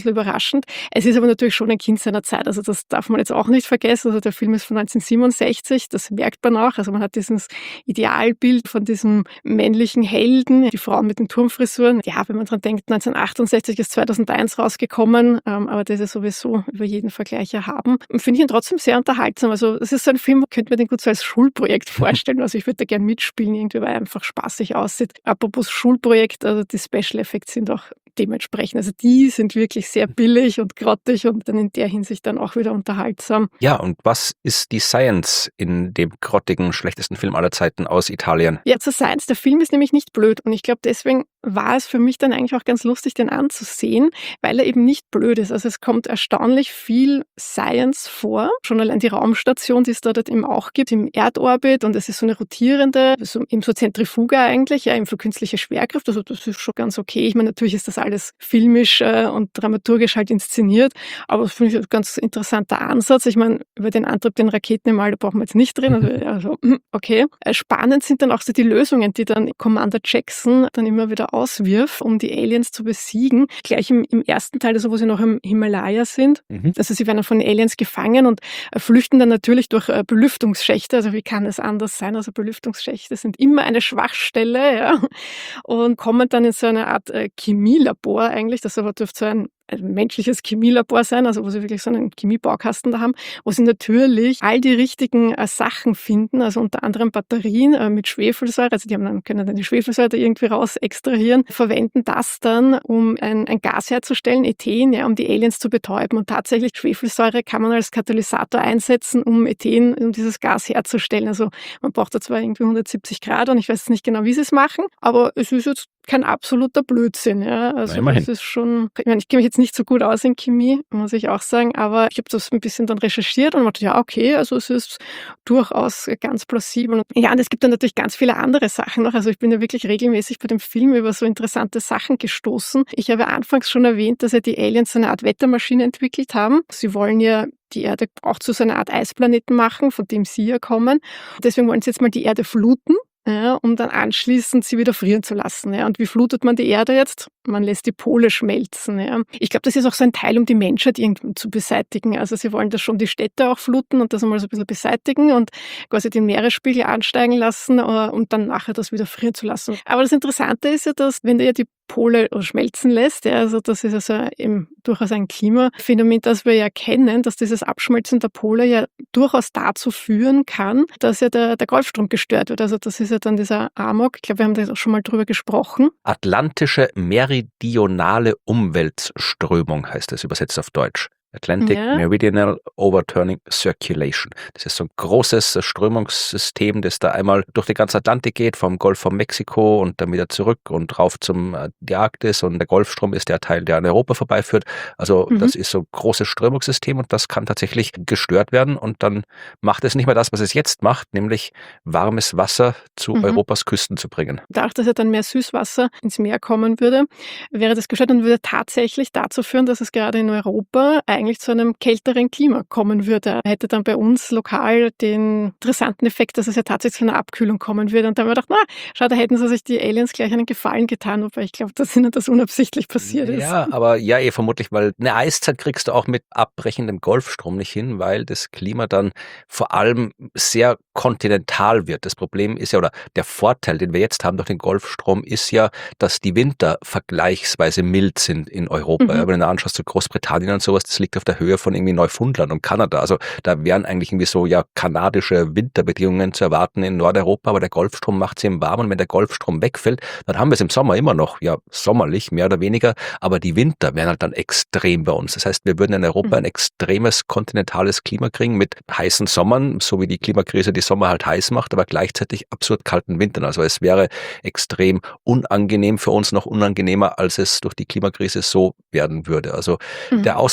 bisschen überraschend. Es ist aber natürlich schon ein Kind seiner Zeit, also das darf man jetzt auch nicht vergessen. Also der Film ist von neunzehnhundertsiebenundsechzig, das merkt man auch. Also man hat dieses Idealbild von diesem männlichen Helden, die Frauen mit den Turmfrisuren. Ja, wenn man dran denkt, neunzehnhundertachtundsechzig ist zweitausendeins rausgekommen, ähm, aber das ist sowieso über jeden Vergleich erhaben. Finde ich ihn trotzdem sehr unterhaltsam. Also es ist so ein Film, könnte man den gut so als Schulprojekt vorstellen. Also ich würde da gern mitspielen, irgendwie, weil er einfach spaßig aussieht. Apropos Schulprojekt, also die Special Effects sind auch dementsprechend. Also die sind wirklich sehr billig und grottig und dann in der Hinsicht dann auch wieder unterhaltsam. Ja, und was ist die Science in dem grottigen, schlechtesten Film aller Zeiten aus Italien? Ja, zur Science. Der Film ist nämlich nicht blöd und ich glaube, deswegen war es für mich dann eigentlich auch ganz lustig, den anzusehen, weil er eben nicht blöd ist. Also es kommt erstaunlich viel Science vor. Schon allein die Raumstation, die es da dort eben auch gibt, im Erdorbit, und es ist so eine rotierende, so, eben so Zentrifuge eigentlich, ja, eben für künstliche Schwerkraft. Also das ist schon ganz okay. Ich meine, natürlich ist das alles filmisch äh, und dramaturgisch halt inszeniert, aber das finde ich ein ganz interessanter Ansatz. Ich meine, über den Antrieb den Raketen im All, da brauchen wir jetzt nicht reden. Also, also okay. Spannend sind dann auch so die Lösungen, die dann Commander Jackson dann immer wieder auswirft, um die Aliens zu besiegen. Gleich im, im ersten Teil, also wo sie noch im Himalaya sind. Mhm. Also sie werden von Aliens gefangen und äh, flüchten dann natürlich durch äh, Belüftungsschächte. Also wie kann es anders sein? Also Belüftungsschächte sind immer eine Schwachstelle, ja, und kommen dann in so eine Art äh, Chemielabor eigentlich. Das aber dürfte so ein ein menschliches Chemielabor sein, also wo sie wirklich so einen Chemiebaukasten da haben, wo sie natürlich all die richtigen äh, Sachen finden, also unter anderem Batterien äh, mit Schwefelsäure, also die haben dann, können dann die Schwefelsäure irgendwie raus extrahieren, verwenden das dann, um ein, ein Gas herzustellen, Ethen, ja, um die Aliens zu betäuben. Und tatsächlich Schwefelsäure kann man als Katalysator einsetzen, um Ethen, um dieses Gas herzustellen. Also man braucht da zwar irgendwie hundertsiebzig Grad und ich weiß nicht genau, wie sie es machen, aber es ist jetzt kein absoluter Blödsinn. Ja. Also Na, das ist schon, ich meine, ich kenne mich jetzt nicht so gut aus in Chemie, muss ich auch sagen, aber ich habe das ein bisschen dann recherchiert und dachte, ja, okay, also es ist durchaus ganz plausibel. Und ja, und es gibt dann natürlich ganz viele andere Sachen noch. Also ich bin ja wirklich regelmäßig bei dem Film über so interessante Sachen gestoßen. Ich habe anfangs schon erwähnt, dass ja die Aliens so eine Art Wettermaschine entwickelt haben. Sie wollen ja die Erde auch zu so einer Art Eisplaneten machen, von dem sie ja kommen. Deswegen wollen sie jetzt mal die Erde fluten. Ja, um dann anschließend sie wieder frieren zu lassen. Ja. Und wie flutet man die Erde jetzt? Man lässt die Pole schmelzen. Ja. Ich glaube, das ist auch so ein Teil, um die Menschheit irgendwie zu beseitigen. Also sie wollen das schon die Städte auch fluten und das einmal so ein bisschen beseitigen und quasi den Meeresspiegel ansteigen lassen und dann nachher das wieder frieren zu lassen. Aber das Interessante ist ja, dass wenn du ja die Pole schmelzen lässt, ja, also das ist also eben durchaus ein Klimaphänomen, das wir ja kennen, dass dieses Abschmelzen der Pole ja durchaus dazu führen kann, dass ja der, der Golfstrom gestört wird. Also das ist ja dann dieser Amok, ich glaube, wir haben da auch schon mal drüber gesprochen. Atlantische meridionale Umweltströmung heißt es übersetzt auf Deutsch. Atlantic ja. Meridional Overturning Circulation. Das ist so ein großes Strömungssystem, das da einmal durch den ganzen Atlantik geht, vom Golf von Mexiko und dann wieder zurück und rauf zum die Arktis, und der Golfstrom ist der Teil, der an Europa vorbeiführt. Also mhm. das ist so ein großes Strömungssystem und das kann tatsächlich gestört werden und dann macht es nicht mehr das, was es jetzt macht, nämlich warmes Wasser zu mhm. Europas Küsten zu bringen. Dadurch, dass ja dann mehr Süßwasser ins Meer kommen würde, wäre das gestört und würde tatsächlich dazu führen, dass es gerade in Europa eigentlich zu einem kälteren Klima kommen würde. Er hätte dann bei uns lokal den interessanten Effekt, dass es ja tatsächlich zu einer Abkühlung kommen würde. Und dann haben wir gedacht, na, schau, da hätten sie sich die Aliens gleich einen Gefallen getan, wobei ich glaube, dass ihnen das unabsichtlich passiert ist. Ja, aber ja, eh vermutlich, weil eine Eiszeit kriegst du auch mit abbrechendem Golfstrom nicht hin, weil das Klima dann vor allem sehr kontinental wird. Das Problem ist ja, oder der Vorteil, den wir jetzt haben durch den Golfstrom, ist ja, dass die Winter vergleichsweise mild sind in Europa. Mhm. Ja, wenn du anschaust, so Großbritannien und sowas, das liegt auf der Höhe von irgendwie Neufundland und Kanada. Also da wären eigentlich irgendwie so ja kanadische Winterbedingungen zu erwarten in Nordeuropa, aber der Golfstrom macht sie eben warm, und wenn der Golfstrom wegfällt, dann haben wir es im Sommer immer noch, ja sommerlich, mehr oder weniger, aber die Winter wären halt dann extrem bei uns. Das heißt, wir würden in Europa mhm. ein extremes kontinentales Klima kriegen mit heißen Sommern, so wie die Klimakrise die Sommer halt heiß macht, aber gleichzeitig absurd kalten Wintern. Also es wäre extrem unangenehm für uns, noch unangenehmer, als es durch die Klimakrise so werden würde. Also mhm. der Ausfall ja. der Golf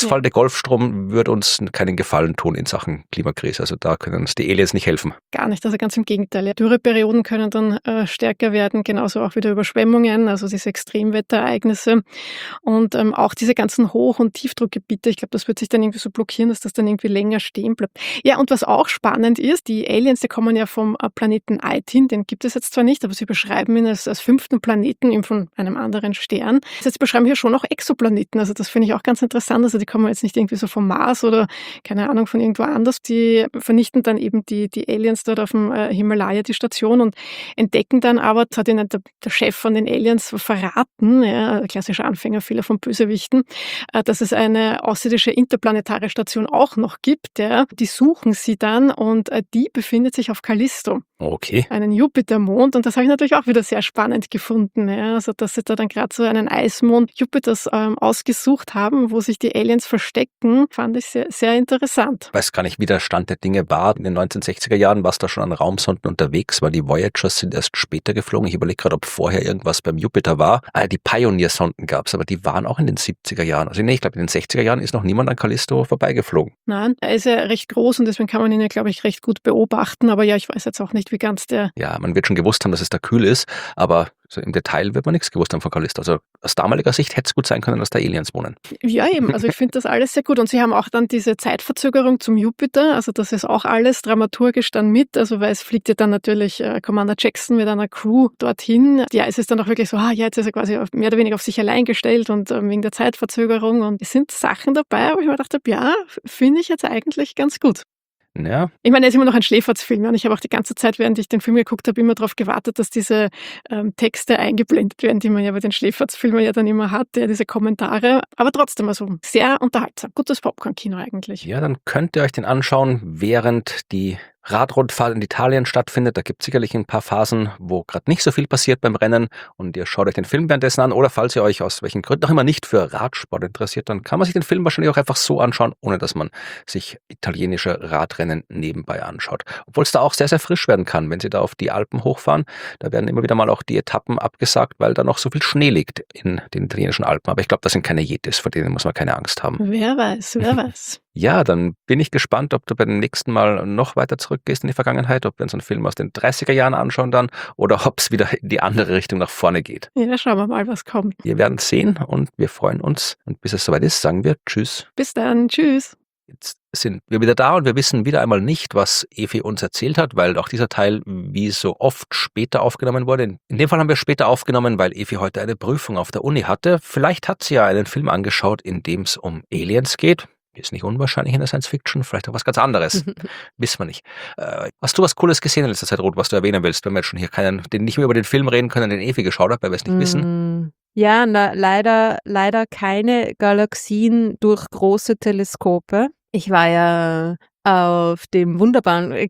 Golfstrom würde uns keinen Gefallen tun in Sachen Klimakrise. Also da können uns die Aliens nicht helfen. Gar nicht, also ganz im Gegenteil. Ja, Dürreperioden können dann äh, stärker werden, genauso auch wieder Überschwemmungen, also diese Extremwetterereignisse. Und ähm, auch diese ganzen Hoch- und Tiefdruckgebiete, ich glaube, das wird sich dann irgendwie so blockieren, dass das dann irgendwie länger stehen bleibt. Ja, und was auch spannend ist, die Aliens, die kommen ja vom äh, Planeten Aitin, den gibt es jetzt zwar nicht, aber sie beschreiben ihn als, als fünften Planeten eben von einem anderen Stern. Jetzt beschreiben hier schon auch Exoplaneten, also das finde ich auch ganz interessant, also die kommen jetzt nicht irgendwie so vom Mars oder keine Ahnung von irgendwo anders, die vernichten dann eben die, die Aliens dort auf dem äh, Himalaya, die Station, und entdecken dann aber, das hat ihnen der, der Chef von den Aliens verraten, ja, klassischer Anfängerfehler von Bösewichten, äh, dass es eine außerirdische interplanetare Station auch noch gibt. Ja. Die suchen sie dann und äh, die befindet sich auf Callisto. Okay. Einen Jupitermond, und das habe ich natürlich auch wieder sehr spannend gefunden. Ja. Also, dass sie da dann gerade so einen Eismond Jupiters ähm, ausgesucht haben, wo sich die Aliens verstecken, fand ich sehr, sehr interessant. Ich weiß gar nicht, wie der Stand der Dinge war. In den neunzehnhundertsechziger Jahren war es da schon an Raumsonden unterwegs, weil die Voyagers sind erst später geflogen. Ich überlege gerade, ob vorher irgendwas beim Jupiter war. Ah, die Pioneer-Sonden gab es, aber die waren auch in den siebziger Jahren. Also nee, ich glaube, in den sechziger Jahren ist noch niemand an Callisto vorbeigeflogen. Nein, er ist ja recht groß und deswegen kann man ihn ja, glaube ich, recht gut beobachten. Aber ja, ich weiß jetzt auch nicht, wie ganz der... Ja, man wird schon gewusst haben, dass es da kühl ist, aber so im Detail wird man nichts gewusst haben von Callisto. Also aus damaliger Sicht hätte es gut sein können, dass da Aliens wohnen. Ja, eben. Also ich finde das alles sehr gut. Und sie haben auch dann diese Zeitverzögerung zum Jupiter. Also das ist auch alles dramaturgisch dann mit. Also weil es fliegt ja dann natürlich äh, Commander Jackson mit einer Crew dorthin. Ja, es ist dann auch wirklich so, ah ja, jetzt ist er quasi auf, mehr oder weniger auf sich allein gestellt und äh, wegen der Zeitverzögerung. Und es sind Sachen dabei, wo ich mir gedacht habe, ja, finde ich jetzt eigentlich ganz gut. Ja. Ich meine, er ist immer noch ein Schläferzfilm, und ich habe auch die ganze Zeit, während ich den Film geguckt habe, immer darauf gewartet, dass diese ähm, Texte eingeblendet werden, die man ja bei den Schläferzfilmen ja dann immer hat, ja, diese Kommentare. Aber trotzdem, also sehr unterhaltsam. Gutes Popcorn-Kino eigentlich. Ja, dann könnt ihr euch den anschauen, während die Radrundfahrt in Italien stattfindet. Da gibt es sicherlich ein paar Phasen, wo gerade nicht so viel passiert beim Rennen, und ihr schaut euch den Film währenddessen an, oder falls ihr euch aus welchen Gründen auch immer nicht für Radsport interessiert, dann kann man sich den Film wahrscheinlich auch einfach so anschauen, ohne dass man sich italienische Radrennen nebenbei anschaut. Obwohl es da auch sehr, sehr frisch werden kann, wenn sie da auf die Alpen hochfahren. Da werden immer wieder mal auch die Etappen abgesagt, weil da noch so viel Schnee liegt in den italienischen Alpen. Aber ich glaube, das sind keine Yetis, vor denen muss man keine Angst haben. Wer weiß, wer weiß. Ja, dann bin ich gespannt, ob du beim nächsten Mal noch weiter zurückgehst in die Vergangenheit, ob wir uns einen Film aus den dreißiger Jahren anschauen dann, oder ob es wieder in die andere Richtung nach vorne geht. Ja, schauen wir mal, was kommt. Wir werden sehen und wir freuen uns. Und bis es soweit ist, sagen wir Tschüss. Bis dann, tschüss. Jetzt sind wir wieder da und wir wissen wieder einmal nicht, was Evi uns erzählt hat, weil auch dieser Teil wie so oft später aufgenommen wurde. In dem Fall haben wir später aufgenommen, weil Evi heute eine Prüfung auf der Uni hatte. Vielleicht hat sie ja einen Film angeschaut, in dem es um Aliens geht. Ist nicht unwahrscheinlich in der Science-Fiction, vielleicht auch was ganz anderes. Wissen wir nicht. Äh, hast du was Cooles gesehen in letzter Zeit, Ruth, was du erwähnen willst, wenn wir jetzt schon hier keinen, den nicht mehr über den Film reden können, den Evi geschaut hat, weil wir es nicht mm. wissen? Ja, na, leider, leider keine Galaxien durch große Teleskope. Ich war ja auf dem wunderbaren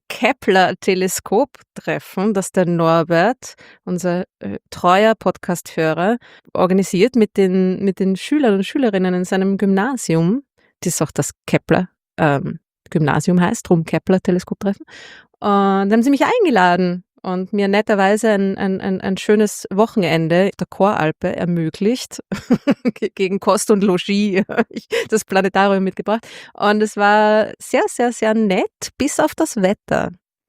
Kepler-Teleskop-Treffen, das der Norbert, unser äh, treuer Podcast-Hörer, organisiert mit den, mit den Schülern und Schülerinnen in seinem Gymnasium. Das ist auch das Kepler ähm, Gymnasium heißt, drum Kepler Teleskoptreffen. Und dann haben sie mich eingeladen und mir netterweise ein, ein, ein, ein schönes Wochenende der Choralpe ermöglicht, gegen Kost und Logis, ich das Planetarium mitgebracht. Und es war sehr, sehr, sehr nett, bis auf das Wetter.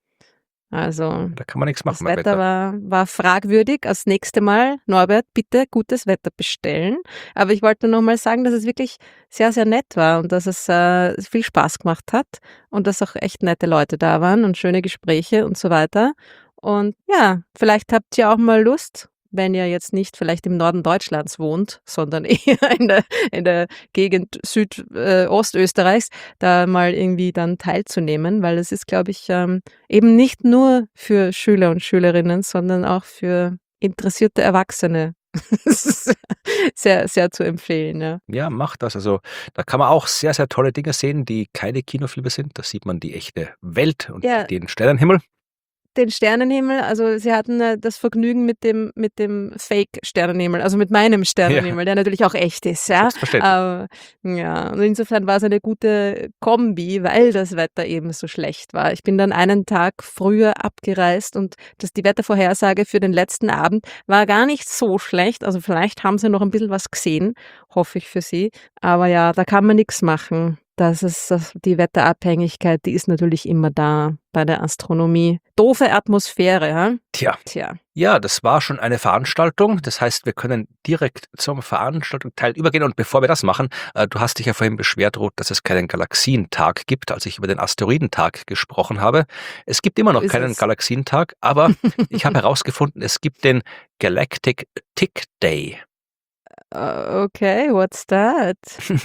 Also, da kann man nichts machen. Das Wetter, Wetter. War, war fragwürdig. Das nächste Mal, Norbert, bitte gutes Wetter bestellen. Aber ich wollte nur noch mal sagen, dass es wirklich sehr, sehr nett war und dass es äh, viel Spaß gemacht hat und dass auch echt nette Leute da waren und schöne Gespräche und so weiter. Und ja, vielleicht habt ihr auch mal Lust, wenn ihr jetzt nicht vielleicht im Norden Deutschlands wohnt, sondern eher in der, in der Gegend Südostösterreichs, äh, da mal irgendwie dann teilzunehmen, weil es ist, glaube ich, ähm, eben nicht nur für Schüler und Schülerinnen, sondern auch für interessierte Erwachsene. Das ist sehr, sehr zu empfehlen, ja. Ja, macht das. Also da kann man auch sehr, sehr tolle Dinge sehen, die keine Kinofilme sind. Da sieht man die echte Welt und ja. den Sternenhimmel. den Sternenhimmel, also sie hatten äh, das Vergnügen mit dem, mit dem Fake-Sternenhimmel, also mit meinem Sternenhimmel, Ja. der natürlich auch echt ist. Ja? Selbstverständlich. Aber, ja, und insofern war es eine gute Kombi, weil das Wetter eben so schlecht war. Ich bin dann einen Tag früher abgereist und das, die Wettervorhersage für den letzten Abend war gar nicht so schlecht. Also vielleicht haben sie noch ein bisschen was gesehen, hoffe ich für sie. Aber ja, da kann man nichts machen. Das ist das, die Wetterabhängigkeit, die ist natürlich immer da bei der Astronomie. Doofe Atmosphäre, ja? Tja. Tja. Ja, das war schon eine Veranstaltung. Das heißt, wir können direkt zum Veranstaltungsteil übergehen. Und bevor wir das machen, äh, du hast dich ja vorhin beschwert, Ruth, dass es keinen Galaxientag gibt, als ich über den Asteroidentag gesprochen habe. Es gibt immer noch So ist keinen es. Galaxientag, aber ich habe herausgefunden, es gibt den Galactic Tick Day. Uh, okay, what's that?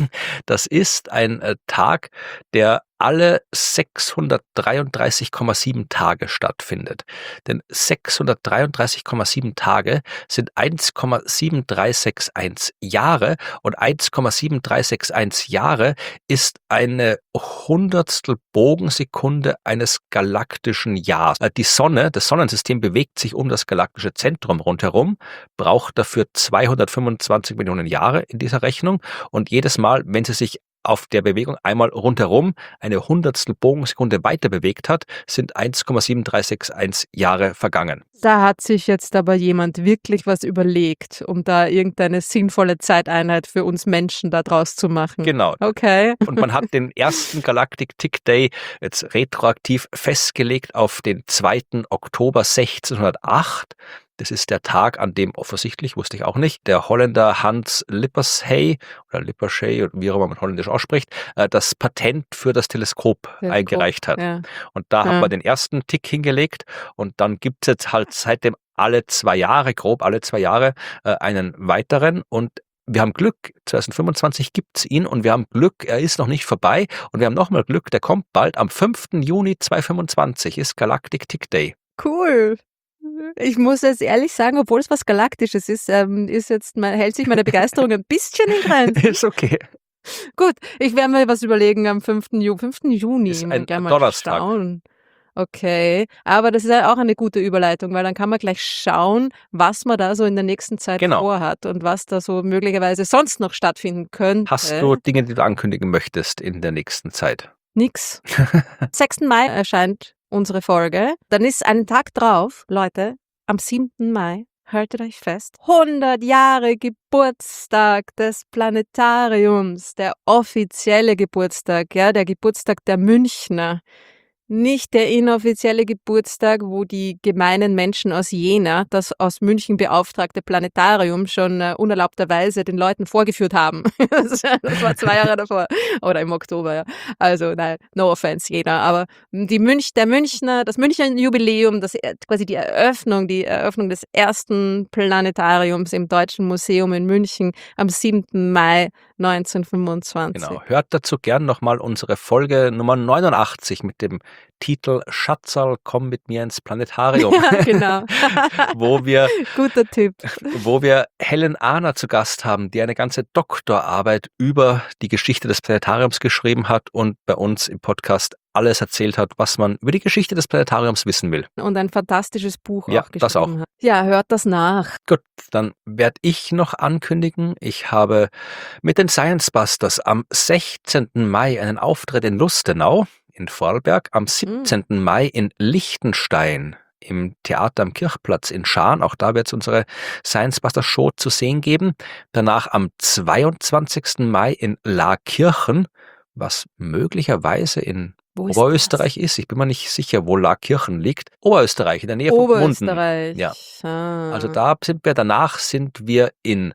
Das ist ein äh, Tag, der alle sechshundertdreiunddreißig Komma sieben Tage stattfindet. Denn sechshundertdreiunddreißig Komma sieben Tage sind eins Komma sieben drei sechs eins Jahre und eins Komma sieben drei sechs eins Jahre ist eine Hundertstel Bogensekunde eines galaktischen Jahres. Äh, Die Sonne, das Sonnensystem bewegt sich um das galaktische Zentrum rundherum, braucht dafür zweihundertfünfundzwanzig Millionen Jahre in dieser Rechnung und jedes Mal, wenn sie sich auf der Bewegung einmal rundherum eine Hundertstel Bogensekunde weiter bewegt hat, sind eins Komma sieben drei sechs eins Jahre vergangen. Da hat sich jetzt aber jemand wirklich was überlegt, um da irgendeine sinnvolle Zeiteinheit für uns Menschen da draus zu machen. Genau. Okay. Und man hat den ersten Galactic Tick Day jetzt retroaktiv festgelegt auf den zweiten Oktober sechzehnhundertacht. Das ist der Tag, an dem offensichtlich, wusste ich auch nicht, der Holländer Hans Lippershey oder Lippershey, wie auch immer man holländisch ausspricht, äh, das Patent für das Teleskop, Teleskop, eingereicht hat. ja. Und da Ja. hat man den ersten Tick hingelegt und dann gibt es jetzt halt seitdem alle zwei Jahre, grob alle zwei Jahre, äh, einen weiteren und wir haben Glück, zweitausendfünfundzwanzig gibt's ihn und wir haben Glück, er ist noch nicht vorbei und wir haben nochmal Glück, der kommt bald, am fünften Juni zweitausendfünfundzwanzig ist Galactic Tick Day. Cool. Ich muss jetzt ehrlich sagen, obwohl es was Galaktisches ist, ähm, ist jetzt mein, hält sich meine Begeisterung ein bisschen in Grenzen. Ist okay. Gut, ich werde mir was überlegen am fünften Ju- fünften Juni. Ist ein Gleich mal Donnerstag. schauen. Okay, aber das ist ja auch eine gute Überleitung, weil dann kann man gleich schauen, was man da so in der nächsten Zeit Genau. vorhat und was da so möglicherweise sonst noch stattfinden könnte. Hast du Dinge, die du ankündigen möchtest in der nächsten Zeit? Nix. sechsten Mai erscheint unsere Folge. Dann ist ein Tag drauf, Leute, am siebten Mai, haltet euch fest, hundert Jahre Geburtstag des Planetariums, der offizielle Geburtstag, ja, der Geburtstag der Münchner. Nicht der inoffizielle Geburtstag, wo die gemeinen Menschen aus Jena das aus München beauftragte Planetarium schon äh, unerlaubterweise den Leuten vorgeführt haben. Das war zwei Jahre davor. Oder im Oktober, ja. Also, nein, no offense, Jena. Aber die Münch, der Münchner, das Münchner Jubiläum, das quasi die Eröffnung, die Eröffnung des ersten Planetariums im Deutschen Museum in München am siebten Mai neunzehnhundertfünfundzwanzig. Genau. Hört dazu gern nochmal unsere Folge Nummer neunundachtzig mit dem Titel Schatzerl, komm mit mir ins Planetarium. Ja, genau. wo wir Guter Tipp. wo wir Helen Ahner zu Gast haben, die eine ganze Doktorarbeit über die Geschichte des Planetariums geschrieben hat und bei uns im Podcast alles erzählt hat, was man über die Geschichte des Planetariums wissen will. Und ein fantastisches Buch Ja, auch geschrieben das auch. hat. Ja, hört das nach. Gut, dann werde ich noch ankündigen, ich habe mit den Science Busters am sechzehnten Mai einen Auftritt in Lustenau in Vorarlberg, am siebzehnten Mai in Liechtenstein im Theater am Kirchplatz in Schaan. Auch da wird es unsere Science Buster Show zu sehen geben. Danach am zweiundzwanzigsten Mai in Laakirchen, was möglicherweise in Wo ist Oberösterreich ist. Ich bin mir nicht sicher, wo Laakirchen liegt. Oberösterreich, in der Nähe das? von Gmunden. Oberösterreich. Ja. Ah. Also da sind wir, danach sind wir in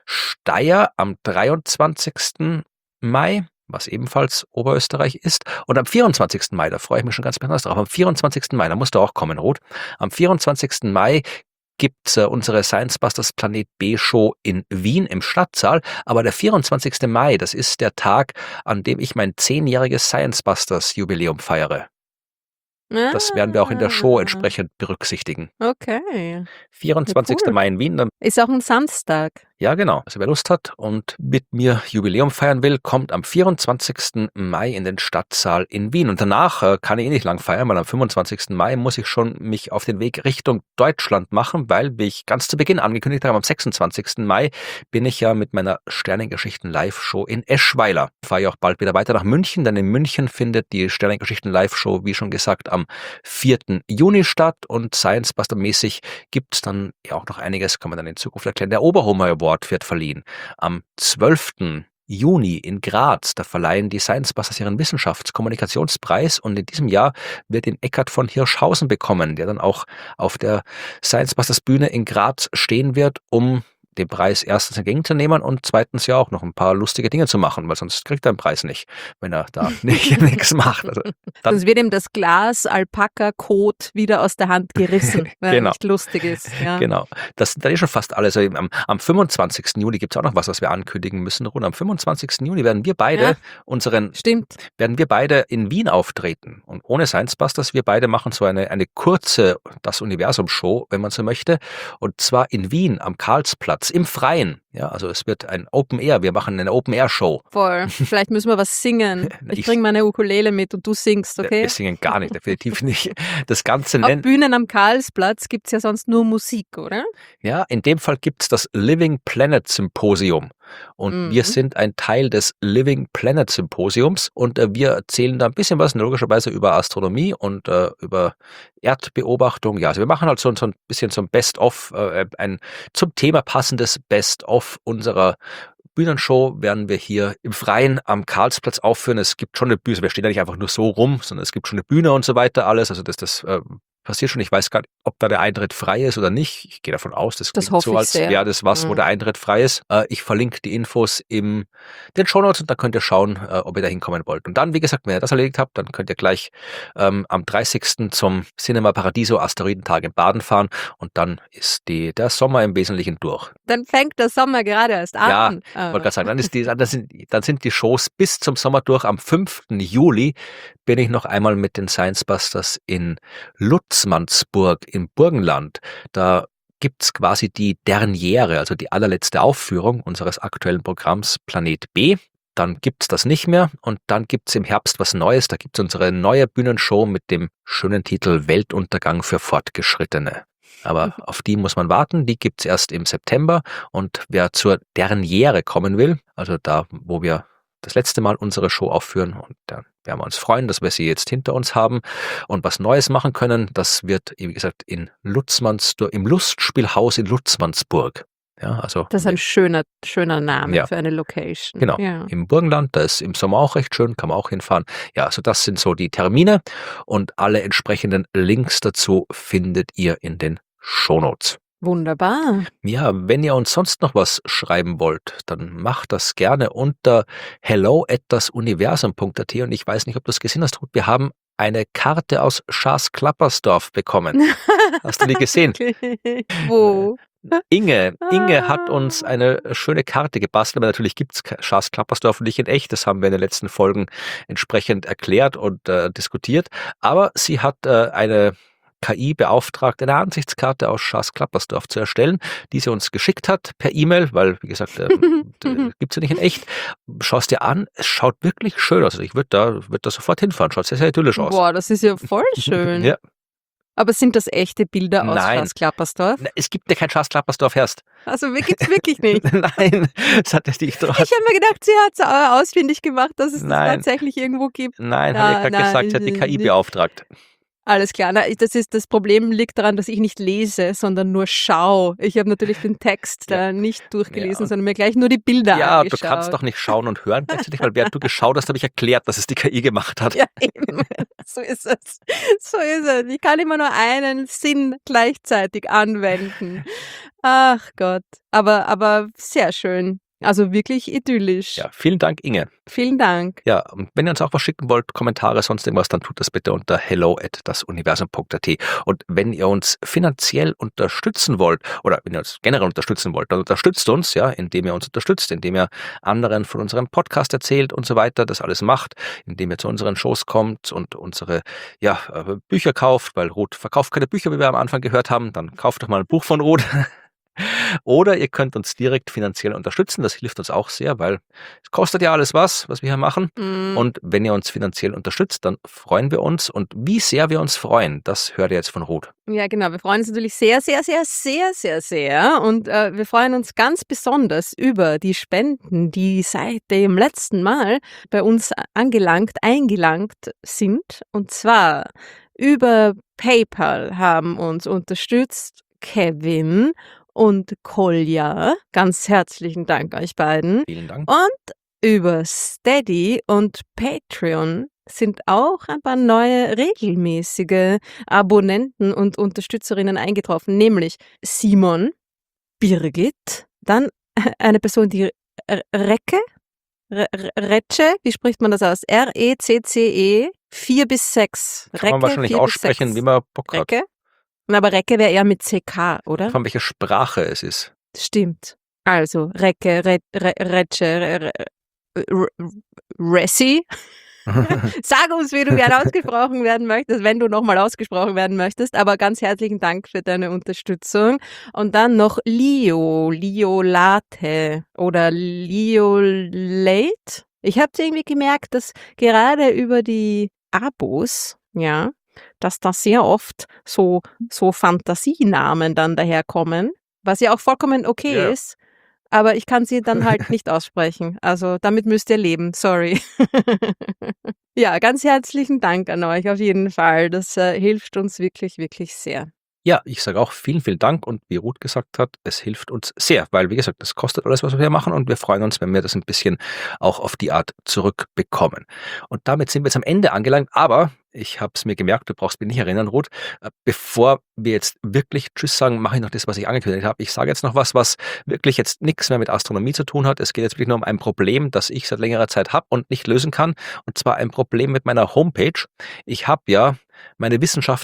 Steyr am dreiundzwanzigsten Mai, was ebenfalls Oberösterreich ist. Und am vierundzwanzigsten Mai, da freue ich mich schon ganz besonders drauf, am vierundzwanzigsten Mai, da musst du auch kommen, Ruth. Am vierundzwanzigsten Mai gibt äh, unsere Science Busters Planet B Show in Wien im Stadtsaal. Aber der vierundzwanzigste Mai, das ist der Tag, an dem ich mein zehnjähriges Science Busters Jubiläum feiere. Das werden wir auch in der Show Ah, entsprechend berücksichtigen. Okay. vierundzwanzigsten Ja, cool. Mai in Wien, dann Ist auch ein Samstag. Ja, genau. Also wer Lust hat und mit mir Jubiläum feiern will, kommt am vierundzwanzigsten Mai in den Stadtsaal in Wien. Und danach äh, kann ich eh nicht lang feiern, weil am fünfundzwanzigsten Mai muss ich schon mich auf den Weg Richtung Deutschland machen, weil, wie ich ganz zu Beginn angekündigt habe, am sechsundzwanzigsten Mai bin ich ja mit meiner Sternengeschichten-Live-Show in Eschweiler. Fahre ich auch bald wieder weiter nach München, denn in München findet die Sternengeschichten-Live-Show, wie schon gesagt, am vierten Juni statt. Und Science-Buster-mäßig gibt es dann ja auch noch einiges, kann man dann in Zukunft erklären. Der Oberhomer Award wird verliehen. Am zwölften Juni in Graz, da verleihen die Science-Busters ihren Wissenschaftskommunikationspreis und in diesem Jahr wird ihn Eckhard von Hirschhausen bekommen, der dann auch auf der Science-Busters Bühne in Graz stehen wird, um den Preis erstens entgegenzunehmen und zweitens ja auch noch ein paar lustige Dinge zu machen, weil sonst kriegt er den Preis nicht, wenn er da nicht nichts macht. Also dann, Sonst wird ihm das Glas Alpaka-Kot wieder aus der Hand gerissen, weil Genau. er nicht lustig ist. Ja. Genau, das sind dann schon fast alles. Also am, am fünfundzwanzigsten Juli gibt es auch noch was, was wir ankündigen müssen. Und am fünfundzwanzigsten Juli werden wir beide Ja. unseren Stimmt. werden wir beide in Wien auftreten. Und ohne Science-Busters, wir beide machen so eine, eine kurze Das Universum-Show, wenn man so möchte. Und zwar in Wien am Karlsplatz, im Freien. Ja, also es wird ein Open Air. Wir machen eine Open Air Show. Voll. Vielleicht müssen wir was singen. Ich Ich- bringe meine Ukulele mit und du singst, okay? Wir singen gar nicht, definitiv nicht. Das Ganze Auf nennt, Bühnen am Karlsplatz gibt es ja sonst nur Musik, oder? ja, in dem Fall gibt es das Living Planet Symposium. Und Mhm. wir sind ein Teil des Living Planet Symposiums und äh, wir erzählen da ein bisschen was, logischerweise über Astronomie und äh, über Erdbeobachtung. Ja, also wir machen halt so, so ein bisschen so ein Best-of, äh, ein zum Thema passendes Best-of unserer Bühnenshow werden wir hier im Freien am Karlsplatz aufführen. Es gibt schon eine Bühne, wir stehen da nicht einfach nur so rum, sondern es gibt schon eine Bühne und so weiter, alles. Also das, das äh, passiert schon. Ich weiß gar nicht, ob da der Eintritt frei ist oder nicht. Ich gehe davon aus, das, Das klingt hoffe so, ich als sehr. wäre das was, wo Mhm. der Eintritt frei ist. Äh, ich verlinke die Infos in den Shownotes und da könnt ihr schauen, äh, ob ihr da hinkommen wollt. Und dann, wie gesagt, wenn ihr das erledigt habt, dann könnt ihr gleich ähm, am dreißigsten zum Cinema Paradiso Asteroidentag in Baden fahren und dann ist die, der Sommer im Wesentlichen durch. Dann fängt der Sommer gerade erst Ja, an. Ich wollte gerade sagen, dann, ist die, dann, sind, dann sind die Shows bis zum Sommer durch. Am fünften Juli bin ich noch einmal mit den Science Busters in Lutzmannsburg im Burgenland. Da gibt's quasi die Derniere, also die allerletzte Aufführung unseres aktuellen Programms Planet B. Dann gibt's das nicht mehr und dann gibt's im Herbst was Neues. Da gibt's unsere neue Bühnenshow mit dem schönen Titel Weltuntergang für Fortgeschrittene. Aber auf die muss man warten, die gibt's erst im September und wer zur Derniere kommen will, also da, wo wir das letzte Mal unsere Show aufführen und da werden wir uns freuen, dass wir sie jetzt hinter uns haben und was Neues machen können, das wird, wie gesagt, in Lutzmannsburg, im Lustspielhaus in Lutzmannsburg. Ja, also Das ist ein schöner, schöner Name Ja. für eine Location. Genau, Ja. im Burgenland, da ist im Sommer auch recht schön, kann man auch hinfahren. Ja, also das sind so die Termine und alle entsprechenden Links dazu findet ihr in den Shownotes. Wunderbar. Ja, wenn ihr uns sonst noch was schreiben wollt, dann macht das gerne unter hello at das universum punkt at und ich weiß nicht, ob du es gesehen hast, Ruth, wir haben eine Karte aus Schaas-Klappersdorf bekommen. Hast du die gesehen? Wo? Inge, Inge Ah. hat uns eine schöne Karte gebastelt, aber natürlich gibt's Schaas-Klappersdorf nicht in echt, das haben wir in den letzten Folgen entsprechend erklärt und äh, diskutiert, aber sie hat äh, eine K I beauftragt, eine Ansichtskarte aus Schaas-Klappersdorf zu erstellen, die sie uns geschickt hat per E-Mail, weil, wie gesagt, äh, gibt sie nicht in echt. Schau es dir an, es schaut wirklich schön aus. Also ich würde da, würd da sofort hinfahren, schaut sehr, sehr idyllisch aus. Boah, das ist ja voll schön. Ja. Aber sind das echte Bilder aus Nein. Schaas-Klappersdorf? Na, Es gibt ja kein Schaas-Klappersdorf erst. Also gibt's wirklich nicht. Nein, das hat die Ich habe mir gedacht, sie hat es ausfindig gemacht, dass es das Nein. tatsächlich irgendwo gibt. Nein, Na, habe ich gerade na, gesagt, sie hat die K I nicht. beauftragt. Alles klar. Na, das, ist, das Problem liegt daran, dass ich nicht lese, sondern nur schaue. Ich habe natürlich den Text Ja. da nicht durchgelesen, Ja. sondern mir gleich nur die Bilder Ja, angeschaut. du kannst doch nicht schauen und hören gleichzeitig, weil während du geschaut hast, habe ich erklärt, dass es die K I gemacht hat. Ja, eben. So ist es. So ist es. Ich kann immer nur einen Sinn gleichzeitig anwenden. Ach Gott. Aber, aber sehr schön. Also wirklich idyllisch. Ja, vielen Dank, Inge. Vielen Dank. Ja, und wenn ihr uns auch was schicken wollt, Kommentare, sonst irgendwas, dann tut das bitte unter hello at das universum punkt at. Und wenn ihr uns finanziell unterstützen wollt, oder wenn ihr uns generell unterstützen wollt, dann unterstützt uns, ja, indem ihr uns unterstützt, indem ihr anderen von unserem Podcast erzählt und so weiter, das alles macht, indem ihr zu unseren Shows kommt und unsere, ja, äh, Bücher kauft, weil Ruth verkauft keine Bücher, wie wir am Anfang gehört haben, dann kauft doch mal ein Buch von Ruth. Oder ihr könnt uns direkt finanziell unterstützen. Das hilft uns auch sehr, weil es kostet ja alles was, was wir hier machen. Mm. Und wenn ihr uns finanziell unterstützt, dann freuen wir uns. Und wie sehr wir uns freuen, das hört ihr jetzt von Ruth. Ja, genau. Wir freuen uns natürlich sehr, sehr, sehr, sehr, sehr, sehr. Und äh, wir freuen uns ganz besonders über die Spenden, die seit dem letzten Mal bei uns angelangt, eingelangt sind. Und zwar über PayPal haben uns unterstützt Kevin und Kolja. Ganz herzlichen Dank euch beiden. Vielen Dank. Und über Steady und Patreon sind auch ein paar neue regelmäßige Abonnenten und Unterstützerinnen eingetroffen, nämlich Simon, Birgit, dann eine Person, die R- Recke, R- R- Recce, wie spricht man das aus? R E C C E, vier bis sechs. Kann man wahrscheinlich vier bis aussprechen, sechs. wie man Bock hat. Recke? Na, aber Recke wäre eher mit C K, oder? Von welcher Sprache es ist. Stimmt. Also, Recke, Re- Re- Recce, Re- Re- Re- Ressi. Sag uns, wie du gerne ausgesprochen werden möchtest, wenn du nochmal ausgesprochen werden möchtest. Aber ganz herzlichen Dank für deine Unterstützung. Und dann noch Lio, Liolate oder Liolate. Ich habe irgendwie gemerkt, dass gerade über die Abos, ja, dass da sehr oft so, so Fantasienamen dann daherkommen, was ja auch vollkommen okay Ja. ist. Aber ich kann sie dann halt nicht aussprechen. Also damit müsst ihr leben, sorry. Ja, ganz herzlichen Dank an euch auf jeden Fall. Das äh, hilft uns wirklich, wirklich sehr. Ja, ich sage auch vielen, vielen Dank und wie Ruth gesagt hat, es hilft uns sehr, weil wie gesagt, das kostet alles, was wir hier machen und wir freuen uns, wenn wir das ein bisschen auch auf die Art zurückbekommen. Und damit sind wir jetzt am Ende angelangt, aber ich habe es mir gemerkt, du brauchst mich nicht erinnern, Ruth, äh, bevor wir jetzt wirklich Tschüss sagen, mache ich noch das, was ich angekündigt habe. Ich sage jetzt noch was, was wirklich jetzt nichts mehr mit Astronomie zu tun hat. Es geht jetzt wirklich nur um ein Problem, das ich seit längerer Zeit habe und nicht lösen kann, und zwar ein Problem mit meiner Homepage. Ich habe ja meine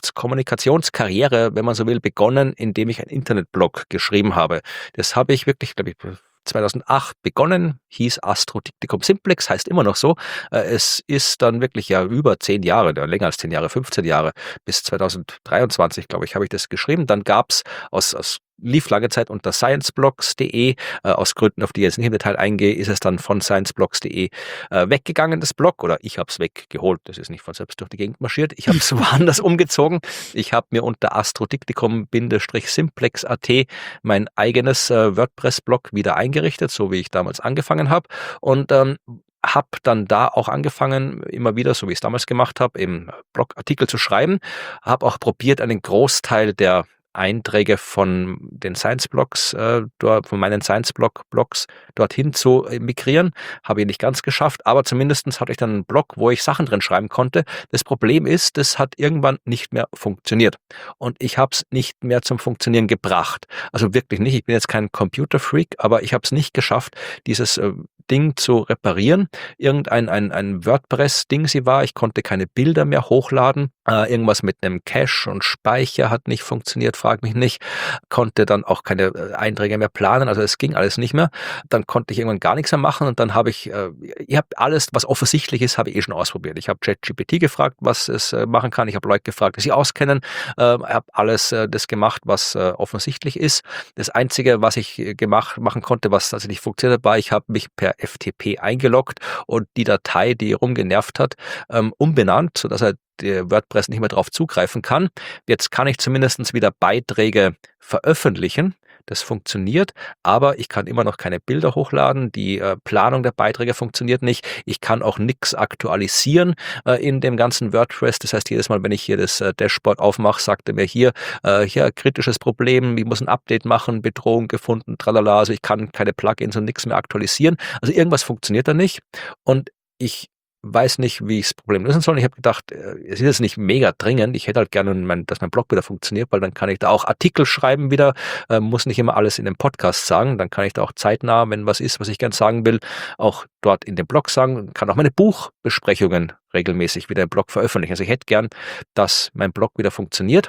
Wissenschaftskommunikationskarriere, wenn man so will, begonnen, indem ich einen Internetblog geschrieben habe. Das habe ich wirklich, glaube ich, zweitausendacht begonnen, hieß Astrodiktikum Simplex, heißt immer noch so. Äh, Es ist dann wirklich ja über zehn Jahre, ja, länger als zehn Jahre, fünfzehn Jahre, bis zweitausenddreiundzwanzig, glaube ich, habe ich das geschrieben. Dann gab's aus, aus lief lange Zeit unter scienceblogs punkt de. Äh, aus Gründen, auf die ich jetzt nicht im Detail eingehe, ist es dann von scienceblogs punkt de äh, weggegangen, das Blog, oder ich habe es weggeholt. Das ist nicht von selbst durch die Gegend marschiert. Ich habe es woanders umgezogen. Ich habe mir unter astrodiktikum-simplex punkt at mein eigenes äh, WordPress-Blog wieder eingerichtet, so wie ich damals angefangen habe. Und ähm, habe dann da auch angefangen, immer wieder, so wie ich es damals gemacht habe, eben Blogartikel zu schreiben. Habe auch probiert, einen Großteil der Einträge von den Science-Blogs, äh, dort, von meinen Science-Blog-Blogs dorthin zu migrieren. Habe ich nicht ganz geschafft, aber zumindestens hatte ich dann einen Blog, wo ich Sachen drin schreiben konnte. Das Problem ist, das hat irgendwann nicht mehr funktioniert. Und ich habe es nicht mehr zum Funktionieren gebracht. Also wirklich nicht. Ich bin jetzt kein Computerfreak, aber ich habe es nicht geschafft, dieses äh, Ding zu reparieren. Irgendein ein, ein WordPress-Ding sie war. Ich konnte keine Bilder mehr hochladen. Äh, irgendwas mit einem Cache und Speicher hat nicht funktioniert, frag mich nicht. Konnte dann auch keine äh, Einträge mehr planen. Also es ging alles nicht mehr. Dann konnte ich irgendwann gar nichts mehr machen und dann habe ich, äh, ich habe alles, was offensichtlich ist, habe ich eh schon ausprobiert. Ich habe ChatGPT gefragt, was es äh, machen kann. Ich habe Leute gefragt, die sich auskennen. Äh, ich habe alles äh, das gemacht, was äh, offensichtlich ist. Das Einzige, was ich äh, gemacht machen konnte, was tatsächlich funktioniert, war, ich habe mich per F T P eingeloggt und die Datei, die rumgenervt hat, ähm, umbenannt, sodass er der WordPress nicht mehr darauf zugreifen kann. Jetzt kann ich zumindest wieder Beiträge veröffentlichen. Das funktioniert, aber ich kann immer noch keine Bilder hochladen. Die äh, Planung der Beiträge funktioniert nicht. Ich kann auch nichts aktualisieren äh, in dem ganzen WordPress. Das heißt, jedes Mal, wenn ich hier das äh, Dashboard aufmache, sagt er mir hier, äh, hier kritisches Problem, ich muss ein Update machen, Bedrohung gefunden, tralala. Also ich kann keine Plugins und nichts mehr aktualisieren. Also irgendwas funktioniert da nicht. Und ich weiß nicht, wie ich das Problem lösen soll. Ich habe gedacht, es ist jetzt nicht mega dringend. Ich hätte halt gerne, mein, dass mein Blog wieder funktioniert, weil dann kann ich da auch Artikel schreiben wieder, äh, muss nicht immer alles in dem Podcast sagen. Dann kann ich da auch zeitnah, wenn was ist, was ich gern sagen will, auch dort in dem Blog sagen. Kann auch meine Buchbesprechungen regelmäßig wieder im Blog veröffentlichen. Also ich hätte gern, dass mein Blog wieder funktioniert.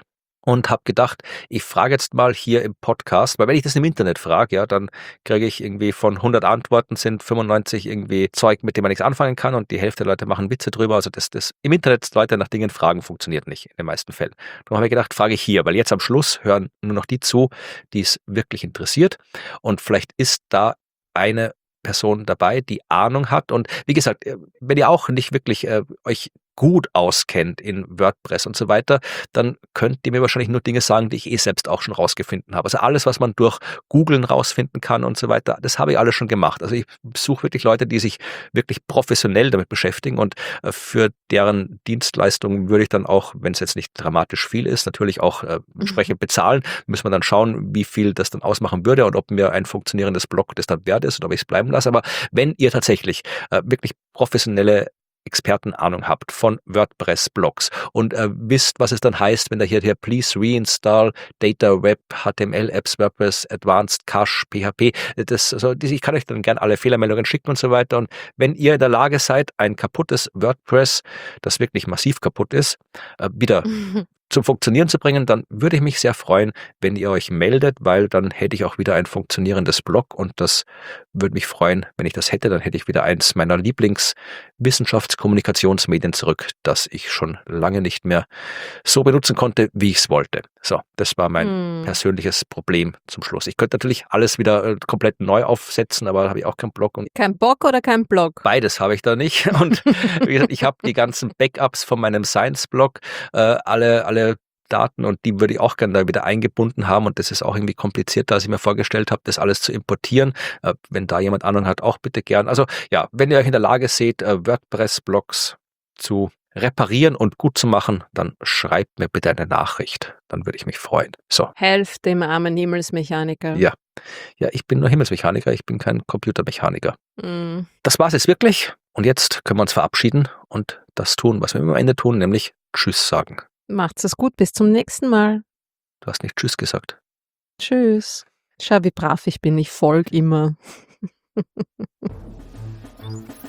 und habe gedacht, ich frage jetzt mal hier im Podcast, weil wenn ich das im Internet frage, ja, dann kriege ich irgendwie von hundert Antworten sind fünfundneunzig irgendwie Zeug, mit dem man nichts anfangen kann und die Hälfte der Leute machen Witze drüber. Also das, das im Internet Leute nach Dingen fragen, funktioniert nicht in den meisten Fällen. Darum habe ich gedacht, frage ich hier, weil jetzt am Schluss hören nur noch die zu, die es wirklich interessiert und vielleicht ist da eine Person dabei, die Ahnung hat und wie gesagt, äh, wenn ihr auch nicht wirklich äh, euch gut auskennt in WordPress und so weiter, dann könnt ihr mir wahrscheinlich nur Dinge sagen, die ich eh selbst auch schon rausgefunden habe. Also alles, was man durch Googlen rausfinden kann und so weiter, das habe ich alles schon gemacht. Also ich suche wirklich Leute, die sich wirklich professionell damit beschäftigen und äh, für deren Dienstleistungen würde ich dann auch, wenn es jetzt nicht dramatisch viel ist, natürlich auch äh, entsprechend bezahlen. Müssen wir dann schauen, wie viel das dann ausmachen würde und ob mir ein funktionierendes Blog das dann wert ist oder ob ich es bleiben lasse. Aber wenn ihr tatsächlich äh, wirklich professionelle Expertenahnung habt von WordPress-Blogs und äh, wisst, was es dann heißt, wenn da hier, hier Please reinstall Data Web, H T M L-Apps, WordPress, Advanced, Cache, P H P. Das, also, ich kann euch dann gerne alle Fehlermeldungen schicken und so weiter. Und wenn ihr in der Lage seid, ein kaputtes WordPress, das wirklich massiv kaputt ist, äh, wieder zum Funktionieren zu bringen, dann würde ich mich sehr freuen, wenn ihr euch meldet, weil dann hätte ich auch wieder ein funktionierendes Blog und das würde mich freuen, wenn ich das hätte, dann hätte ich wieder eins meiner Lieblingswissenschaftskommunikationsmedien zurück, das ich schon lange nicht mehr so benutzen konnte, wie ich es wollte. So, das war mein Hm. persönliches Problem zum Schluss. Ich könnte natürlich alles wieder äh, komplett neu aufsetzen, aber da habe ich auch keinen Blog und Kein Bock oder kein Blog? beides habe ich da nicht. Und wie gesagt, ich habe die ganzen Backups von meinem Science-Blog, äh, alle, alle Daten und die würde ich auch gerne da wieder eingebunden haben und das ist auch irgendwie komplizierter, als ich mir vorgestellt habe, das alles zu importieren. Äh, wenn da jemand anderen hat, auch bitte gern. Also ja, wenn ihr euch in der Lage seht, äh, WordPress-Blogs zu reparieren und gut zu machen, dann schreibt mir bitte eine Nachricht. Dann würde ich mich freuen. So, Helft dem armen Himmelsmechaniker. ja. Ja, ich bin nur Himmelsmechaniker, ich bin kein Computermechaniker. Mm. Das war's jetzt wirklich. Und jetzt können wir uns verabschieden und das tun, was wir immer am Ende tun, nämlich Tschüss sagen. Macht's es gut, bis zum nächsten Mal. Du hast nicht Tschüss gesagt. Tschüss. Schau, wie brav ich bin, ich folge immer.